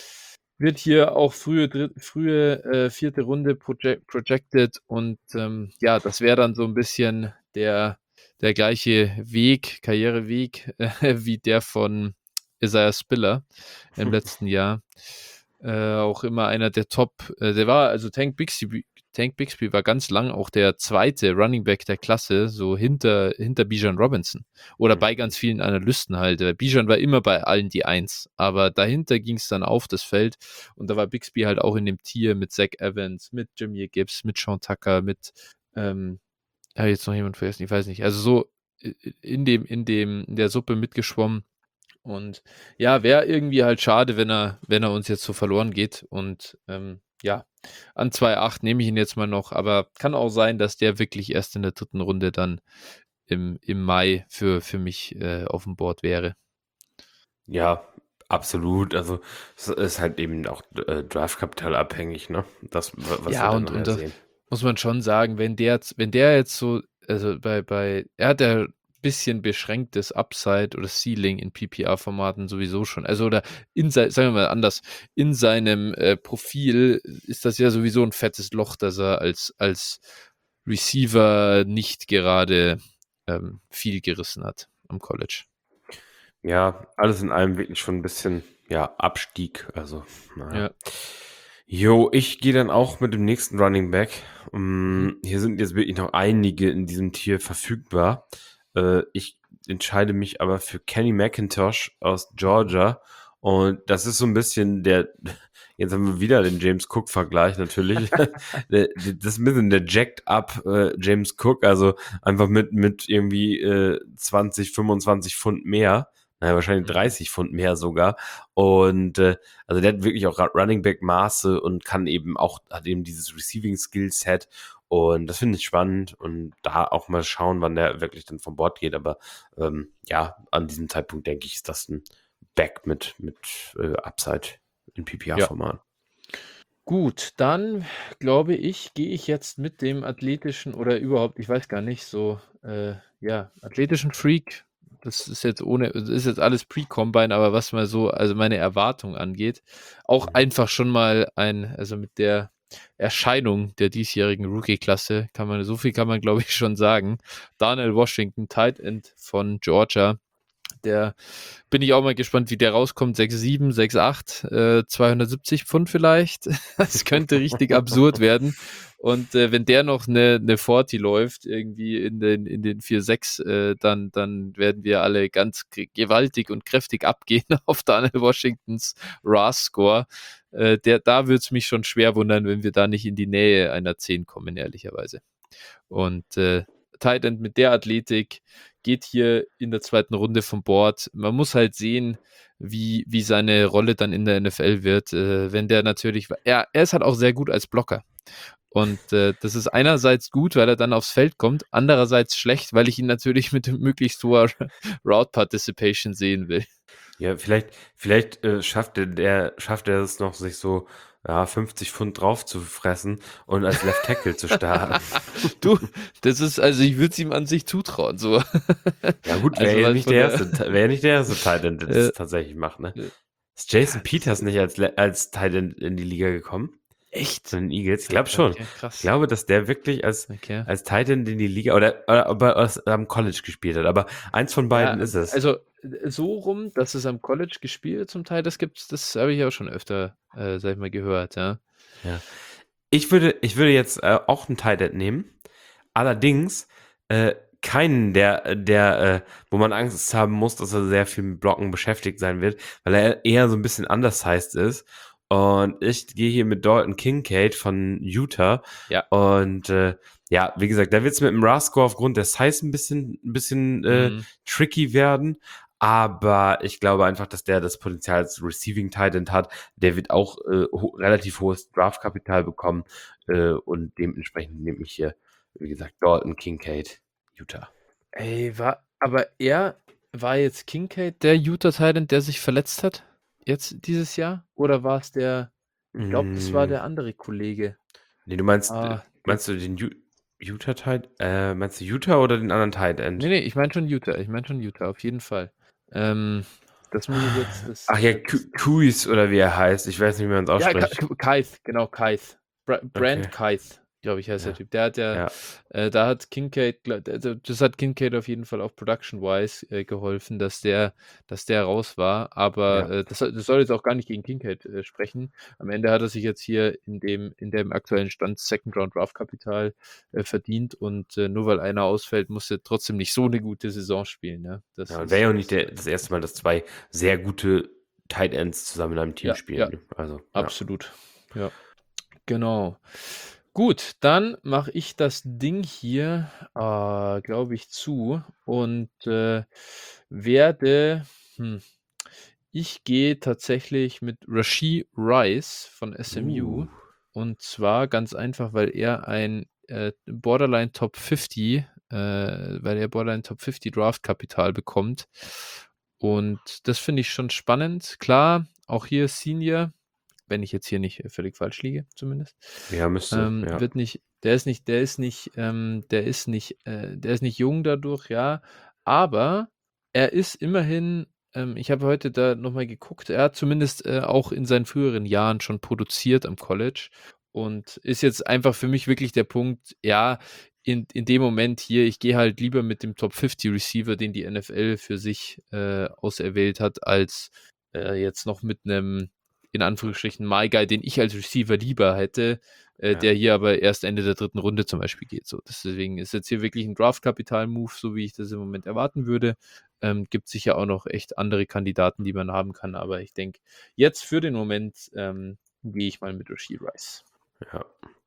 wird hier auch frühe dritt frühe, äh, vierte Runde proje projected und, ähm, ja, das wäre dann so 'n bisschen der der gleiche Weg, Karriereweg, äh, wie der von Isaiah Spiller im letzten Jahr. Äh, auch immer einer der Top, äh, der war, also Tank Bixby, Tank Bixby war ganz lang auch der zweite Running Back der Klasse, so hinter, hinter Bijan Robinson. Oder bei ganz vielen Analysten halt. Äh, Bijan war immer bei allen die Eins, aber dahinter ging es dann auf das Feld und da war Bixby halt auch in dem Tier mit Zach Evans, mit Jameer Gibbs, mit Sean Tucker, mit, ähm, habe ich jetzt noch jemand vergessen, ich weiß nicht. Also so äh, in dem, in dem, in der Suppe mitgeschwommen. Und ja, wäre irgendwie halt schade, wenn er, wenn er uns jetzt so verloren geht. Und ähm, ja, an zwei Komma acht nehme ich ihn jetzt mal noch, aber kann auch sein, dass der wirklich erst in der dritten Runde dann im, im Mai für, für mich äh, auf dem Board wäre. Ja, absolut. Also es ist halt eben auch äh, Draftkapital abhängig, ne? Das, was Ja, wir dann und, nachher und das sehen. muss man schon sagen, wenn der, wenn der jetzt so, also bei, bei, er hat ja bisschen beschränktes Upside oder Ceiling in P P R-Formaten sowieso schon. Also oder in sein, sagen wir mal anders, in seinem äh, Profil ist das ja sowieso ein fettes Loch, dass er als, als Receiver nicht gerade ähm, viel gerissen hat am College. Ja, alles in allem wirklich schon ein bisschen, ja, Abstieg. Also, naja. Ja. Jo, ich gehe dann auch mit dem nächsten Running Back. Um, Mhm. Hier sind jetzt wirklich noch einige in diesem Tier verfügbar. Äh, ich entscheide mich aber für Kenny McIntosh aus Georgia. Und das ist so ein bisschen der, jetzt haben wir wieder den James Cook-Vergleich natürlich. Der- das ist ein bisschen der jacked up äh, James Cook, also einfach mit, mit irgendwie äh, zwanzig, fünfundzwanzig Pfund mehr. Naja, wahrscheinlich Mhm. dreißig Pfund mehr sogar. Und äh, also der hat wirklich auch Running Back Maße und kann eben auch, hat eben dieses Receiving Skill Set. Und das finde ich spannend und da auch mal schauen, wann der wirklich dann vom Bord geht. Aber ähm, ja, an diesem Zeitpunkt denke ich, ist das ein Back mit, mit äh, Upside in P P Ja. R-Format. Gut, dann glaube ich, gehe ich jetzt mit dem athletischen oder überhaupt, ich weiß gar nicht, so, äh, ja, athletischen Freak. Das ist jetzt ohne, das ist jetzt alles Pre-Combine, aber was mal so, also meine Erwartung angeht, auch Mhm. einfach schon mal ein, also mit der Erscheinung der diesjährigen Rookie-Klasse kann man, so viel kann man, glaube ich, schon sagen. Darnell Washington, Tight End von Georgia, der bin ich auch mal gespannt, wie der rauskommt. sechs sieben, sechs acht, äh, zweihundertsiebzig Pfund vielleicht. Das könnte richtig absurd werden. Und äh, wenn der noch eine, eine vierzig läuft, irgendwie in den, in den vier sechs, äh, dann, dann werden wir alle ganz gewaltig und kräftig abgehen auf Daniel Washingtons R A S-Score. Äh, der, da würde es mich schon schwer wundern, wenn wir da nicht in die Nähe einer zehn kommen, ehrlicherweise. Und äh, Tight End mit der Athletik geht hier in der zweiten Runde vom Board. Man muss halt sehen, wie, wie seine Rolle dann in der N F L wird. Äh, wenn der natürlich, er, er ist halt auch sehr gut als Blocker. Und äh, das ist einerseits gut, weil er dann aufs Feld kommt, andererseits schlecht, weil ich ihn natürlich mit möglichst hoher Route Participation sehen will. Ja, vielleicht, vielleicht äh, schafft er, der, schafft er es noch, sich so ja, fünfzig Pfund drauf zu fressen und als Left Tackle zu starten. Du, das ist, also ich würde es ihm an sich zutrauen, so. Ja gut, wäre Also ja weil nicht von der der erste, wäre ja nicht der erste Tight End, der äh, das tatsächlich macht, ne? äh, Ist Jason ja, das Peters nicht als, Le- als Tight End in die Liga gekommen? echt? Von den Eagles? Ich glaube schon. Okay, Ich krass. glaube, dass der wirklich als, Okay. als Tight End in die Liga oder, oder ob er aus, am College gespielt hat. Aber eins von beiden Ja, ist es. also äh, so rum, dass es am College gespielt zum Teil, das gibt's, das habe ich auch schon öfter, äh, sag ich mal, gehört, ja. Ja. Ich würde, ich würde jetzt äh, auch einen Tight End nehmen. Allerdings äh, keinen, der, der, äh, wo man Angst haben muss, dass er sehr viel mit Blocken beschäftigt sein wird, weil er eher so ein bisschen undersized ist. Und ich gehe hier mit Dalton Kincaid von Utah. Ja. Und äh, ja, wie gesagt, da wird es mit dem R A S-Score aufgrund der Size ein bisschen, ein bisschen äh, Mhm. tricky werden. Aber ich glaube einfach, dass der das Potenzial als Receiving Tight End hat. Der wird auch äh, ho relativ hohes Draftkapital bekommen. Äh, und dementsprechend nehme ich hier, wie gesagt, Dalton Kincaid, Utah. Ey, war, aber er war jetzt Kincaid der Utah Titan, der sich verletzt hat? Jetzt dieses Jahr? Oder war es der, ich glaube, das war Mm, der andere Kollege. nee, du meinst, äh, Ah, der, meinst du den U Utah Tight, äh, meinst du Utah oder den anderen Tight nee, End? nee, ich meine schon Utah, ich meine schon Utah, auf jeden Fall. Ähm, das muss ich jetzt, das, Ach ja, äh, das Kuis oder wie er heißt. Ich weiß nicht, wie man es ja, Ka- ausspricht. Ka- Keith, genau, Keith. Bra Brand Okay. Keith. glaube ich, heißt der Ja. Typ. Der hat ja, Ja. äh, da hat Kincaid, gl- also das hat Kincaid auf jeden Fall auch production-wise äh, geholfen, dass der, dass der raus war. Aber Ja. äh, das, soll- das soll jetzt auch gar nicht gegen Kincaid äh, sprechen. Am Ende hat er sich jetzt hier in dem, in dem aktuellen Stand Second Round Draft Kapital äh, verdient und äh, nur weil einer ausfällt, muss er trotzdem nicht so eine gute Saison spielen. Ne? Das Ja, wäre ist, ja auch nicht das, der, äh, das erste Mal, dass zwei sehr gute Tight Ends zusammen in einem Team ja, ja, spielen. Ne? Also, ja. absolut. Ja. Genau. Gut, dann mache ich das Ding hier, äh, glaube ich, zu und äh, werde, hm, ich gehe tatsächlich mit Rashee Rice von S M U Uh, und zwar ganz einfach, weil er ein äh, Borderline Top fünfzig, äh, weil er Borderline Top fünfzig Draft-Kapital bekommt und das finde ich schon spannend. Klar, auch hier Senior, wenn ich jetzt hier nicht äh, völlig falsch liege, zumindest. ja, müsste, Ähm, ja. wird nicht, der ist nicht, der ist nicht, ähm, der ist nicht, äh, der ist nicht jung dadurch, ja, aber er ist immerhin, ähm, ich habe heute da nochmal geguckt, er hat zumindest äh, auch in seinen früheren Jahren schon produziert am College und ist jetzt einfach für mich wirklich der Punkt, ja, in, in dem Moment hier, ich gehe halt lieber mit dem Top fünfzig Receiver, den die N F L für sich äh, auserwählt hat, als äh, jetzt noch mit einem in Anführungsstrichen My Guy, den ich als Receiver lieber hätte, äh, Ja. der hier aber erst Ende der dritten Runde zum Beispiel geht. So, deswegen ist jetzt hier wirklich ein Draft-Kapital-Move, so wie ich das im Moment erwarten würde. Ähm, gibt sicher auch noch echt andere Kandidaten, die man haben kann, aber ich denke, jetzt für den Moment ähm, gehe ich mal mit Rashee Rice. Ja.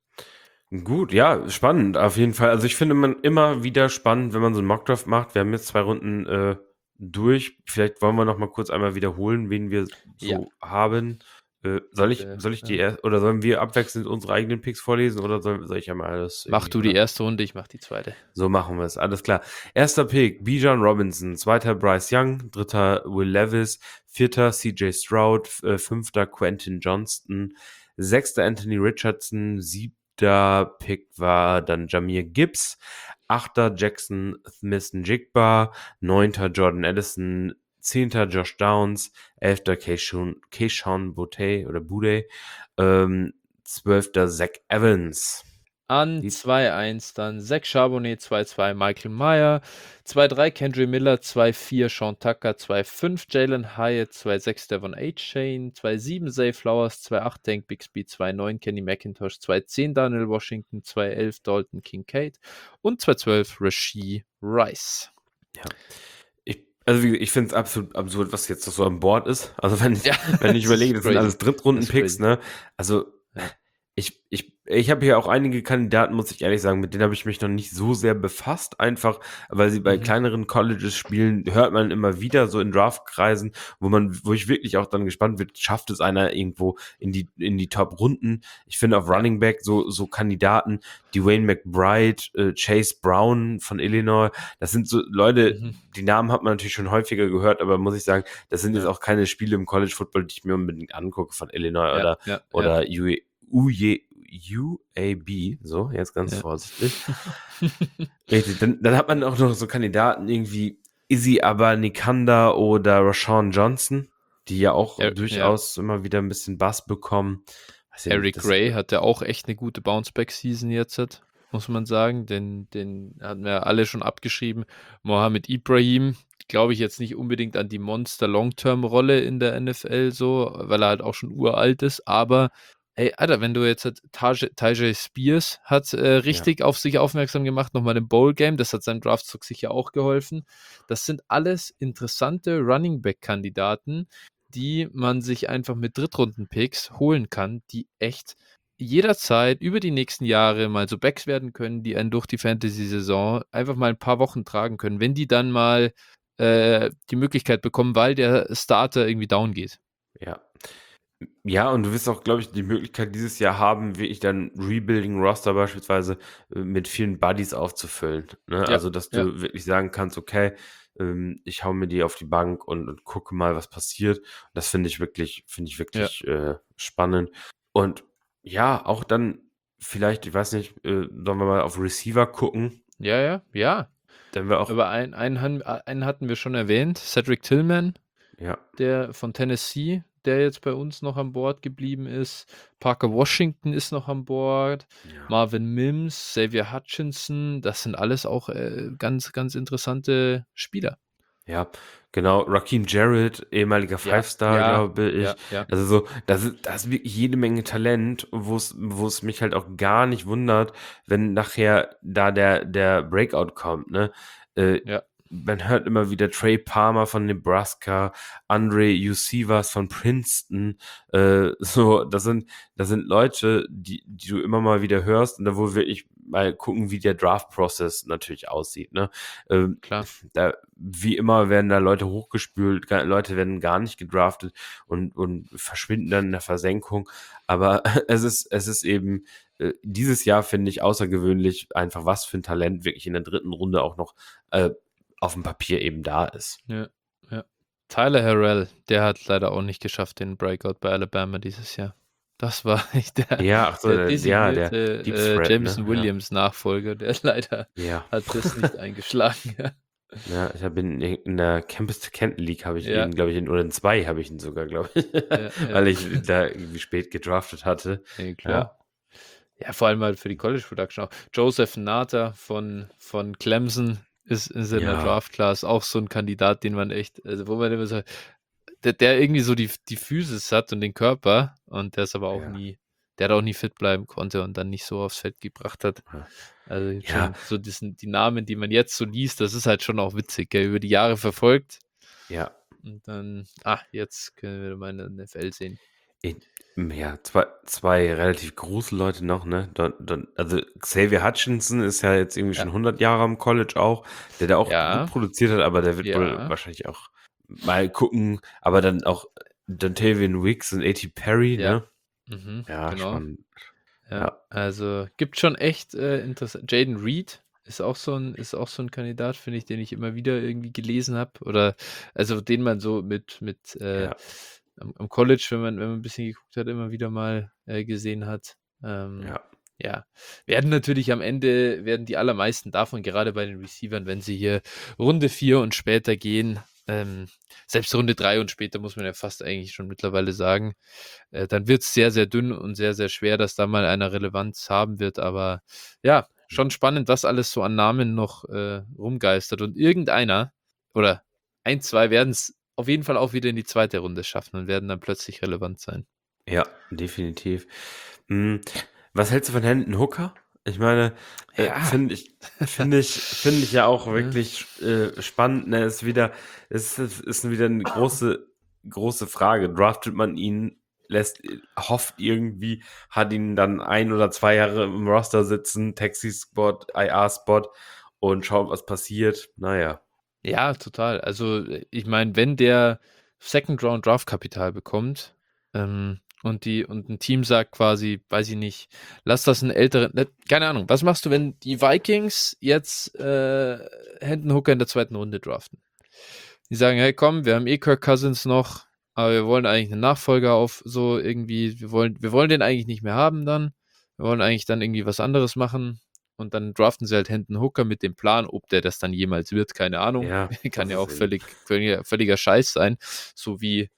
Gut, ja, spannend, auf jeden Fall. Also ich finde man immer wieder spannend, wenn man so einen Mockdraft macht. Wir haben jetzt zwei Runden äh, durch. Vielleicht wollen wir noch mal kurz einmal wiederholen, wen wir Ja, so haben. Äh, soll ich, bitte. soll ich die Ja. erst, oder sollen wir abwechselnd unsere eigenen Picks vorlesen oder soll, soll ich einmal alles Mach irgendwie, du die oder? erste Runde, ich mach die zweite. So machen wir es, alles klar. Erster Pick, Bijan Robinson, zweiter Bryce Young, dritter Will Levis, vierter C J Stroud, f- äh, fünfter Quentin Johnston, sechster Anthony Richardson, siebter Pick war dann Jameer Gibbs, achter Jackson Smith-Njigba, neunter Jordan Addison, zehnter Josh Downs, elfter Keishon, Keishon Butte oder Bude, ähm, zwölfter Zach Evans. An Die, zwei eins dann Zach Charbonnet, zwei zwei Michael Meyer, zwei drei Kendry Miller, zwei vier Sean Tucker, zwei fünf Jalen Hyatt, zwei sechs Devon H. Shane, zwei sieben Zay Flowers, zwei acht Tank Bixby, zwei neun Kenny McIntosh, zwei zehn Daniel Washington, zwei elf Dalton Kincaid und zwei zwölf Rashee Rice. ja. Ich, also wie, ich finde es absolut absurd, was jetzt so an Bord ist. Also wenn ich, Ja, wenn ich das überlege, ist das sind crazy. alles Das ist Drittrunden-Picks, crazy. ne? Also Ja. ich, ich, ich habe hier auch einige Kandidaten, muss ich ehrlich sagen, mit denen habe ich mich noch nicht so sehr befasst, einfach weil sie bei Mhm. kleineren Colleges spielen, hört man immer wieder so in Draftkreisen, wo man, wo ich wirklich auch dann gespannt wird, schafft es einer irgendwo in die, in die Top-Runden. Ich finde auf Ja. Running Back so, so Kandidaten, Dwayne McBride, äh, Chase Brown von Illinois, das sind so Leute, Mhm. die Namen hat man natürlich schon häufiger gehört, aber muss ich sagen, das sind jetzt Ja. auch keine Spiele im College Football, die ich mir unbedingt angucke von Illinois Ja, oder, ja, ja. oder U A B, so, jetzt ganz Ja. vorsichtig. Richtig, dann, dann hat man auch noch so Kandidaten irgendwie Izzy Abanikanda oder Rashawn Johnson, die ja auch Er- ja. durchaus immer wieder ein bisschen Bass bekommen. Weiß ich nicht, Eric das, Gray hatte auch echt eine gute Bounceback-Season jetzt, muss man sagen. Den, den hatten wir alle schon abgeschrieben. Mohamed Ibrahim, glaube ich jetzt nicht unbedingt an die Monster-Long-Term-Rolle in der N F L so, weil er halt auch schon uralt ist. Aber, ey, Alter, wenn du jetzt halt Taj- Tajay Spears hat äh, richtig auf sich aufmerksam gemacht, nochmal im Bowl-Game, das hat seinem Draftzug sicher auch geholfen. Das sind alles interessante Running-Back-Kandidaten, die man sich einfach mit Drittrunden-Picks holen kann, die echt jederzeit über die nächsten Jahre mal so Backs werden können, die einen durch die Fantasy-Saison einfach mal ein paar Wochen tragen können, wenn die dann mal äh, die Möglichkeit bekommen, weil der Starter irgendwie down geht. ja. Ja, und du wirst auch, glaube ich, die Möglichkeit dieses Jahr haben, wirklich dann Rebuilding-Roster beispielsweise äh, mit vielen Buddies aufzufüllen. Ne? Ja, Also, dass ja, du wirklich sagen kannst, okay, ähm, ich hau mir die auf die Bank und, und gucke mal, was passiert. Das finde ich wirklich, finde ich ja, wirklich äh, spannend. Und ja, auch dann vielleicht, ich weiß nicht, äh, sollen wir mal auf Receiver gucken? ja, ja, ja. Dann wir auch, Aber einen, einen, han- einen hatten wir schon erwähnt, Cedric Tillman, ja, der von Tennessee, der jetzt bei uns noch an Bord geblieben ist. Parker Washington ist noch an Bord. Ja. Marvin Mims, Xavier Hutchinson, das sind alles auch äh, ganz, ganz interessante Spieler. Ja, genau. Raheem Jarrett, ehemaliger Ja, Five-Star, ja, glaube ich. ja, ja. Also so, das ist, das ist wirklich jede Menge Talent, wo es, wo es mich halt auch gar nicht wundert, wenn nachher da der, der Breakout kommt, ne? Äh, Ja, Man hört immer wieder Trey Palmer von Nebraska, Andre Yusivas von Princeton. Äh, so, das sind, das sind Leute, die, die du immer mal wieder hörst und da wo wirklich mal gucken, wie der Draft-Prozess natürlich aussieht, ne? Ähm, klar. da, wie immer werden da Leute hochgespült, gar- Leute werden gar nicht gedraftet und, und verschwinden dann in der Versenkung. Aber es ist, es ist eben äh, dieses Jahr, finde ich, außergewöhnlich, einfach was für ein Talent wirklich in der dritten Runde auch noch äh, auf dem Papier eben da ist. Ja, ja. Tyler Harrell, der hat leider auch nicht geschafft, den Breakout bei Alabama dieses Jahr. Das war echt der, Ja, ach so, der der, ja, der designierte Deep äh, Threat, Jameson ne? Ja. Williams Nachfolger, der leider Ja. hat das nicht eingeschlagen. Ja, Ja, ich habe in, in der Campus to Canton League habe ich ja, ihn, glaube ich, in, oder in zwei habe ich ihn sogar, glaube ich, ja, ja. weil ich da irgendwie spät gedraftet hatte. Nee, klar. Ja, Ja, vor allem halt für die College Production auch. Joseph Nata von, von Clemson ist, ist in der ja, Draft Class auch so ein Kandidat, den man echt, also wo man immer sagt, der, der irgendwie so die, die Physis hat und den Körper und der ist aber auch ja. nie, der hat auch nie fit bleiben konnte und dann nicht so aufs Feld gebracht hat. Ja. Also jetzt Ja. schon so diesen, die Namen, die man jetzt so liest, das ist halt schon auch witzig, gell? Über die Jahre verfolgt Ja. und dann, ah, jetzt können wir mal in der N F L sehen. In, ja, zwei, zwei relativ große Leute noch, ne? Don, Don, also Xavier Hutchinson ist ja jetzt irgendwie Ja. schon hundert Jahre am College auch, der da auch Ja. gut produziert hat, aber der wird wohl Ja. wahrscheinlich auch mal gucken, aber dann auch Dontavian Wicks und A T Perry, Ja. ne? Mhm, Ja, genau. spannend. Ja, Ja. also gibt schon echt äh, interessant. Jaden Reed ist auch so ein, ist auch so ein Kandidat, finde ich, den ich immer wieder irgendwie gelesen habe. Oder also den man so mit, mit äh, Ja. am, am College, wenn man, wenn man ein bisschen geguckt hat, immer wieder mal äh, gesehen hat. Ähm, Ja. ja, werden natürlich am Ende, werden die allermeisten davon, gerade bei den Receivern, wenn sie hier Runde vier und später gehen, ähm, selbst Runde drei und später muss man ja fast eigentlich schon mittlerweile sagen, äh, dann wird es sehr, sehr dünn und sehr, sehr schwer, dass da mal eine Relevanz haben wird. Aber ja, schon spannend, was alles so an Namen noch äh, rumgeistert. Und irgendeiner oder ein, zwei werden es auf jeden Fall auch wieder in die zweite Runde schaffen und werden dann plötzlich relevant sein. Ja, definitiv. Hm, was hältst du von Hendon Hooker? Ich meine, äh, Ja. finde ich, finde ich, finde ich ja auch Ja. wirklich äh, spannend. Ne? Ist wieder, ist, ist ist wieder eine große, große Frage. Draftet man ihn, lässt, hofft irgendwie, hat ihn dann ein oder zwei Jahre im Roster sitzen, Taxi-Spot, I R-Spot und schaut, was passiert. Naja. Ja, total. Also, ich meine, wenn der Second Round Draft Kapital bekommt, ähm, und die und ein Team sagt quasi, weiß ich nicht, lass das einen älteren, ne, keine Ahnung, was machst du, wenn die Vikings jetzt äh, Hendon Hooker in der zweiten Runde draften? Die sagen, hey, komm, wir haben eh Kirk Cousins noch, aber wir wollen eigentlich einen Nachfolger auf so irgendwie, wir wollen, wir wollen den eigentlich nicht mehr haben dann. Wir wollen eigentlich dann irgendwie was anderes machen. Und dann draften sie halt Hendon Hooker mit dem Plan, ob der das dann jemals wird, keine Ahnung. Ja, Kann das ja ist auch eben- völlig, völliger, völliger Scheiß sein. So wie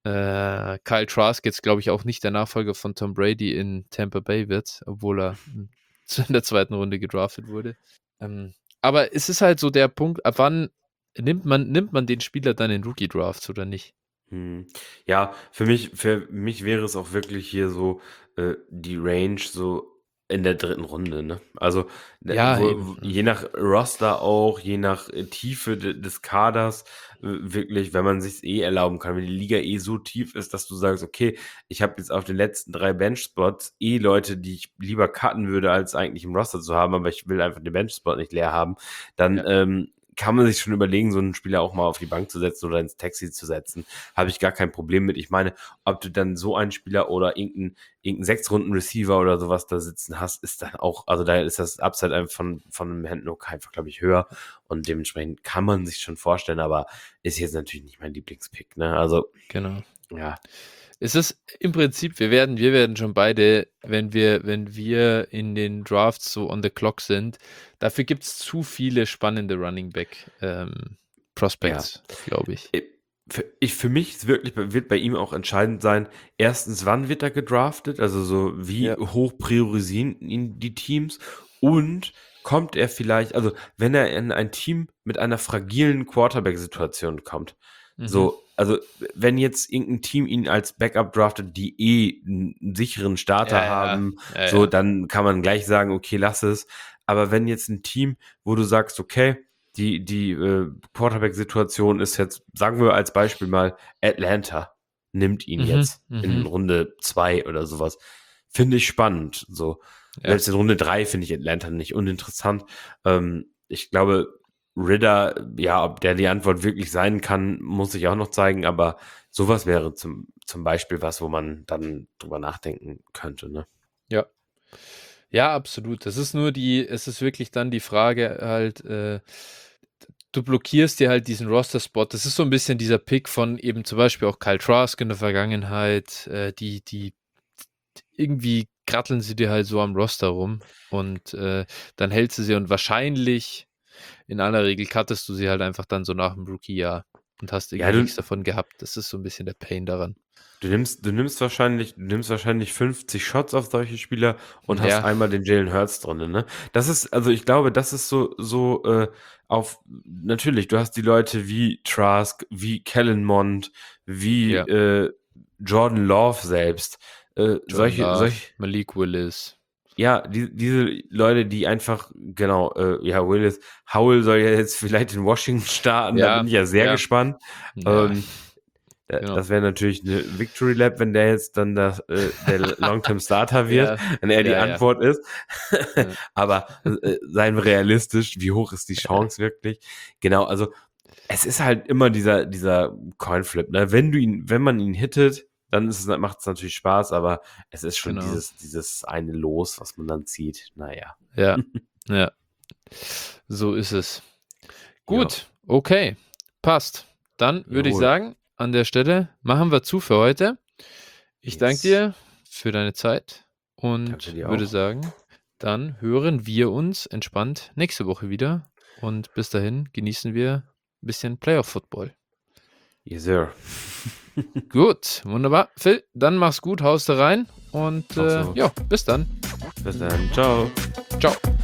äh, Kyle Trask jetzt, glaube ich, auch nicht der Nachfolger von Tom Brady in Tampa Bay wird, obwohl er in der zweiten Runde gedraftet wurde. Ähm, aber es ist halt so der Punkt, ab wann nimmt man, nimmt man den Spieler dann in Rookie-Drafts oder nicht? Hm. Ja, für mich, für mich wäre es auch wirklich hier so äh, die Range so in der dritten Runde, ne? Also ne, Ja, wo, eben. wo, je nach Roster auch, je nach äh, Tiefe de, des Kaders, äh, wirklich, wenn man sich eh erlauben kann, wenn die Liga eh so tief ist, dass du sagst, okay, ich habe jetzt auf den letzten drei Bench-Spots eh Leute, die ich lieber cutten würde, als eigentlich im Roster zu haben, aber ich will einfach den Bench-Spot nicht leer haben, dann Ja. ähm, kann man sich schon überlegen, so einen Spieler auch mal auf die Bank zu setzen oder ins Taxi zu setzen. Habe ich gar kein Problem mit. Ich meine, ob du dann so einen Spieler oder irgendeinen irgendein Sechs-Runden-Receiver oder sowas da sitzen hast, ist dann auch, also da ist das Upside einfach von, von einem Handnook einfach, glaube ich, höher und dementsprechend kann man sich schon vorstellen, aber ist jetzt natürlich nicht mein Lieblingspick, ne? Also, Genau. ja. Es ist im Prinzip, wir werden, wir werden schon beide, wenn wir, wenn wir in den Drafts so on the clock sind, dafür gibt es zu viele spannende Running Back ähm, Prospects, glaube ich. Für ich für mich ist wirklich wird bei ihm auch entscheidend sein, erstens, wann wird er gedraftet? Also, so wie Ja. hoch priorisieren ihn die Teams und kommt er vielleicht also, wenn er in ein Team mit einer fragilen Quarterback-Situation kommt, Mhm. so also, wenn jetzt irgendein Team ihn als Backup draftet, die eh 'n sicheren Starter Ja, ja. haben, Ja, so, ja. dann kann man gleich sagen: „Okay, lass es.“ Aber wenn jetzt ein Team, wo du sagst: „Okay, die die, äh, Quarterback-Situation ist jetzt“, sagen wir als Beispiel mal, Atlanta nimmt ihn Mhm, jetzt in mhm. Runde zwei oder sowas. Finde ich spannend, so. Ja. Selbst in Runde drei finde ich Atlanta nicht uninteressant. Ähm, ich glaube, Ridder, ja, ob der die Antwort wirklich sein kann, muss sich auch noch zeigen, aber sowas wäre zum zum Beispiel was, wo man dann drüber nachdenken könnte, ne? Ja. Ja, absolut. Das ist nur die es ist wirklich dann die Frage halt, äh, du blockierst dir halt diesen Roster-Spot. Das ist so ein bisschen dieser Pick von eben zum Beispiel auch Kyle Trask in der Vergangenheit, äh, die die irgendwie kratteln sie dir halt so am Roster rum und, äh, dann hältst du sie und wahrscheinlich in aller Regel cuttest du sie halt einfach dann so nach dem Rookie-Jahr und hast Ja, irgendwie du nichts davon gehabt. Das ist so ein bisschen der Pain daran. Du nimmst du nimmst wahrscheinlich du nimmst wahrscheinlich fünfzig Shots auf solche Spieler und hast Ja, einmal den Jalen Hurts drin, ne? Das ist also, ich glaube, das ist so so, äh, auf natürlich, du hast die Leute wie Trask, wie Kellen Mond, wie, ja. äh, Jordan Love selbst. Äh, Jordan solche Love, solch Malik Willis. ja, die diese Leute, die einfach genau, äh, ja, Willis Howell soll ja jetzt vielleicht in Washington starten, da Ja, bin ich ja sehr ja, gespannt. ja, Ähm äh, genau. das wäre natürlich eine Victory Lap, wenn der jetzt dann das, äh, der Long-Term Starter wird, Ja, wenn er die ja, ja, Antwort ist. ja, Aber, äh, seien wir realistisch, wie hoch ist die ja, Chance wirklich? Genau, also, es ist halt immer dieser dieser Coin-Flip, ne? Wenn du ihn wenn man ihn hittet, dann ist es macht's natürlich Spaß, aber es ist schon genau. dieses dieses eine Los, was man dann zieht. Na ja. Ja, ja, so ist es. Ja, Gut, okay, passt. Dann würde ich jawohl. sagen, an der Stelle machen wir zu für heute. Ich danke Yes. dir für deine Zeit Danke und dir würde auch. sagen, dann hören wir uns entspannt nächste Woche wieder und bis dahin genießen wir 'n bisschen Playoff-Football. Yes, sir. Gut, wunderbar. Phil, dann mach's gut, haust da rein und, Auch äh, so. ja, bis dann. Bis dann. Ciao. Ciao.